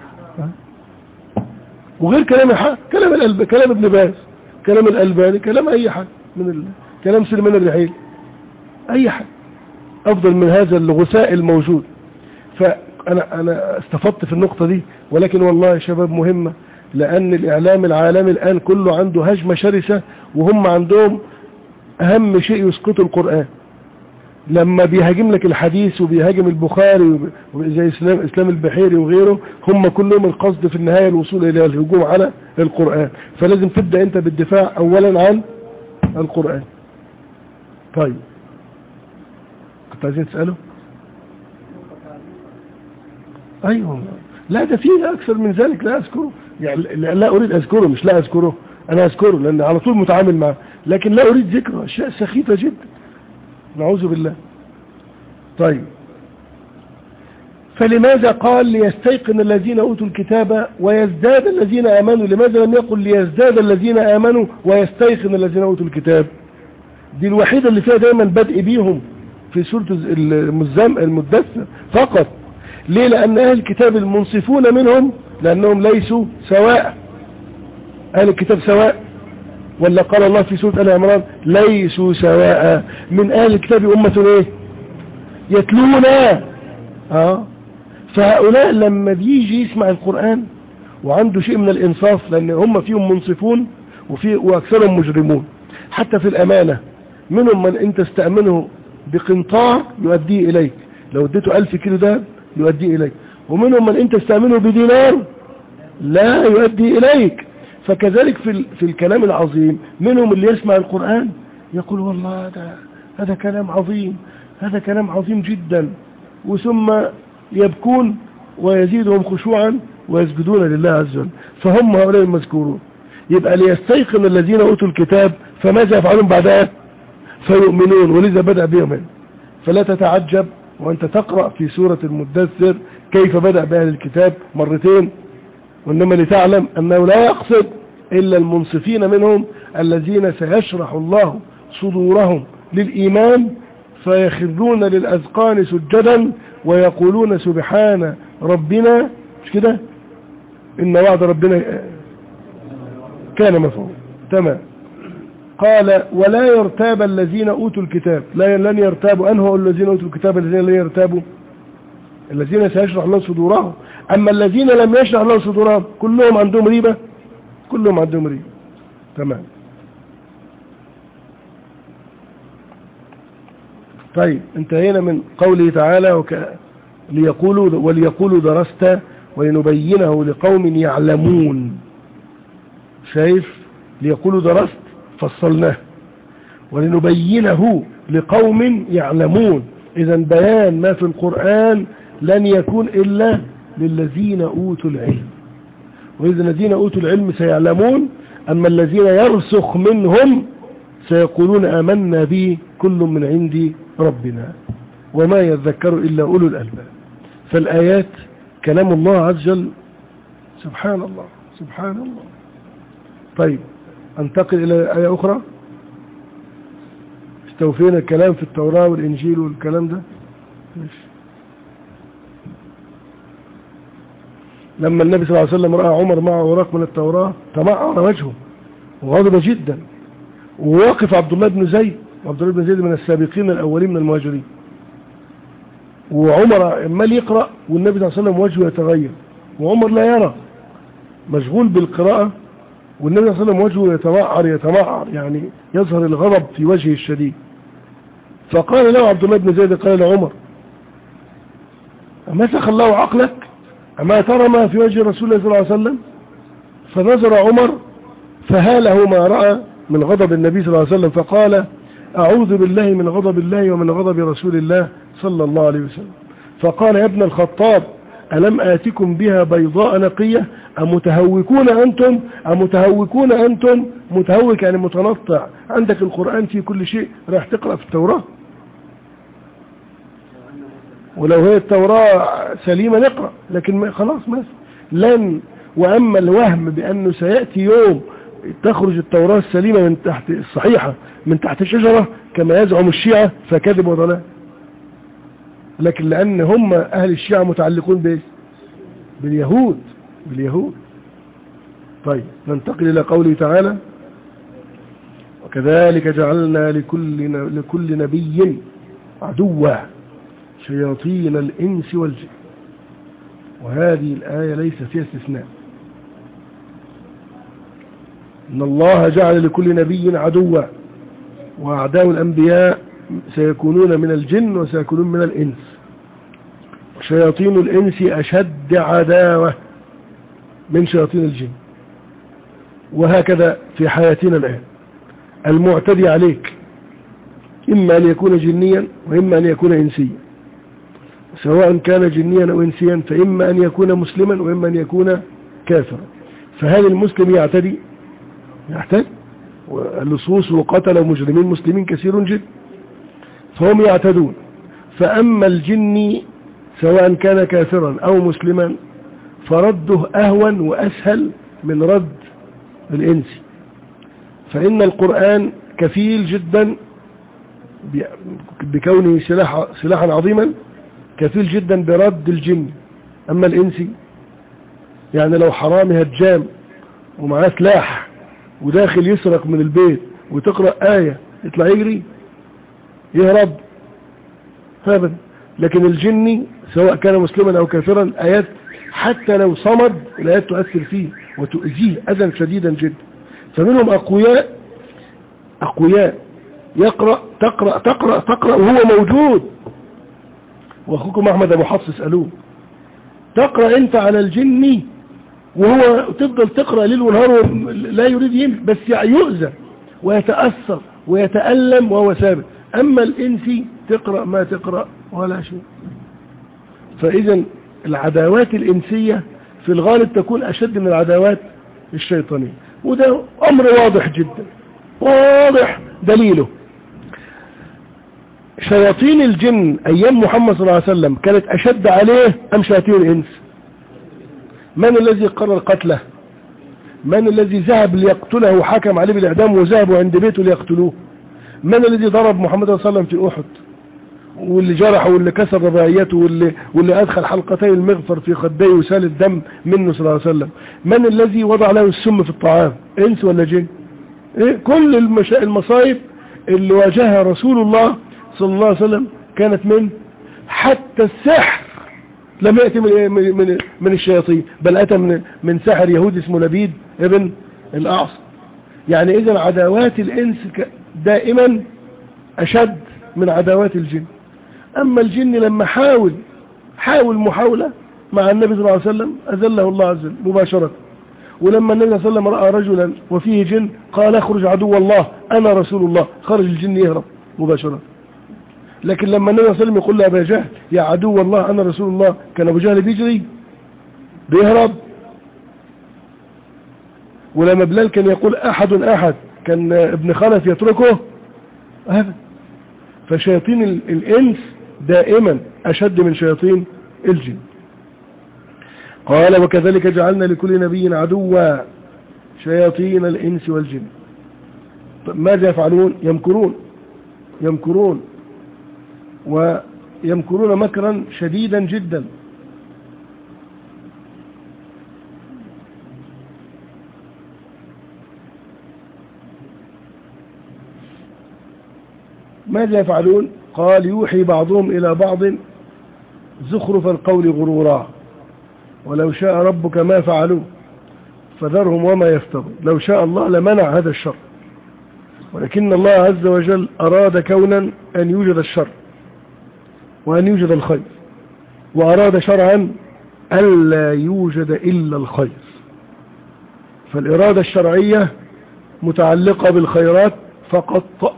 وغير كلام ابن باز، كلام الألباني، كلام اي حد كلام سليمان الرحيل، اي حد افضل من هذا الغثاء الموجود. فانا استفدت في النقطة دي، ولكن والله يا شباب مهمة، لان الاعلام العالمي الان كله عنده هجمة شرسة، وهم عندهم اهم شيء يسقطوا القرآن. لما بيهاجم لك الحديث وبيهاجم البخاري زي اسلام البحيري وغيره، هم كلهم القصد في النهاية الوصول الى الهجوم على القرآن. فلازم تبدأ انت بالدفاع اولا عن القرآن. طيب كنت عايزين تسأله؟ ايوه، لا ده فيه اكثر من ذلك لا اذكره، يعني لا اريد اذكره، مش لا اذكره، أنا أذكره لأن على طول متعامل معه، لكن لا أريد ذكره، أشياء سخيفة جدا، نعوذ بالله. طيب، فلماذا قال ليستيقن الذين أوتوا الكتاب ويزداد الذين آمنوا؟ لماذا لم يقل ليزداد الذين آمنوا ويستيقن الذين أوتوا الكتاب؟ دي الوحيدة اللي فيها دايما بدء بيهم في سورة المدثر فقط. ليه؟ لأن أهل الكتاب المنصفون منهم لأنهم ليسوا سواء. أهل الكتاب سواء؟ ولا قال الله في سورة آل عمران ليسوا سواء، من أهل الكتاب أمة إيه؟ يتلون. فهؤلاء لما بيجي يسمع القرآن وعنده شيء من الإنصاف، لأن هم فيهم منصفون وأكثرهم مجرمون. حتى في الأمانة منهم من أنت استأمنه بقنطار يؤديه إليك، لو اديته 1000 كيلو ده يؤديه إليك، ومنهم من أنت استأمنه بدينار لا يؤدي إليك. فكذلك في الكلام العظيم منهم اللي يسمع القرآن يقول والله هذا كلام عظيم، هذا كلام عظيم جدا، وثم يبكون ويزيدهم خشوعا ويسجدون لله عز وجل. فهم هؤلاء المذكورون. يبقى ليستيقن الذين أوتوا الكتاب، فماذا يفعلون بعدها؟ فيؤمنون، ولذا بدأ بهم. فلا تتعجب وأنت تقرأ في سورة المدثر كيف بدأ بأهل الكتاب مرتين، وإنما لتعلم أنه لا يقصد إلا المنصفين منهم الذين سيشرح الله صدورهم للإيمان فيخرون للأذقان سجدا ويقولون سبحان ربنا، مش كده؟ إن وعد ربنا كان مفعولا. تمام. قال ولا يرتاب الذين أوتوا الكتاب، لن يرتابوا. أنه الذين أوتوا الكتاب الذين لن يرتابوا الذين سيشرح الله صدورهم. أما الذين لم يشرح الله صدورهم كلهم عندهم ريبة، كلهم عندهم ريبة. تمام. طيب، انتهينا من قوله تعالى وليقولوا درست ولنبينه لقوم يعلمون. شايف؟ ليقولوا درست فصلناه، ولنبينه لقوم يعلمون. إذا بيان ما في القرآن لن يكون إلا للذين أوتوا العلم، وإذا الذين أوتوا العلم سيعلمون. أما الذين يرسخ منهم سيقولون آمنا به كل من عند ربنا وما يذكر إلا أولو الألباب. فالآيات كلام الله عز وجل. سبحان الله سبحان الله. طيب، انتقل إلى آية أخرى. استوفينا الكلام في التوراة والإنجيل والكلام ده. ماشي. لما النبي صلى الله عليه وسلم رأى عمر معه اوراق من التوراة تمعر وجهه وغضب جدا، وواقف عبد الله بن زيد، وعبد الله بن زيد من السابقين الأولين من المهاجرين، وعمر عمال يقرأ والنبي صلى الله عليه وسلم وجهه يتغير وعمر لا يرى، مشغول بالقراءة، والنبي صلى الله عليه وسلم وجهه يتمعر يعني يظهر الغضب في وجهه الشديد. فقال له عبد الله بن زيد قال لعمر أمسخ الله عقلك؟ أما ترى ما في وجه رسول الله صلى الله عليه وسلم؟ فنظر عمر فهاله ما رأى من غضب النبي صلى الله عليه وسلم، فقال أعوذ بالله من غضب الله ومن غضب رسول الله صلى الله عليه وسلم. فقال يا ابن الخطاب ألم آتكم بها بيضاء نقية أمتهوكون أنتم؟ أمتهوكون أنتم؟ متهوك يعني متنطع، عندك القرآن في كل شيء، راح تقرأ في التوراة، ولو هي التوراة سليمة نقرأ، لكن خلاص ما لن. وأما الوهم بأنه سيأتي يوم تخرج التوراة السليمة من تحت الصحيحة من تحت الشجرة كما يزعم الشيعة فكذب وضلال. لكن لأن هم أهل الشيعة متعلقون بإيه؟ باليهود. طيب، ننتقل إلى قوله تعالى وكذلك جعلنا لكل نبي عدوا شياطين الإنس والجن. وهذه الآية ليس فيها استثناء، إن الله جعل لكل نبي عدوا، وأعداء الأنبياء سيكونون من الجن وسيكونون من الإنس، وشياطين الإنس أشد عداوة من شياطين الجن. وهكذا في حياتنا الآن المعتدي عليك إما أن يكون جنيا وإما أن يكون إنسيا، سواء كان جنيا أو إنسيا، فإما أن يكون مسلما وإما أن يكون كافرا. فهل المسلم يعتدي يحتاج، واللصوص وقتل مجرمين مسلمين كثير جدا، فهم يعتدون. فأما الجن سواء كان كافرا أو مسلما فرده أهون وأسهل من رد الإنس، فإن القرآن كفيل جدا بكونه سلاحا عظيما، كفيل جدا برد الجن. أما الإنسي يعني لو حرامي هجام ومعاه سلاح وداخل يسرق من البيت وتقرأ آية يطلع يجري يهرب هذا. لكن الجني سواء كان مسلما أو كافرا آيات حتى لو صمد الآيات تؤثر فيه وتؤذيه أذى شديدا جدا. فمنهم أقوياء يقرأ تقرأ وهو موجود. وأخوكم أحمد أبو حفص اسألوه، تقرأ أنت على الجن وهو تفضل تقرأ ليل ونهار لا يريد يمشي، بس يؤذى ويتأثر ويتألم وهو ثابت. أما الإنسي تقرأ ما تقرأ ولا شيء. فإذا العداوات الإنسية في الغالب تكون أشد من العداوات الشيطانية، وده أمر واضح جدا، واضح دليله. شياطين الجن أيام محمد صلى الله عليه وسلم كانت أشد عليه أم شياطين الإنس؟ من الذي قرر قتله؟ من الذي ذهب ليقتله وحكم عليه بالإعدام وذهبوا عند بيته ليقتلوه؟ من الذي ضرب محمد صلى الله عليه وسلم في أحد واللي جرحه واللي كسر رباعيته واللي أدخل حلقتي المغفر في خديه وسال الدم منه صلى الله عليه وسلم؟ من الذي وضع له السم في الطعام؟ إنس ولا جن؟ إيه؟ كل المصائب اللي واجهها رسول الله صلى الله عليه وسلم كانت من حتى السحر لم يأتي من الشياطين، بل أتى من ساحر يهودي اسمه لبيد ابن الأعصم. يعني إذا عداوات الإنس دائما أشد من عداوات الجن. أما الجن لما حاول محاولة مع النبي صلى الله عليه وسلم أذله الله عز وجل مباشرة. ولما النبي صلى الله عليه وسلم رأى رجلا وفيه جن قال اخرج عدو الله أنا رسول الله، خرج الجن يهرب مباشرة. لكن لما النبي صلى الله عليه وسلم يقول لأبا جهل يا عدو الله أنا رسول الله، كان أبو جهل بيجري بيهرب. ولما بلال كان يقول أحد كان ابن خلف يتركه هذا. فشياطين الإنس دائما أشد من شياطين الجن. قال وكذلك جعلنا لكل نبي عدوا شياطين الإنس والجن. ماذا يفعلون؟ يمكرون ويمكرون مكرا شديدا جدا. ماذا يفعلون؟ قال يوحي بعضهم إلى بعض زخرف القول غرورا ولو شاء ربك ما فعلوه فذرهم وما يفترون. لو شاء الله لمنع هذا الشر، ولكن الله عز وجل أراد كونا أن يوجد الشر وأن يوجد الخير، وأراد شرعا ألا يوجد إلا الخير. فالإرادة الشرعية متعلقة بالخيرات فقط،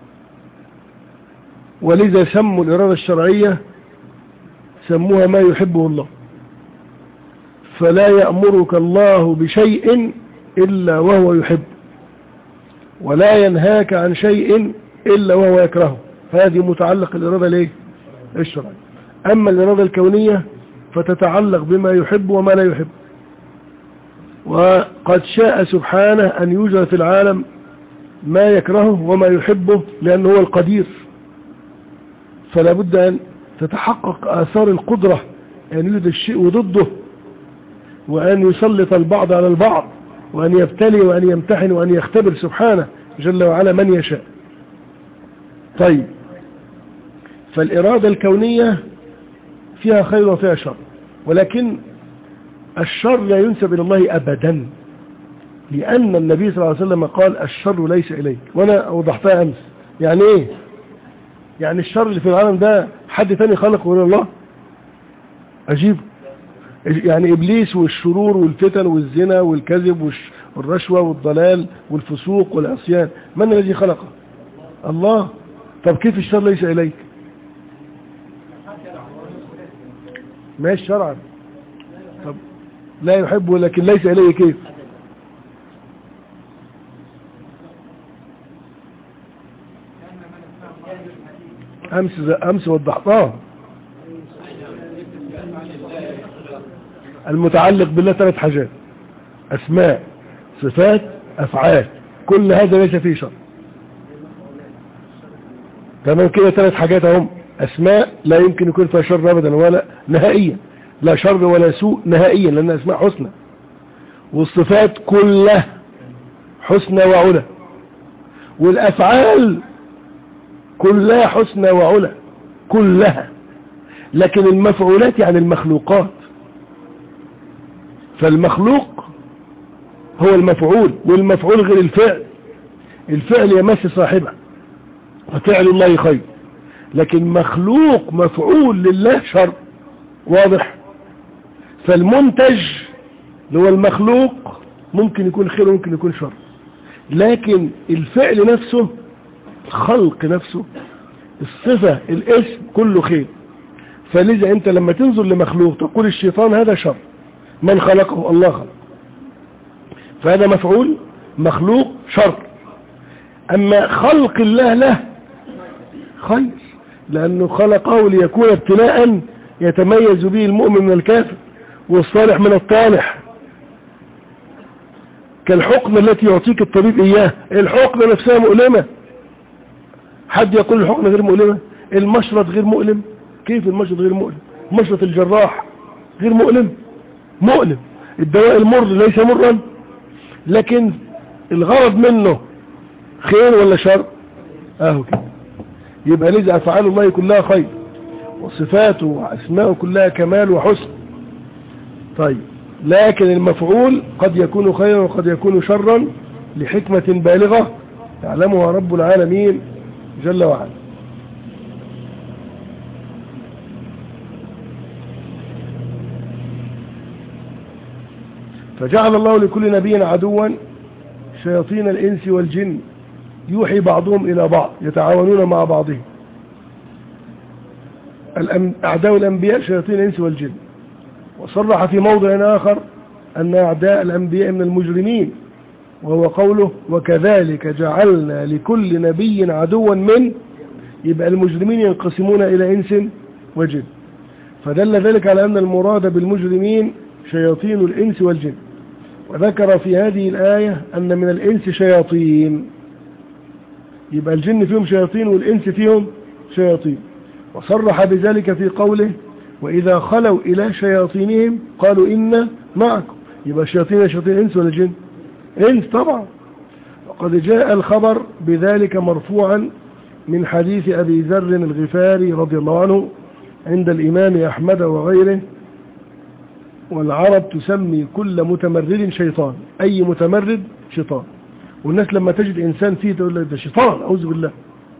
ولذا سموا الإرادة الشرعية سموها ما يحبه الله. فلا يأمرك الله بشيء إلا وهو يحب، ولا ينهاك عن شيء إلا وهو يكرهه. فهذه متعلق الإرادة ليه؟ الشرعية. أما الإرادة الكونية فتتعلق بما يحب وما لا يحب. وقد شاء سبحانه أن يوجد في العالم ما يكرهه وما يحبه لأنه هو القدير. فلا بد أن تتحقق آثار القدرة، أن يوجد الشيء وضده، وأن يسلط البعض على البعض، وأن يبتلي وأن يمتحن وأن يختبر سبحانه جل وعلا من يشاء. طيب، فالإرادة الكونية فيها خير وفيها شر، ولكن الشر لا ينسب إلى الله أبدا، لأن النبي صلى الله عليه وسلم قال الشر ليس إليك، وأنا أوضحتها أمس. يعني إيه؟ يعني الشر اللي في العالم ده حد تاني خلقه غير الله؟ أجيب. يعني إبليس والشرور والفتن والزنا والكذب والرشوة والضلال والفسوق والعصيان، من الذي خلقه؟ الله. طب كيف الشر ليس إليك؟ ماشي شرعا. طب لا يحبه لكن ليس إليه كيف؟ أمس وضحتها. المتعلق بالله 3 حاجات: أسماء، صفات، أفعال. كل هذا ليس فيه شر. تمام كده؟ 3 حاجات هم: أسماء لا يمكن يكون فيها شر أبدا ولا نهائيا، لا شر ولا سوء نهائيا لأن أسماء حسنى. والصفات كلها حسنى وعلا. والأفعال كلها حسنى وعلا كلها. لكن المفعولات يعني المخلوقات. فالمخلوق هو المفعول، والمفعول غير الفعل. الفعل يمس صاحبه، وفعل الله خير. لكن مخلوق مفعول لله شر. واضح؟ فالمنتج اللي هو المخلوق ممكن يكون خير وممكن يكون شر. لكن الفعل نفسه، الخلق نفسه، الصفة، الاسم، كله خير. فلذا انت لما تنظر لمخلوق تقول الشيطان هذا شر. من خلقه؟ الله خلق. فهذا مفعول، مخلوق، شر. اما خلق الله له خير، لانه خلقه ليكون ابتلاء يتميز به المؤمن من الكافر والصالح من الطالح. كالحقنة التي يعطيك الطبيب اياه. الحقنة نفسها مؤلمة. حد يقول الحقنة غير مؤلمة؟ المشرط غير مؤلم؟ كيف المشرط غير مؤلم؟ مشرط الجراح غير مؤلم؟ مؤلم. الدواء المر ليس مرا، لكن الغرض منه خير ولا شر؟ اهو كده. يبقى لذا افعال الله كلها خير، وصفاته واسماءه كلها كمال وحسن. طيب، لكن المفعول قد يكون خيرا وقد يكون شرا لحكمة بالغة يعلمها رب العالمين جل وعلا. فجعل الله لكل نبي عدوا شياطين الإنس والجن يوحي بعضهم إلى بعض يتعاونون مع بعضهم. أعداء الأنبياء شياطين الإنس والجن. وصرح في موضع آخر أن أعداء الأنبياء من المجرمين، وهو قوله: وكذلك جعلنا لكل نبي عدوا من. يبقى المجرمين ينقسمون إلى إنس وجن. فدل ذلك على أن المراد بالمجرمين شياطين الإنس والجن. وذكر في هذه الآية أن من الإنس شياطين. يبقى الجن فيهم شياطين والإنس فيهم شياطين. وصرح بذلك في قوله: وإذا خلوا إلى شياطينهم قالوا إنا معكم. يبقى شياطين إنس ولا جن؟ إنس طبعا. وقد جاء الخبر بذلك مرفوعا من حديث أبي ذر الغفاري رضي الله عنه عند الإمام أحمد وغيره: والعرب تسمي كل متمرد شيطان. أي متمرد شيطان. والناس لما تجد إنسان فيه تقول له ده شيطان، أعوذ بالله،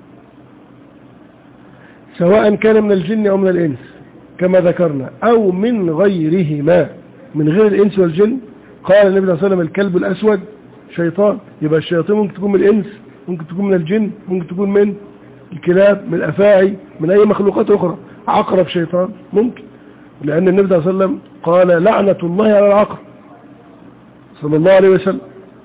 سواء كان من الجن أو من الإنس كما ذكرنا، أو من غيرهما، من غير الإنس والجن. قال النبي صلى الله عليه وسلم: الكلب الأسود شيطان. يبقى الشياطين ممكن تكون من الإنس، ممكن تكون من الجن، ممكن تكون من الكلاب، من الأفاعي، من أي مخلوقات أخرى. عقرب شيطان ممكن، لأن النبي صلى الله عليه وسلم قال: لعنة الله على العقرب صلى الله عليه وسلم.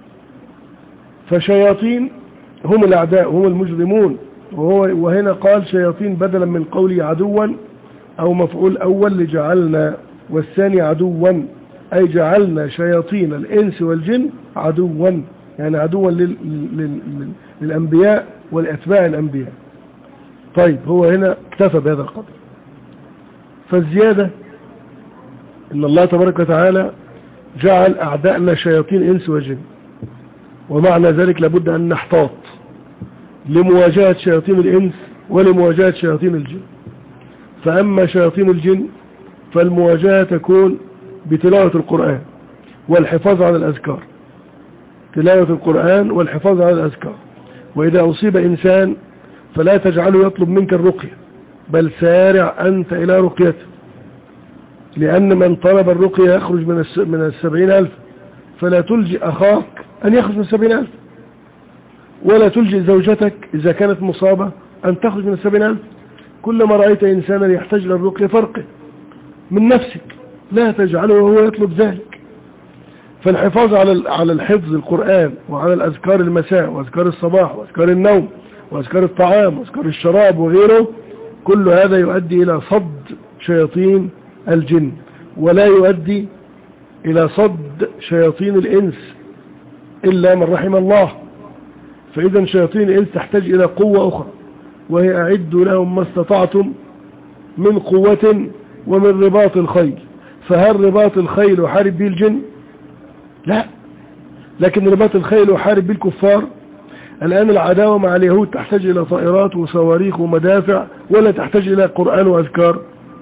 فشياطين هم الأعداء، هم المجرمون. وهنا قال شياطين بدلا من قوله عدوا، أو مفعول أول لجعلنا، والثاني عدوا، أي جعلنا شياطين الإنس والجن عدوا، يعني عدوا للأنبياء والأتباع الأنبياء. طيب، هو هنا اكتفى بهذا القدر. فالزيادة إن الله تبارك وتعالى جعل أعداءنا شياطين إنس وجن، ومعنى ذلك لابد أن نحتاط لمواجهة شياطين الإنس ولمواجهة شياطين الجن. فأما شياطين الجن فالمواجهة تكون بتلاوة القرآن والحفاظ على الأذكار. تلاوة القرآن والحفاظ على الأذكار. وإذا أصيب إنسان فلا تجعله يطلب منك الرقية، بل سارع أنت إلى رقيته، لأن من طلب الرقية يخرج من 70,000. فلا تلجئ أخاك أن يخرج من 70,000، ولا تلجئ زوجتك إذا كانت مصابة أن تخرج من 70,000. كلما رأيت إنسانا يحتاج للرقية فرقه من نفسك، لا تجعله وهو يطلب ذلك. فالحفاظ على الحفظ القرآن وعلى الأذكار المساء وأذكار الصباح وأذكار النوم وأذكار الطعام وأذكار الشراب وغيره كل هذا يؤدي إلى صد شياطين الجن، ولا يؤدي إلى صد شياطين الإنس إلا من رحم الله. فإذا شياطين الإنس تحتاج إلى قوة أخرى، وهي أعدوا لهم ما استطعتم من قوة ومن رباط الخيل. فهل رباط الخيل وحارب به الجن؟ لا، لكن رباط الخيل وحارب به الكفار. الآن العداوة مع اليهود تحتاج إلى طائرات وصواريخ ومدافع، ولا تحتاج إلى قرآن وأذكار.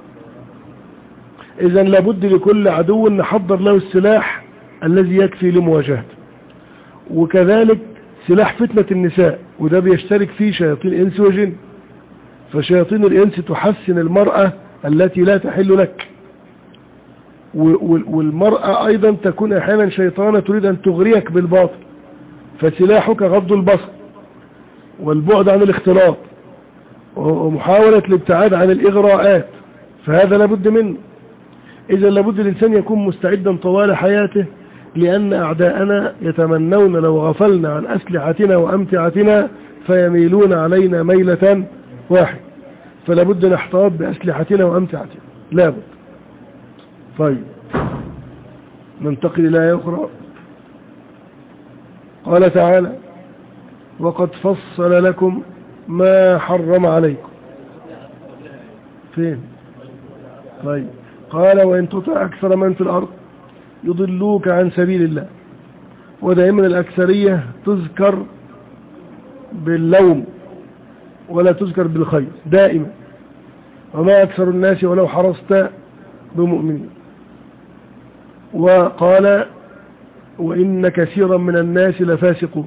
إذن لابد لكل عدو نحضر له السلاح الذي يكفي لمواجهته. وكذلك سلاح فتنة النساء، وده بيشترك فيه شياطين الإنس وجن. فشياطين الإنس تحسن المرأة التي لا تحل لك، والمرأة أيضا تكون أحيانا شيطانة تريد أن تغريك بالباطل، فسلاحك غض البصر والبعد عن الاختلاط ومحاولة الابتعاد عن الإغراءات، فهذا لابد منه. إذا لابد الإنسان يكون مستعدا طوال حياته، لأن أعداءنا يتمنون لو غفلنا عن أسلحتنا وأمتعتنا فيميلون علينا ميلة واحد، فلابد نحتاط بأسلحتنا وأمتعتنا لابد. طيب ننتقل إلى آية أخرى. قال تعالى: وقد فصل لكم ما حرم عليكم. فين؟ طيب قال: وإن تطع أكثر من في الأرض يضلوك عن سبيل الله. ودائما الأكثرية تذكر باللوم ولا تذكر بالخير دائما. وما أكثر الناس ولو حرصت بمؤمنين. وقال: وإن كثيرا من الناس لفاسقون.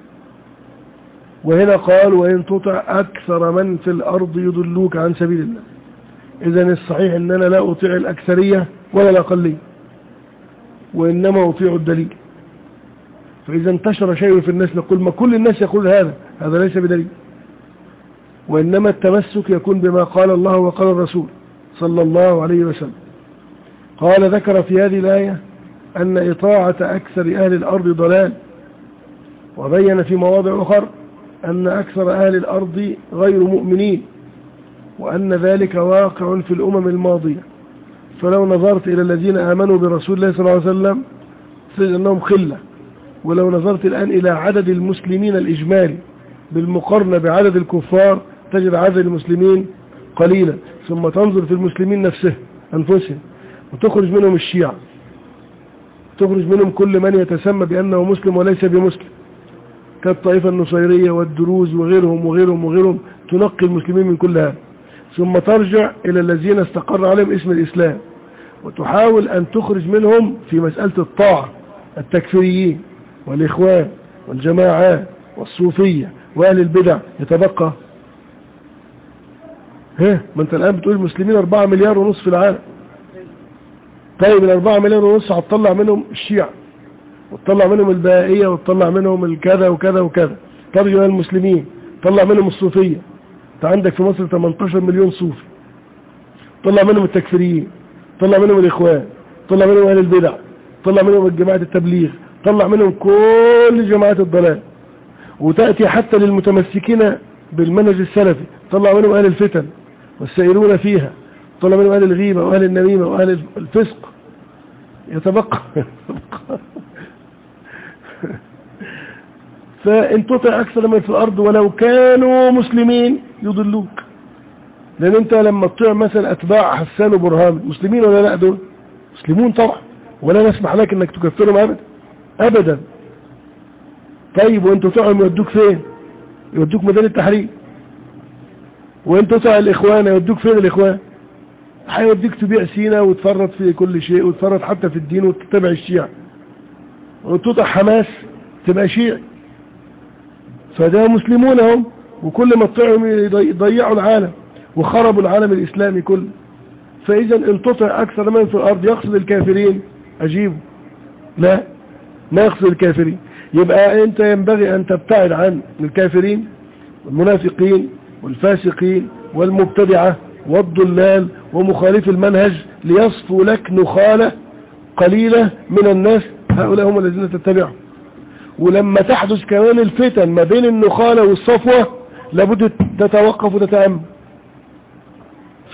وهنا قال: وإن تطع أكثر من في الأرض يضلوك عن سبيل الله. إذن الصحيح أننا لا أطيع الأكثرية ولا الأقلية، وإنما أطيع الدليل. فإذا انتشر شيء في الناس نقول ما كل الناس يقول هذا ليس بدليل، وإنما التمسك يكون بما قال الله وقال الرسول صلى الله عليه وسلم. قال: ذكر في هذه الآية أن إطاعة أكثر أهل الأرض ضلال، وبين في مواضع أخرى أن أكثر أهل الأرض غير مؤمنين، وأن ذلك واقع في الأمم الماضية. فلو نظرت إلى الذين آمنوا برسول الله صلى الله عليه وسلم تجد أنهم خلة، ولو نظرت الآن إلى عدد المسلمين الإجمالي بالمقارنة بعدد الكفار تجد عدد المسلمين قليلا. ثم تنظر في المسلمين أنفسهم وتخرج منهم الشيعة، تخرج منهم كل من يتسمى بأنه مسلم وليس بمسلم، كالطائفة النصيرية والدروز وغيرهم وغيرهم وغيرهم، تنقي المسلمين من كل هذا. ثم ترجع إلى الذين استقر عليهم اسم الإسلام وتحاول أن تخرج منهم في مسألة الطاعة التكفيريين والإخوان والجماعات والصوفية وأهل البدع. يتبقى ما أنت الآن بتقول المسلمين 4 مليار ونصف في العالم. طيب ال 4 مليار ونصف هتطلع منهم الشيعة وتطلع منهم البائية وتطلع منهم الكذا وكذا وكذا، ترجع إلى المسلمين تطلع منهم الصوفية. انت عندك في مصر 18 مليون صوفي، طلع منهم التكفيريين، طلع منهم الإخوان، طلع منهم أهل البدع، طلع منهم جماعة التبليغ، طلع منهم كل جماعات الضلال. وتأتي حتى للمتمسكين بالمنهج السلفي طلع منهم أهل الفتن والسائرون فيها، طلع منهم أهل الغيبة وأهل النميمة وأهل الفسق. يتبقى فإن تطع أكثر من في الأرض ولو كانوا مسلمين يضلوك. لأن أنت لما تطيع مثلا أتباع حسان وبرهان مسلمين ولا لا؟ دول مسلمون طبعا، ولا نسمح لك أنك تكفرهم أبدا أبدا. طيب وإن تطيعهم يودوك فين؟ يودوك ميدان التحرير. وإن تطيع الإخوان يودوك فين الإخوان؟ هيوديك تبيع سينا وتفرط في كل شيء وتفرط حتى في الدين وتتبع الشيعة. وتطيع حماس تبقى شيعي. فده مسلمون هم، وكل ما تطيعهم يضيعوا العالم وخربوا العالم الإسلامي كله. فإذا ان تطع أكثر من في الأرض يقصد الكافرين أجيبه؟ لا، ما يقصد الكافرين. يبقى أنت ينبغي أن تبتعد عن الكافرين والمنافقين والفاسقين والمبتدعة والضلال ومخالف المنهج، ليصفوا لك نخالة قليلة من الناس، هؤلاء هم الذين تتبعهم. ولما تحدث كمان الفتن ما بين النخالة والصفوة لابد تتوقف وتتأمل.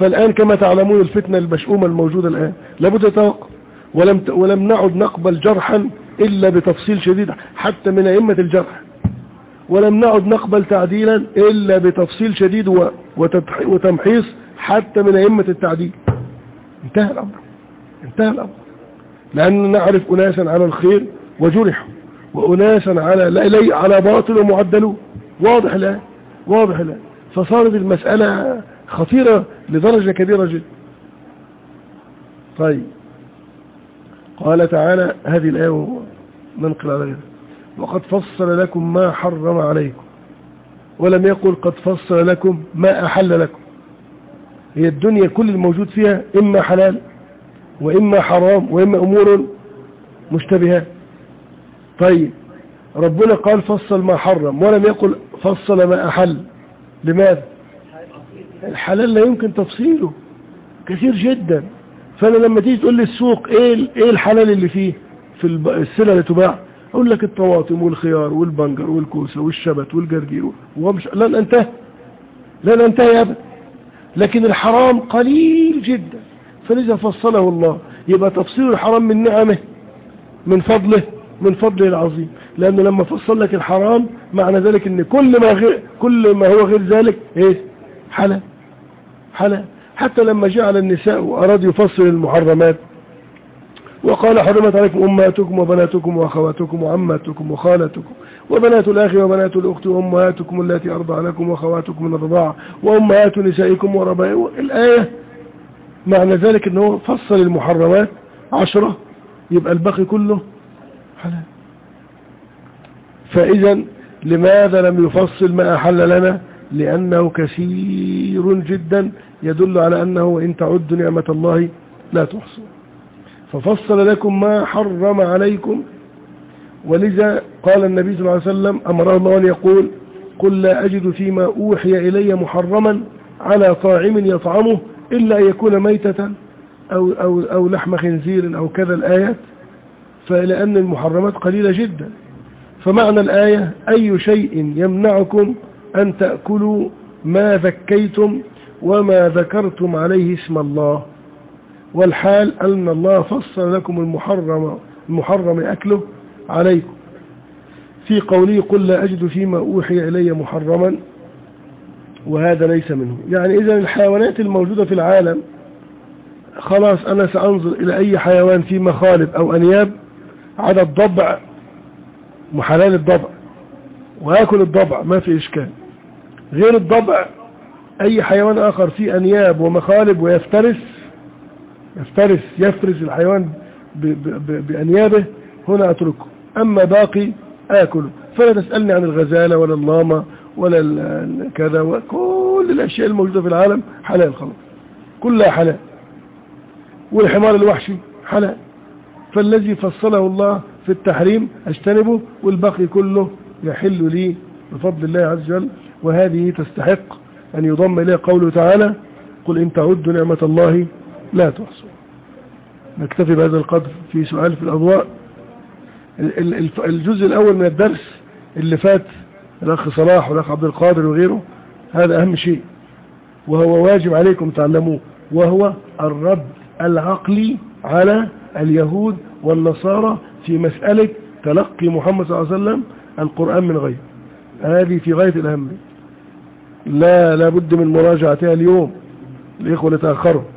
فالآن كما تعلمون الفتنة المشؤومة الموجودة الآن لابد يتوقف، ولم نعد نقبل جرحا إلا بتفصيل شديد حتى من أئمة الجرح، ولم نعد نقبل تعديلا إلا بتفصيل شديد وتمحيص حتى من أئمة التعديل. انتهى الأمر، انتهى الأمر، لأننا نعرف أناسا على الخير وجرحوا، وأناسا على باطل ومعدلوا، واضح الآن، واضح الآن. فصارت المسألة خطيرة لدرجة كبيرة جدا. طيب، قال تعالى هذه الآية ننقل على غيرها: وقد فصل لكم ما حرم عليكم، ولم يقل قد فصل لكم ما أحل لكم. هي الدنيا كل الموجود فيها إما حلال وإما حرام وإما أمور مشتبهات. طيب، ربنا قال فصل ما حرم ولم يقل فصل ما أحل. لماذا؟ الحلال لا يمكن تفصيله، كثير جدا. فأنا لما تيجي تقول لي السوق ايه الحلال اللي فيه في السلة اللي تباع، اقول لك الطماطم والخيار والبنجر والكوسة والشبت والجرجير، لن انتهي ابدا. لكن الحرام قليل جدا، فلذا فصله الله. يبقى تفصيل الحرام من نعمه، من فضله العظيم. لأنه لما فصل لك الحرام معنى ذلك ان كل ما هو غير ذلك ايه؟ حلال. حتى لما جعل النساء وأراد يفصل المحرمات وقال حرمت عليكم أمهاتكم وبناتكم وأخواتكم وعماتكم وخالاتكم وبنات الأخ وبنات الأخت وأمهاتكم التي أرضعنكم وأخواتكم من الرضاعة وأمهات نسائكم وربائكم. الآية معنى ذلك أنه فصل المحرمات 10، يبقى الباقي كله حلال. فإذا لماذا لم يفصل ما أحل لنا؟ لأنه كثير جدا يدل على أنه إن تعدوا نعمة الله لا تحصوا. ففصل لكم ما حرم عليكم، ولذا قال النبي صلى الله عليه وسلم أمره الله أن يقول: قل لا أجد فيما أوحي إلي محرما على طاعم يطعمه إلا أن يكون ميتة أو لحم خنزير أو كذا الآيات. فلأن المحرمات قليلة جدا. فمعنى الآية: أي شيء يمنعكم أن تأكلوا ما ذكيتم وما ذكرتم عليه اسم الله، والحال أن الله فصل لكم المحرم أكله عليكم في قوله: قل لا أجد فيما أوحي إلي محرما، وهذا ليس منه. يعني إذا الحيوانات الموجودة في العالم خلاص أنا سأنظر إلى أي حيوان في مخالب أو أنياب على الضبع، محلال الضبع، وآكل الضبع ما في إشكال. غير الضبع أي حيوان آخر فيه أنياب ومخالب ويفترس الحيوان بأنيابه، هنا أتركه. أما باقي آكله. فلا تسألني عن الغزالة ولا اللاما ولا كذا، وكل الأشياء الموجودة في العالم حلال خلاص، كلها حلال. والحمار الوحشي حلال. فالذي فصله الله في التحريم أجتنبه، والباقي كله يحل لي بفضل الله عز وجل. وهذه تستحق أن يضم إليها قوله تعالى: قل إن تعدوا نعمة الله لا تحصوا. نكتفي بهذا القدر. في سؤال في الأضواء. الجزء الأول من الدرس اللي فات الأخ صلاح والأخ عبد القادر وغيره، هذا أهم شيء وهو واجب عليكم تعلموه، وهو الرد العقلي على اليهود والنصارى في مسألة تلقي محمد صلى الله عليه وسلم القرآن من غير. هذه في غاية الأهمية، لا بد من مراجعتها اليوم. الإخوة اللي تأخروا